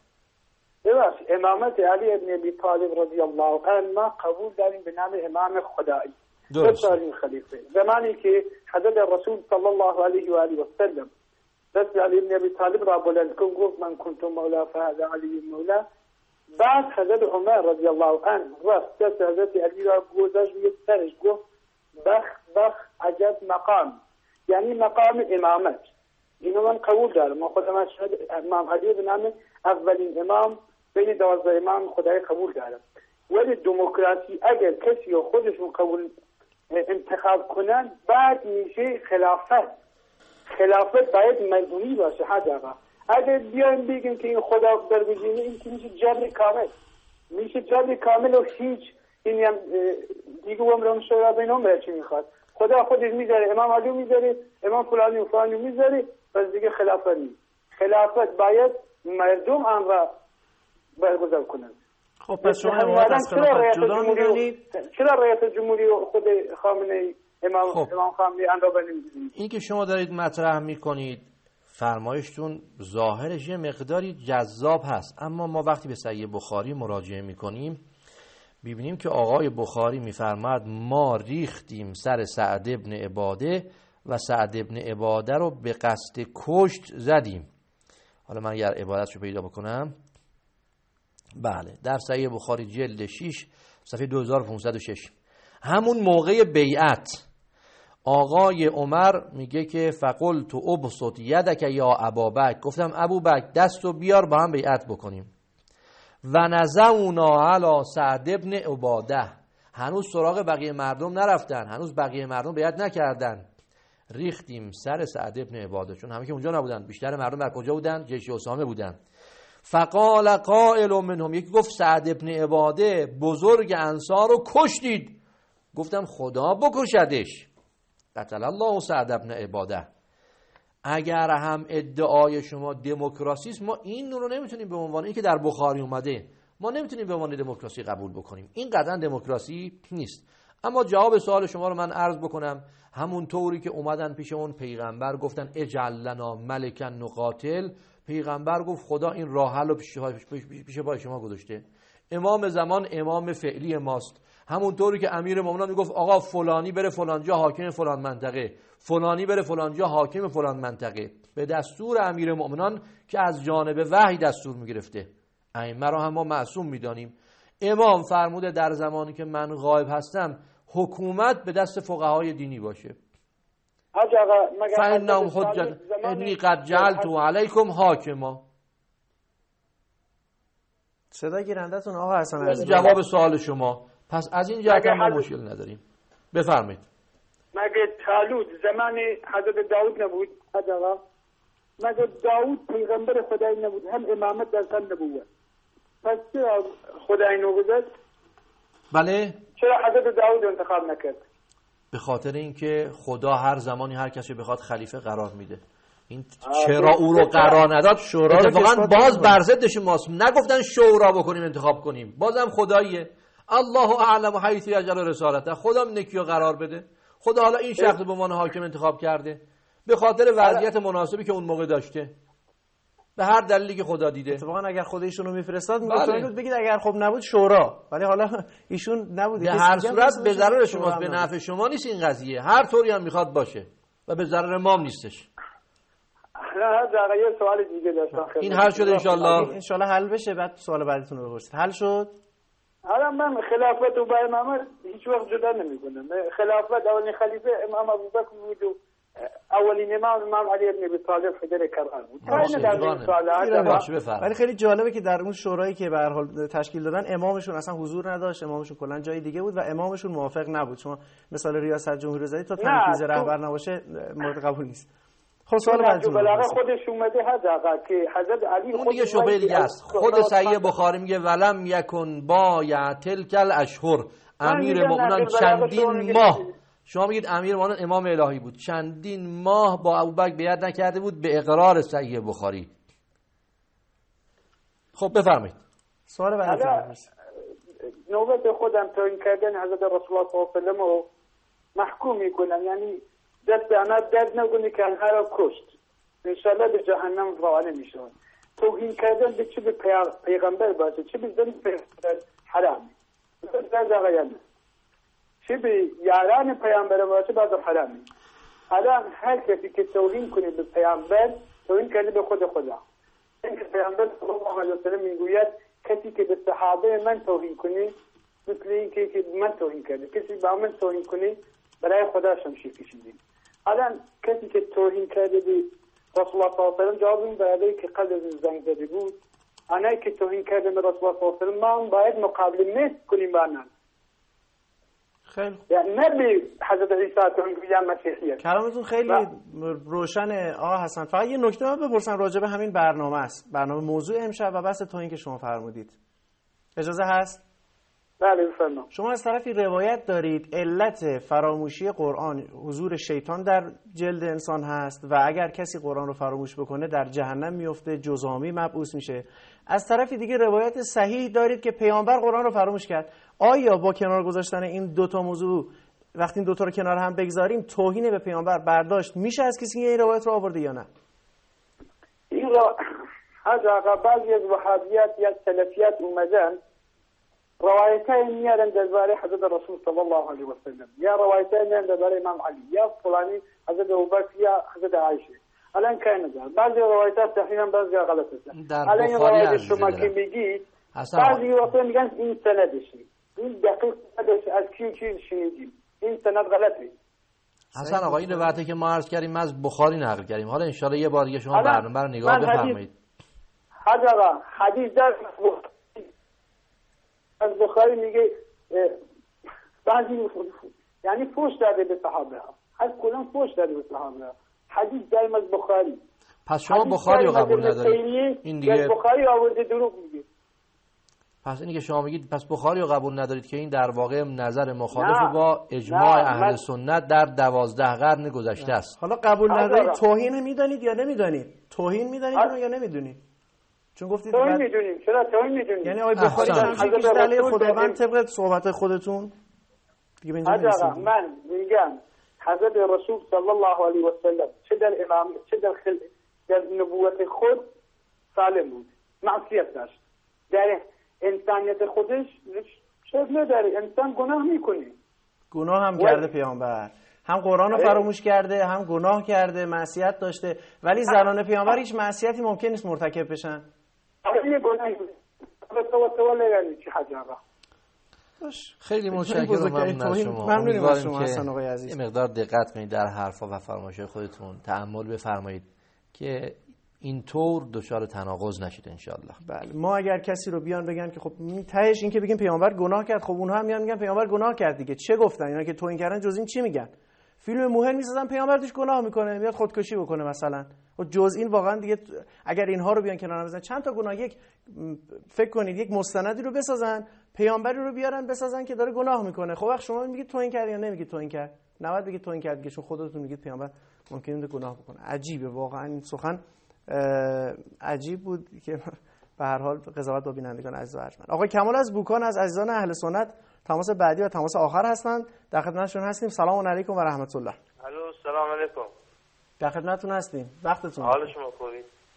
امامت علی ابن ابی طالب رضی الله عنه ما قبول داریم به نام امام خدایی. درست. خلیفه زمانی که حضرت رسول صلی الله علیه و آله و سلم دست علی ابن ابی طالب را بلند کن گفت من کنت مولا فهذا علی مولا، بعد حضرت عمر رضی الله عنه رفت دست حضرت علی را گذاشت روی سرش گفت بخ عجب مقام، یعنی مقام امامت. اینو من قبول دارم. ما خودم از امام علی به نام اولین امام بین 12 امام خدای قبول دارم. ولی دموکراسی اگر کسی رو خودشون قبول انتخاب کنن بعد میشه خلافت باید مجموعی باشه. حداقل اگر بیایم بگیم که این خدا برگزینه، این که میشه جبر کامل و هیچ این هم دیگه امرم شورا بینهم برای چی میخواد؟ خدا خودش میذاره، امام علی میذاره، امام فلانی و فلانی میذاره، پس دیگه خلافت نیست. خلافت باید مردم آن را برگزار کنند. خب پس شما حمایت از خلافت جدا می‌کنید؟ چرا رئیس جمهوری خود خامنه‌ای امام خامنه‌ای آن را نمی‌دونید؟ این که شما دارید مطرح می‌کنید فرمایشتون ظاهرش یه مقداری جذاب هست، اما ما وقتی به صحیح بخاری مراجعه می‌کنیم ببینیم که آقای بخاری می‌فرماد ما ریختیم سر سعد ابن عباده و سعد ابن عباده رو به قصد کشت زدیم. حالا من اگر عبارتش رو پیدا بکنم، بله، در صحیح بخاری جلد 6 صفحه 2506 همون موقع بیعت آقای عمر میگه که فقلت ابسط یدک یا ابابک، گفتم ابوبکر دستو بیار با هم بیعت بکنیم. و نزعنا علی سعد ابن عباده، هنوز سراغ بقیه مردم نرفتن، هنوز بقیه مردم بیعت نکردن. ریختیم سر سعد ابن عباده، چون همه که اونجا نبودن، بیشتر مردم در کجا بودن؟ جیش اسامه بودن. فقال قائل منهم، یکی گفت سعد ابن عباده بزرگ انصار رو کشتید. گفتم خدا بکشدش. قتل الله سعد ابن عباده. اگر هم ادعای شما دموکراسی است، ما این رو نمیتونیم به عنوان این که در بخاری اومده، ما نمیتونیم به عنوان دموکراسی قبول بکنیم. این قطعا دموکراسی نیست. اما جواب سوال شما رو من عرض بکنم. همون طوری که اومدن پیش اون پیغمبر گفتن اجعل لنا ملکا نقاتل، پیغمبر گفت خدا این راه حل رو پیش پای شما گذاشته. امام زمان امام فعلی ماست. همون طوری که امیر مومنان میگفت آقا فلانی بره فلانجا حاکم فلان منطقه، فلانی بره فلانجا حاکم فلان منطقه، به دستور امیر مومنان که از جانب وحی دستور میگرفته. ائمه رو هم ما معصوم میدانیم. امام فرموده در زمانی که من غایب هستم حکومت به دست فقهای دینی باشه. فإنهم حجت انی قد جعلت علیکم حاکما. صدا گیرندتون آقا حسن عزیز. جواب سوال شما. پس از این جهت ما مشکل نداریم. بفرمایید. مگه طالوت زمان حضرت داوود نبود؟ مگه داوود پیغمبر خدای نبود؟ هم امامت در سن نبوت. پس چرا خدای نگذاشت؟ بله. چرا حضرت داوود انتخاب نکرد؟ به خاطر اینکه خدا هر زمانی هر کسی بخواد خلیفه قرار میده. این چرا او رو قرار نداد؟ شورا اتفاقا باز بر ضدش ماست. نگفتن شورا بکنیم انتخاب کنیم. بازم خداییه. الله اعلم حیث یجعل رسالته. خدا نکیو قرار بده. خدا حالا این شخص به عنوان حاکم انتخاب کرده به خاطر وضعیت مناسبی که اون موقع داشته. به هر دلیلی که خدا دیده. اتفاقا اگر خود ایشون رو میفرستاد میگفتید بگید اگر خب نبود شورا، ولی حالا ایشون نبود. به هر صورت به ضرر شماست، به نفع شما نیست این قضیه، هر طوری هم میخواد باشه و به ضرر ما هم نیستش. نه یه سوال دیگه داشتم. این حل شده انشالله حل بشه، بعد سوال بعدیتون رو بپرسید. حل شد؟ حالا من خلافت و با امامت هیچ وقت جدا نمیکنم. خلافت اولین خلیفه امام ابوبکر بود و اولین امام علی ابن ابی طالب حیدر کربلا بود. ولی خیلی جالبه که در اون شورایی که به هر حال تشکیل دادن امامشون اصلا حضور نداشت، امامشون کلا جای دیگه بود و امامشون موافق نبود. شما مثال ریاست جمهوری زدید تا تنفیذ رهبر نباشه مورد قبول نیست. خب سوال بعدی بلاغه خودش اومده حداقل که حضرت علی اون دیگه شبهه دیگه است. خود صحیح بخاری میگه ولم یکن با تلک الاشهر، امیر مومنان چندین ماه، شما میگید امیر مومنان امام الهی بود، چندین ماه با ابوبکر بیعت نکرده بود به اقرار صحیح بخاری. خب بفرمایید سوال بعدی. نوبت خودم توهین کردن حضرت رسول الله صلی الله علیه و سلم رو محکوم میکنم، یعنی دست انا درد نگونی که انها را کشت، انشالله به جهنم روانه میشون. توهین کردن به چه به پیغمبر باشه، چه به زن پیغمبر حرامی، چه به یاران پیغمبر باشه باز حرامی. الان هر کسی که توهین کنه به پیغمبر توهین کرده به خود خدا. اینکه پیغمبر صلی الله علیه و سلم میگوید کسی که به صحابه من توهین کنه مثل اینکه که من توهین کرده، کسی به من توهین کنه برای خدا شمشیر کشیدیم. الان کسی که توهین کرده به رسول الله صلی الله علیه و سلم جواب این برای که قبل از زنگ زده بود، آنایی که توهین کرده به رسول الله صلی الله علیه و سلم ما باید مقابله مثل کنیم با آنها. خیلی یعنی نه به حضرت عیسی توهین کنیم مسیحیت. کلامتون خیلی روشنه آقا حسن. فقط یه نکته من بپرسم راجع به همین برنامه است، برنامه موضوع امشب و بحث توهین که شما فرمودید، اجازه هست؟ بله بفرمایید. شما از طرفی روایت دارید علت فراموشی قرآن حضور شیطان در جلد انسان هست و اگر کسی قرآن رو فراموش بکنه در جهنم میفته، جزامی مبعوث میشه. از طرفی دیگه روایت صحیح دارید که پیامبر قرآن رو فراموش کرد. آیا با کنار گذاشتن این دوتا موضوع وقتی این دوتا رو کنار هم بگذاریم توهین به پیامبر برداشت میشه از کسی که این روایت رو آورده یا نه؟ این را حاجا بعضی از وهابیات یا سلفیات اومدن روایتای میارن درباره حضرت رسول صلی الله علیه و سلم، یا روایتای میارن درباره امام علی یا فلانی حضرت ابوبکر یا حضرت عایشه. الان که نظر بعضی روایتات صحیحاً بعضی غلط هستن. در بخاری شما که میگید بعضی وقتا میگن این سندشه، این دقیق سندش از کی شنیدیم، این سند غلطه. حسن آقا این روایتی که ما عرض کردیم از بخاری نقل کردیم، حالا ان شاء الله یه بار دیگه شما برنامه رو نگاه بفرمایید. حدیث در از بخاری میگه بعضی یعنی فوش داده به صحابه ها، از کلان فوش داده به صحابه ها. حدیث داریم از بخاری. پس شما بخاری رو قبول ندارید؟ این دیگه بخاری آورده دروغ میگه. پس اینی که شما میگید پس بخاری رو قبول ندارید که این در واقع نظر مخالف با اجماع اهل سنت در 12 قرن گذشته است. حالا قبول ندارید توهین میدانید یا نمیدانید؟ توهین میدانید یا نمیدونید؟ چون گفتید توهین میدونیم. چرا توهین میدونیم؟ یعنی آقای بخاری شمشیر کشید علیه خداوند طبق صحبت خودتون دیگه اینجا نیست. من میگم حضرت رسول صلی الله علیه و سلم چه در امامت چه در نبوت خود سالم بود، معصیت داشت، در انسانیت خودش شک نداره، انسان گناه میکنه. گناه هم کرده پیامبر، هم قرآن رو فراموش کرده، هم گناه کرده، معصیت داشته، ولی زنان پیامبر هیچ معصیتی ممکن نیست مرتکب بشن. خیلی متشکرم از شما. ممنونیم از شما حسن آقای عزیز. یه مقدار دقت کنید در حرفا و فرمایش‌های خودتون، تأمل بفرمایید که اینطور دچار تناقض نشید ان شاء الله. بله ما اگر کسی رو بیان بگن که خب تهش این که بگیم پیامبر گناه کرد، خب اونها هم میگن پیامبر گناه کرد دیگه، چه گفتن اینا که توهین کردن؟ جز این چی میگن؟ فیلم مهم میسازن پیامبر توش گناه میکنه، میاد خودکشی بکنه مثلا. و جز این واقعا دیگه اگر اینها رو بیان کنار بزنن چند تا گناه، یک فکر کنید یک مستندی رو بسازن پیامبری رو بیارن بسازن که داره گناه میکنه، خب وقت شما میگید توهین کرد یا نمیگید توهین کرد؟ نباید بگید توهین کرد دیگه، چون خودتون میگید پیامبر ممکنه گناه بکنه. عجیبه واقعا این سخن عجیب بود که به هر حال قضاوت با بینندگان عزیز و ارجمند. آقای کمال از بوکان از عزیزان اهل سنت تماس بعدی و تماس آخر هستند، در خدمتشون هستیم. سلام علیکم و رحمت الله. الو سلام علیکم. در خدمتتون هستیم، وقتتون. حال شما خوبی؟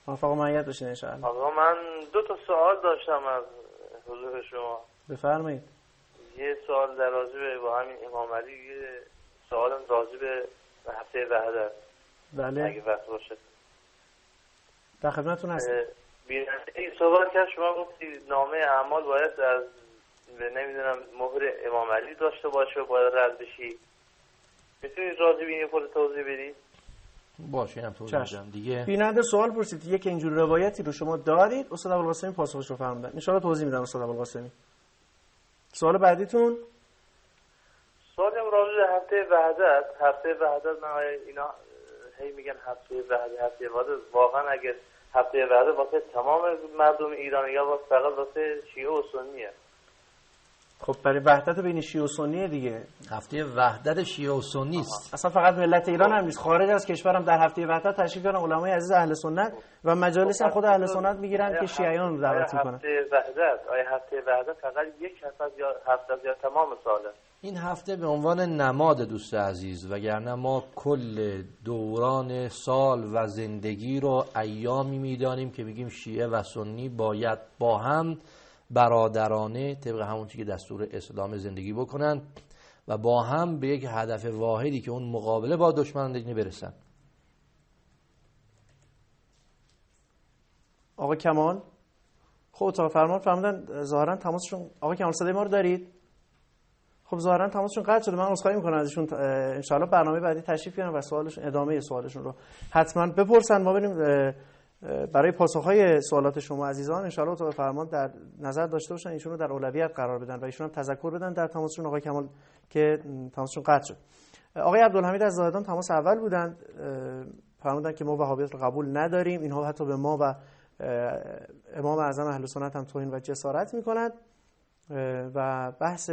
موفق و مؤید باشین ان شاء الله. آقا من 2 تا سوال داشتم از حضور شما. بفرمایید. یه سوال در راجع به با همین امام علی، یه سوال راجع به هفته وحدت. بله. اگه وقت باشه. در خدمتتون هستم. این صحبت که شما گفتید نامه اعمال باید از نمیدونم مهر امام علی داشته باشه و باید رد بشی. میتونید راجع به این خود توضیح بدید؟ باشه هم توضیح بدم دیگه. بیننده سوال پرسید یک اینجور روایتی رو شما دارید، استاد ابوالقاسمی پاسخش رو فهمیدن. ان شاء الله توضیح میدم استاد ابوالقاسمی. سوال بعدیتون؟ سوالی هم راجع به هفته وحدت من اینا هی میگن هفته وحدت واقعا اگه هفته وحدت واسه تمام مردم ایران یا واسه فقط واسه شیعه و سنیه؟ خب برای وحدت بین شیعه و سنیه دیگه. هفته وحدت شیعه و سنی است. اصلا فقط ملت ایران هم نیست، خارج از کشور هم در هفته وحدت تشریف دارن علمای عزیز اهل سنت و مجالس هم خود اهل سنت میگیرن که شیعیان رو دعوت میکنن. هفته وحدت فقط یک هفته یا تمام ساله؟ این هفته به عنوان نماد دوست عزیز، وگرنه ما کل دوران سال و زندگی رو ایامی میدانیم که میگیم شیعه و سنی باید با هم برادرانه طبق همون چیزی که دستور اسلام زندگی بکنن و با هم به یک هدف واحدی که اون مقابله با دشمنان برسن. آقا کمال خب اتاق فرمان فرمودن ظاهرا تماسشون. آقا کمال صدای ما رو دارید؟ خب ظاهرا تماسشون قطع شده. من عذرخواهی میکنم ازشون. ان شاء الله برنامه بعدی تشریف بیارن و سوالشون ادامه سوالشون رو حتما بپرسن. ما بریم برای پاسخهای سوالات شما عزیزان ان شاء الله اتاق فرمان در نظر داشته باشن ایشون رو در اولویت قرار بدن و ایشون هم تذکر بدن در تماسشون. آقای کمال که تماسشون قطع شد. آقای عبدالحمید از زاهدان تماس اول بودند، فرمودن که ما وهابیت رو قبول نداریم، اینها حتی به ما و امام اعظم اهل سنت هم توهین و جسارت میکنند و بحث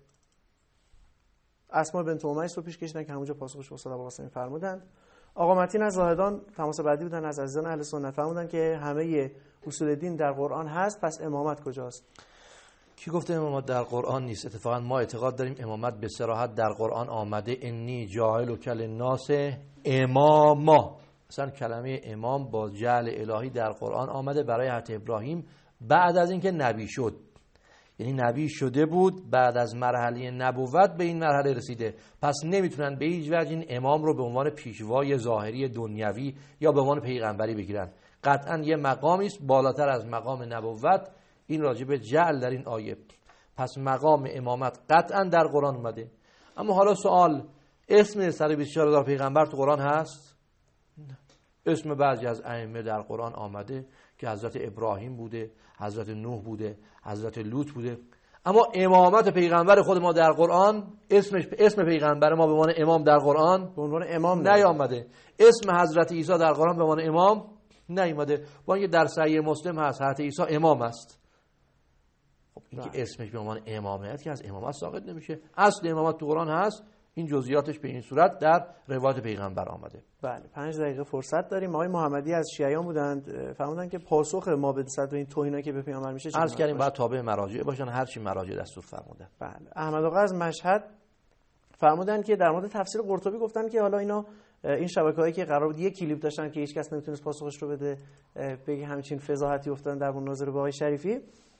اسماء بنت امیس رو پیش کشیدن که همونجا پاسخش استاد ابوالقاسمی فرمودند. آقا متین از زاهدان تماس بعدی بودن از عزیزان اهل سنت، فرمودن که همه اصول دین در قرآن هست، پس امامت کجاست؟ کی گفته امامت در قرآن نیست؟ اتفاقا ما اعتقاد داریم امامت به صراحت در قرآن آمده. انی جاعل للناس اماما. اصلا کلمه امام با جعل الهی در قرآن آمده برای حضرت ابراهیم بعد از اینکه نبی شد. یعنی نبی شده بود، بعد از مرحله نبوت به این مرحله رسیده، پس نمیتونن به هیچ وجه این امام رو به عنوان پیشوای ظاهری دنیوی یا به عنوان پیغمبری بگیرن. قطعا یه مقامی است بالاتر از مقام نبوت. این راجع به جعل در این آیه. پس مقام امامت قطعا در قرآن اومده. اما حالا سوال، اسم 124,000 پیغمبر تو قرآن هست؟ نه. اسم بعضی از ائمه در قرآن آمده که حضرت ابراهیم بوده، حضرت نوح بوده، حضرت لوط بوده. اما امامت پیغمبر خود ما در قرآن اسم پیغمبر ما به عنوان امام در قرآن به عنوان امام نیامده. اسم حضرت عیسی در قرآن به عنوان امام نیامده. با اینکه در صحیح مسلم هست حضرت عیسی امام است. خب این که اسمش به عنوان امامت که از امامت ساقط نمیشه. اصل امامت تو قرآن هست. این جزئیاتش به این صورت در روایت پیغمبر آمده. بله 5 دقیقه فرصت داریم. آقای محمدی از شیعیان بودند، فرمودن که پاسخ ما به صد این توهینا که به پیامبر میشه عرض کردیم باید تابع مراجع باشن، هر چی مراجع دستور فرمودن. بله احمد آقا از مشهد فرمودن که در مورد تفسیر قرطبی گفتن که حالا اینا این شبکه‌هایی که قرار بود یک کلیپ داشتن که هیچ کس نمیتونست پاسخش رو بده، بگه همچین فضاحتی افتادن در مناظره با آقای شریفی.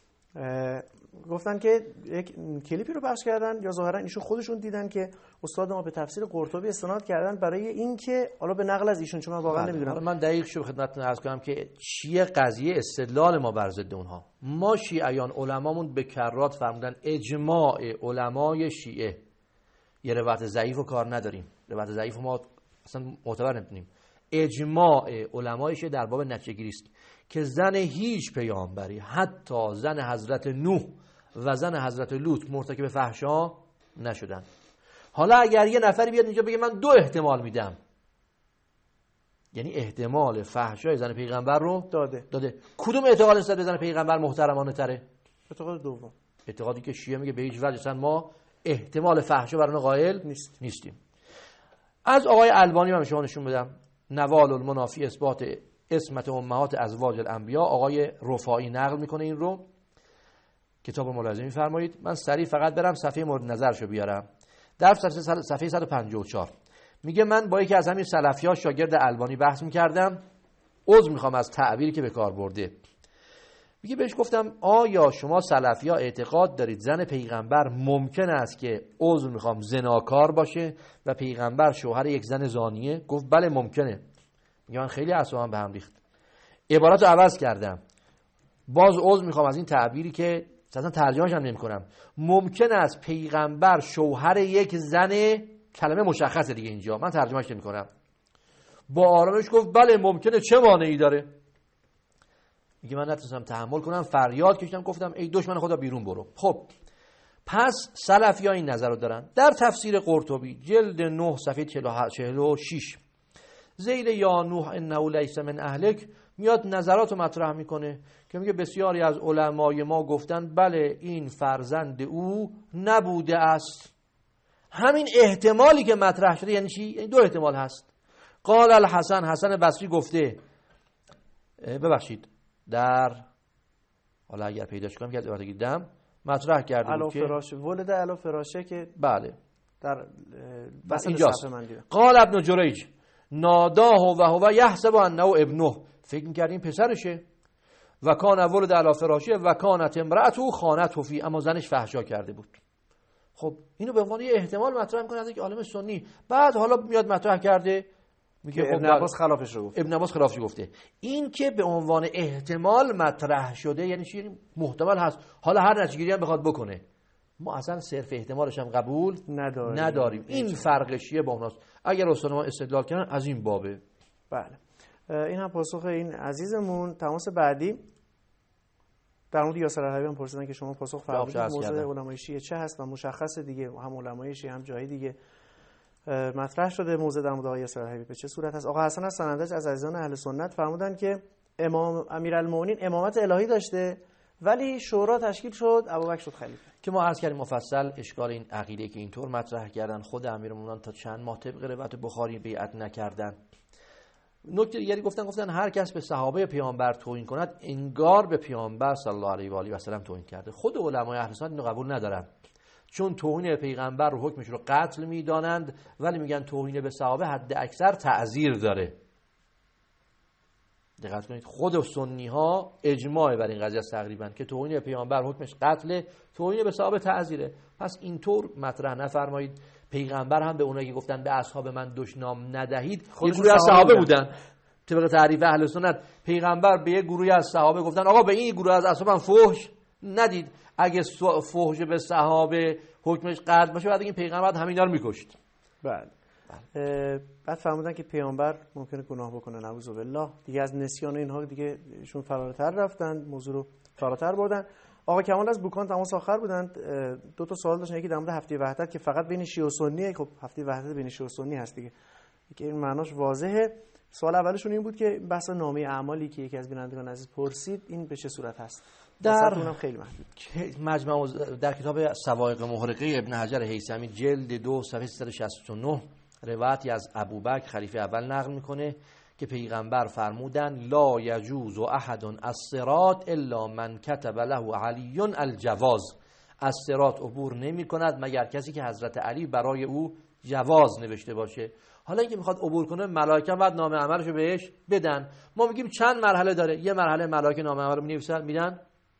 گفتن که یک کلیپی رو پخش کردن یا ظاهرا ایشون خودشون دیدن که استاد ما به تفسیر قرطبی استناد کردن برای اینکه حالا به نقل از ایشون، چون من واقعا نمیدونم. من دقیق شو خدمتتون عرض کنم که چیه قضیه استدلال ما بر ضد اونها. ما شیعیان علمامون به کرات فرمودن اجماع علمای شیعه، یه روایت ضعیف و کار نداریم، روایت ضعیف ما اصلا معتبر نمیدونیم. اجماع علمای شیعه در باب نتیجه‌گیری است که زن هیچ پیامبری، حتی زن حضرت نوح و زن حضرت لوط مرتکب فحشا نشدن. حالا اگر یه نفری بیاد اینجا بگه من 2 احتمال میدم، یعنی احتمال فحشای زن پیغمبر رو داده. کدوم اعتقاد نسبت به زن پیغمبر محترمانه تره؟ اعتقاد دوم. اعتقادی که شیعه میگه به هیچ وجه اصلا ما احتمال فحشا برای قائل نیستیم. از آقای البانی من شما نشون بدم نوال المنافی اثبات اسمت امهات ازواج الانبیا. آقای رفاعی نقل میکنه این رو، کتاب ملاحظه میفرمایید. من سریع فقط برم صفحه مورد نظرشو بیارم. در صفحه 154 میگه من با یکی از همین سلفی‌ها شاگرد البانی بحث میکردم. عذر میخوام از تعبیری که به کار برده. میگه بهش گفتم آیا شما سلفی ها اعتقاد دارید زن پیغمبر ممکن است که عذر میخوام زناکار باشه و پیغمبر شوهر یک زن زانیه؟ گفت بله ممکنه. میگه من خیلی اعصابم به هم ریخت، عبارت رو عوض کردم، باز عذر میخوام از این تعبیری که اصلا ترجمه‌اش هم نمی‌کنم. ممکن است پیغمبر شوهر یک زن، کلمه مشخصه دیگه اینجا، من ترجمه‌اش نمی‌کنم. با آرامش گفت بله ممکنه، چه مانعی داره؟ میگه من نتونستم تحمل کنم، فریاد کشیدم، گفتم ای دشمن خدا بیرون برو. خب پس سلفی‌ها این نظر رو دارن. در تفسیر قرطبی جلد 9 صفحه 46 ذیل یا نوح انه لیس من اهلک میاد نظرات رو مطرح میکنه که میگه بسیاری از علمای ما گفتن بله این فرزند او نبوده است. همین احتمالی که مطرح شده یعنی چی؟ یعنی دو احتمال هست. قال الحسن، حسن بصری گفته، ببخشید در حالا اگر پیداش کنم که از دیدم مطرح کرده بود که ولد علی فراشه که بله در اینجاست. قال ابن جریج ناداه و هو یحسب انه ابنه، فکر می‌کرد این پسرشه. و کان ولد علی فراشه و کانت امرأته خانته فی، اما زنش فحشا کرده بود. خب اینو به عنوان یه احتمال مطرح می‌کنه از یک عالم سنی. بعد حالا میاد مطرح کرده میگه خب ابن عباس خلافش رو گفته. ابن عباس خلافش گفته. این که به عنوان احتمال مطرح شده یعنی چی؟ محتمل هست. حالا هر نتیجه‌گیری هم بخواد بکنه، ما اصلا صرف احتمالش هم قبول نداریم. این فرقشیه با اوناست. اگر استاد ما استدلال کردن از این بابه. بله این هم پاسخ این عزیزمون. تماس بعدی در مورد یاسر الحبیب هم پرسیدن که شما پاسخ فرمودید موضوع علمای شیعه چه هست و مشخص دیگه، هم علمای شیعه هم جای دیگه مطرح شده موضوع در مورد یاسر الحبیب به چه صورت هست. آقا حسن از سنندج از عزیزان اهل سنت فرمودن که امام امیرالمومنین امامت الهی داشته ولی شورا تشکیل شد، ابوبکر شد خلیفه. که ما عرض کردیم مفصل اشکال این عقیده که اینطور مطرح کردن. خود امیرالمومنین تا چند ماه طبق روایت بخاری بیعت نکردن. نکته دیگری گفتن هر کس به صحابه پیامبر توهین کند انگار به پیامبر صلی الله علیه و آله و سلم توهین کرده. خود علمای اهل سنت اینو قبول ندارن، چون توهین پیغمبر رو حکمش رو قتل میدانند، ولی میگن توهین به صحابه حد اکثر تعزیر داره. دقت کنید خود سنی ها اجماع بر این قضیه است تقریبا که توهین پیامبر حکمش قتل، توهین به صحابه تعزیره. پس اینطور مطرح نفرمایید. پیغمبر هم به اونایی که گفتن به اصحاب من دشنام ندهید یه گروه از صحابه بودن. طبق تعریف اهل سنت پیغمبر به یه گروهی از صحابه گفتن آقا به این گروه از اصحاب من فحش ندید. اگه فحش به صحابه حکمش قتل باشه بعد این پیغمبر همینا رو میکشت. بله. بعد فرمودن که پیامبر ممکنه گناه بکنه، نعوذ بالله. دیگه از نسیان و اینها دیگه ایشون فراتر رفتن، موضوع رو فراتر بردن. آقا کمال از بوکان تماس آخر بودند. دو تا سوال داشتن، یکی در مورد هفته وحدت که فقط بین شیعه و سنیه. خب هفته وحدت بین شیعه و سنی هست دیگه، که این معناش واضحه. سوال اولشون این بود که بحث نامه اعمالی که یکی از بینندگان عزیز پرسید این به چه صورت هست؟ در خیلی محدود. مجمع در کتاب سوائق محرقه ابن حجر هیثمی جلد 2 صفحه 369 روایتی از ابوبکر خلیفه اول نقل میکنه که پیغمبر فرمودن لا یجوز احد الصراط الا من کتب له علی الجواز. از صراط عبور نمی کند مگر کسی که حضرت علی برای او جواز نوشته باشه. حالا اینکه میخواد عبور کنه ملائکه بعد نامه عملشو بهش بدن. ما میگیم چند مرحله داره. یه مرحله ملائکه نامه عمل رو مینویسن میدن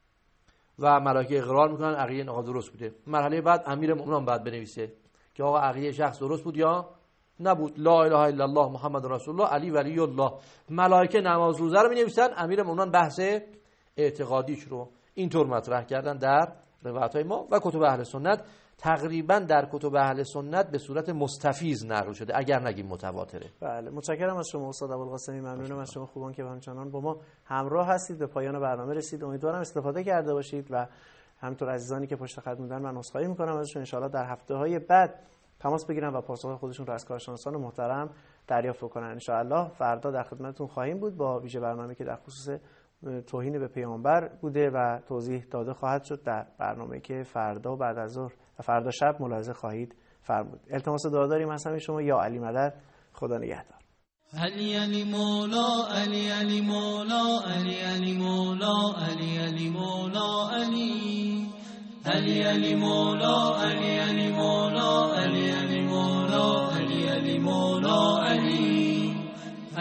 و ملائکه اقرار میکنن عقیده آقا درست بوده. مرحله بعد امیر مومنان بعد بنویسه که آقا عقیده شخص درست بود یا نبود. لا اله الا الله محمد رسول الله علی ولی الله. ملائکه نماز روزه رو می‌نویسن، امیر مومنان بحث اعتقادیش رو اینطور مطرح کردن در روایت‌های ما و کتب اهل سنت. تقریبا در کتب اهل سنت به صورت مستفیض نقل شده اگر نگیم متواتره. بله متشکرم از شما استاد ابوالقاسمی. ممنونم از شما خوبان که همچنان با ما همراه هستید. به پایان برنامه رسید. امیدوارم استفاده کرده باشید و همینطور عزیزانی که پشت خط موندن من عذرخواهی می‌کنم ازشون. ان شاءالله در هفته‌های بعد تماس بگیرن و پاسخ خودشون رو از کارشناسان محترم دریافت کنن. ان شاء الله فردا در خدمتتون خواهیم بود با ویژه برنامه‌ای که در خصوص توهین به پیامبر بوده و توضیح داده خواهد شد در برنامه‌ای که فردا بعد از ظهر و فردا شب ملاحظه خواهید فرمود. التماس دعا داریم از همه شما. یا علی مدد. خدا نگهدار. علی علی مولا علی علی مولا علی علی مولا علی علی مولا علی علی علی مولا علی علی مولا علی علی مولا علی علی مولا علی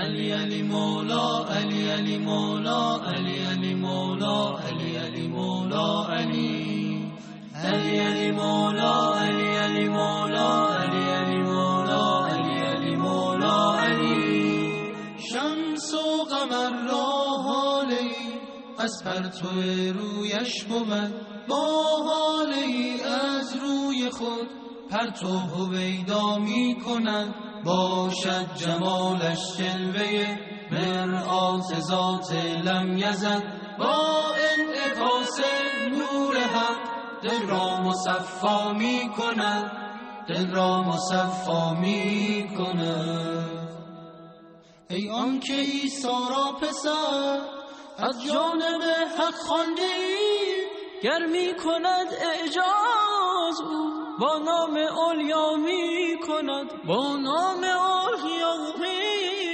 علی علی مولا علی علی مولا علی علی مولا علی علی مولا علی علی علی مولا علی علی مولا علی علی مولا علی علی مولا علی شمس و قمر را حالی از پرتو رویش بود با حالی از روی خود پرتو هویدا می کند باشد جمالش جلوه مرآت ذات لم یزد با انعکاس نور حق دل را مصفا می کند دل را مصفا می کند. ای آن که عیسی را پسر از جانب حق خوانده ای گر می کند اعجاز او با نام علیا می کند با نام علیا می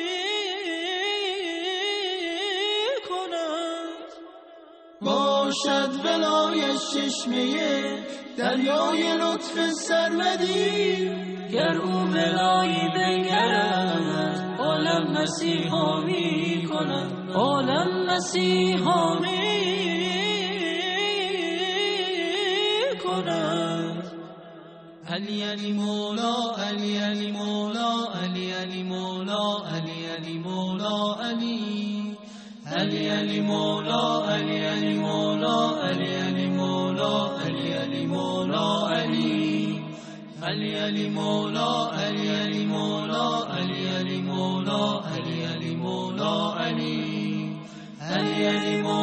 کند باشد ولایش چشمه دریای لطف سرمدی گر او ولایی بنگرد عالم مسیحا می کند عالم مسیحا می کند. علی علی مولا علی علی مولا علی علی مولا علی علی مولا علی علی علی مولا علی علی مولا علی علی مولا علی علی مولا علی علی علی مولا علی علی مولا علی علی مولا علی علی مولا علی علی علی مولا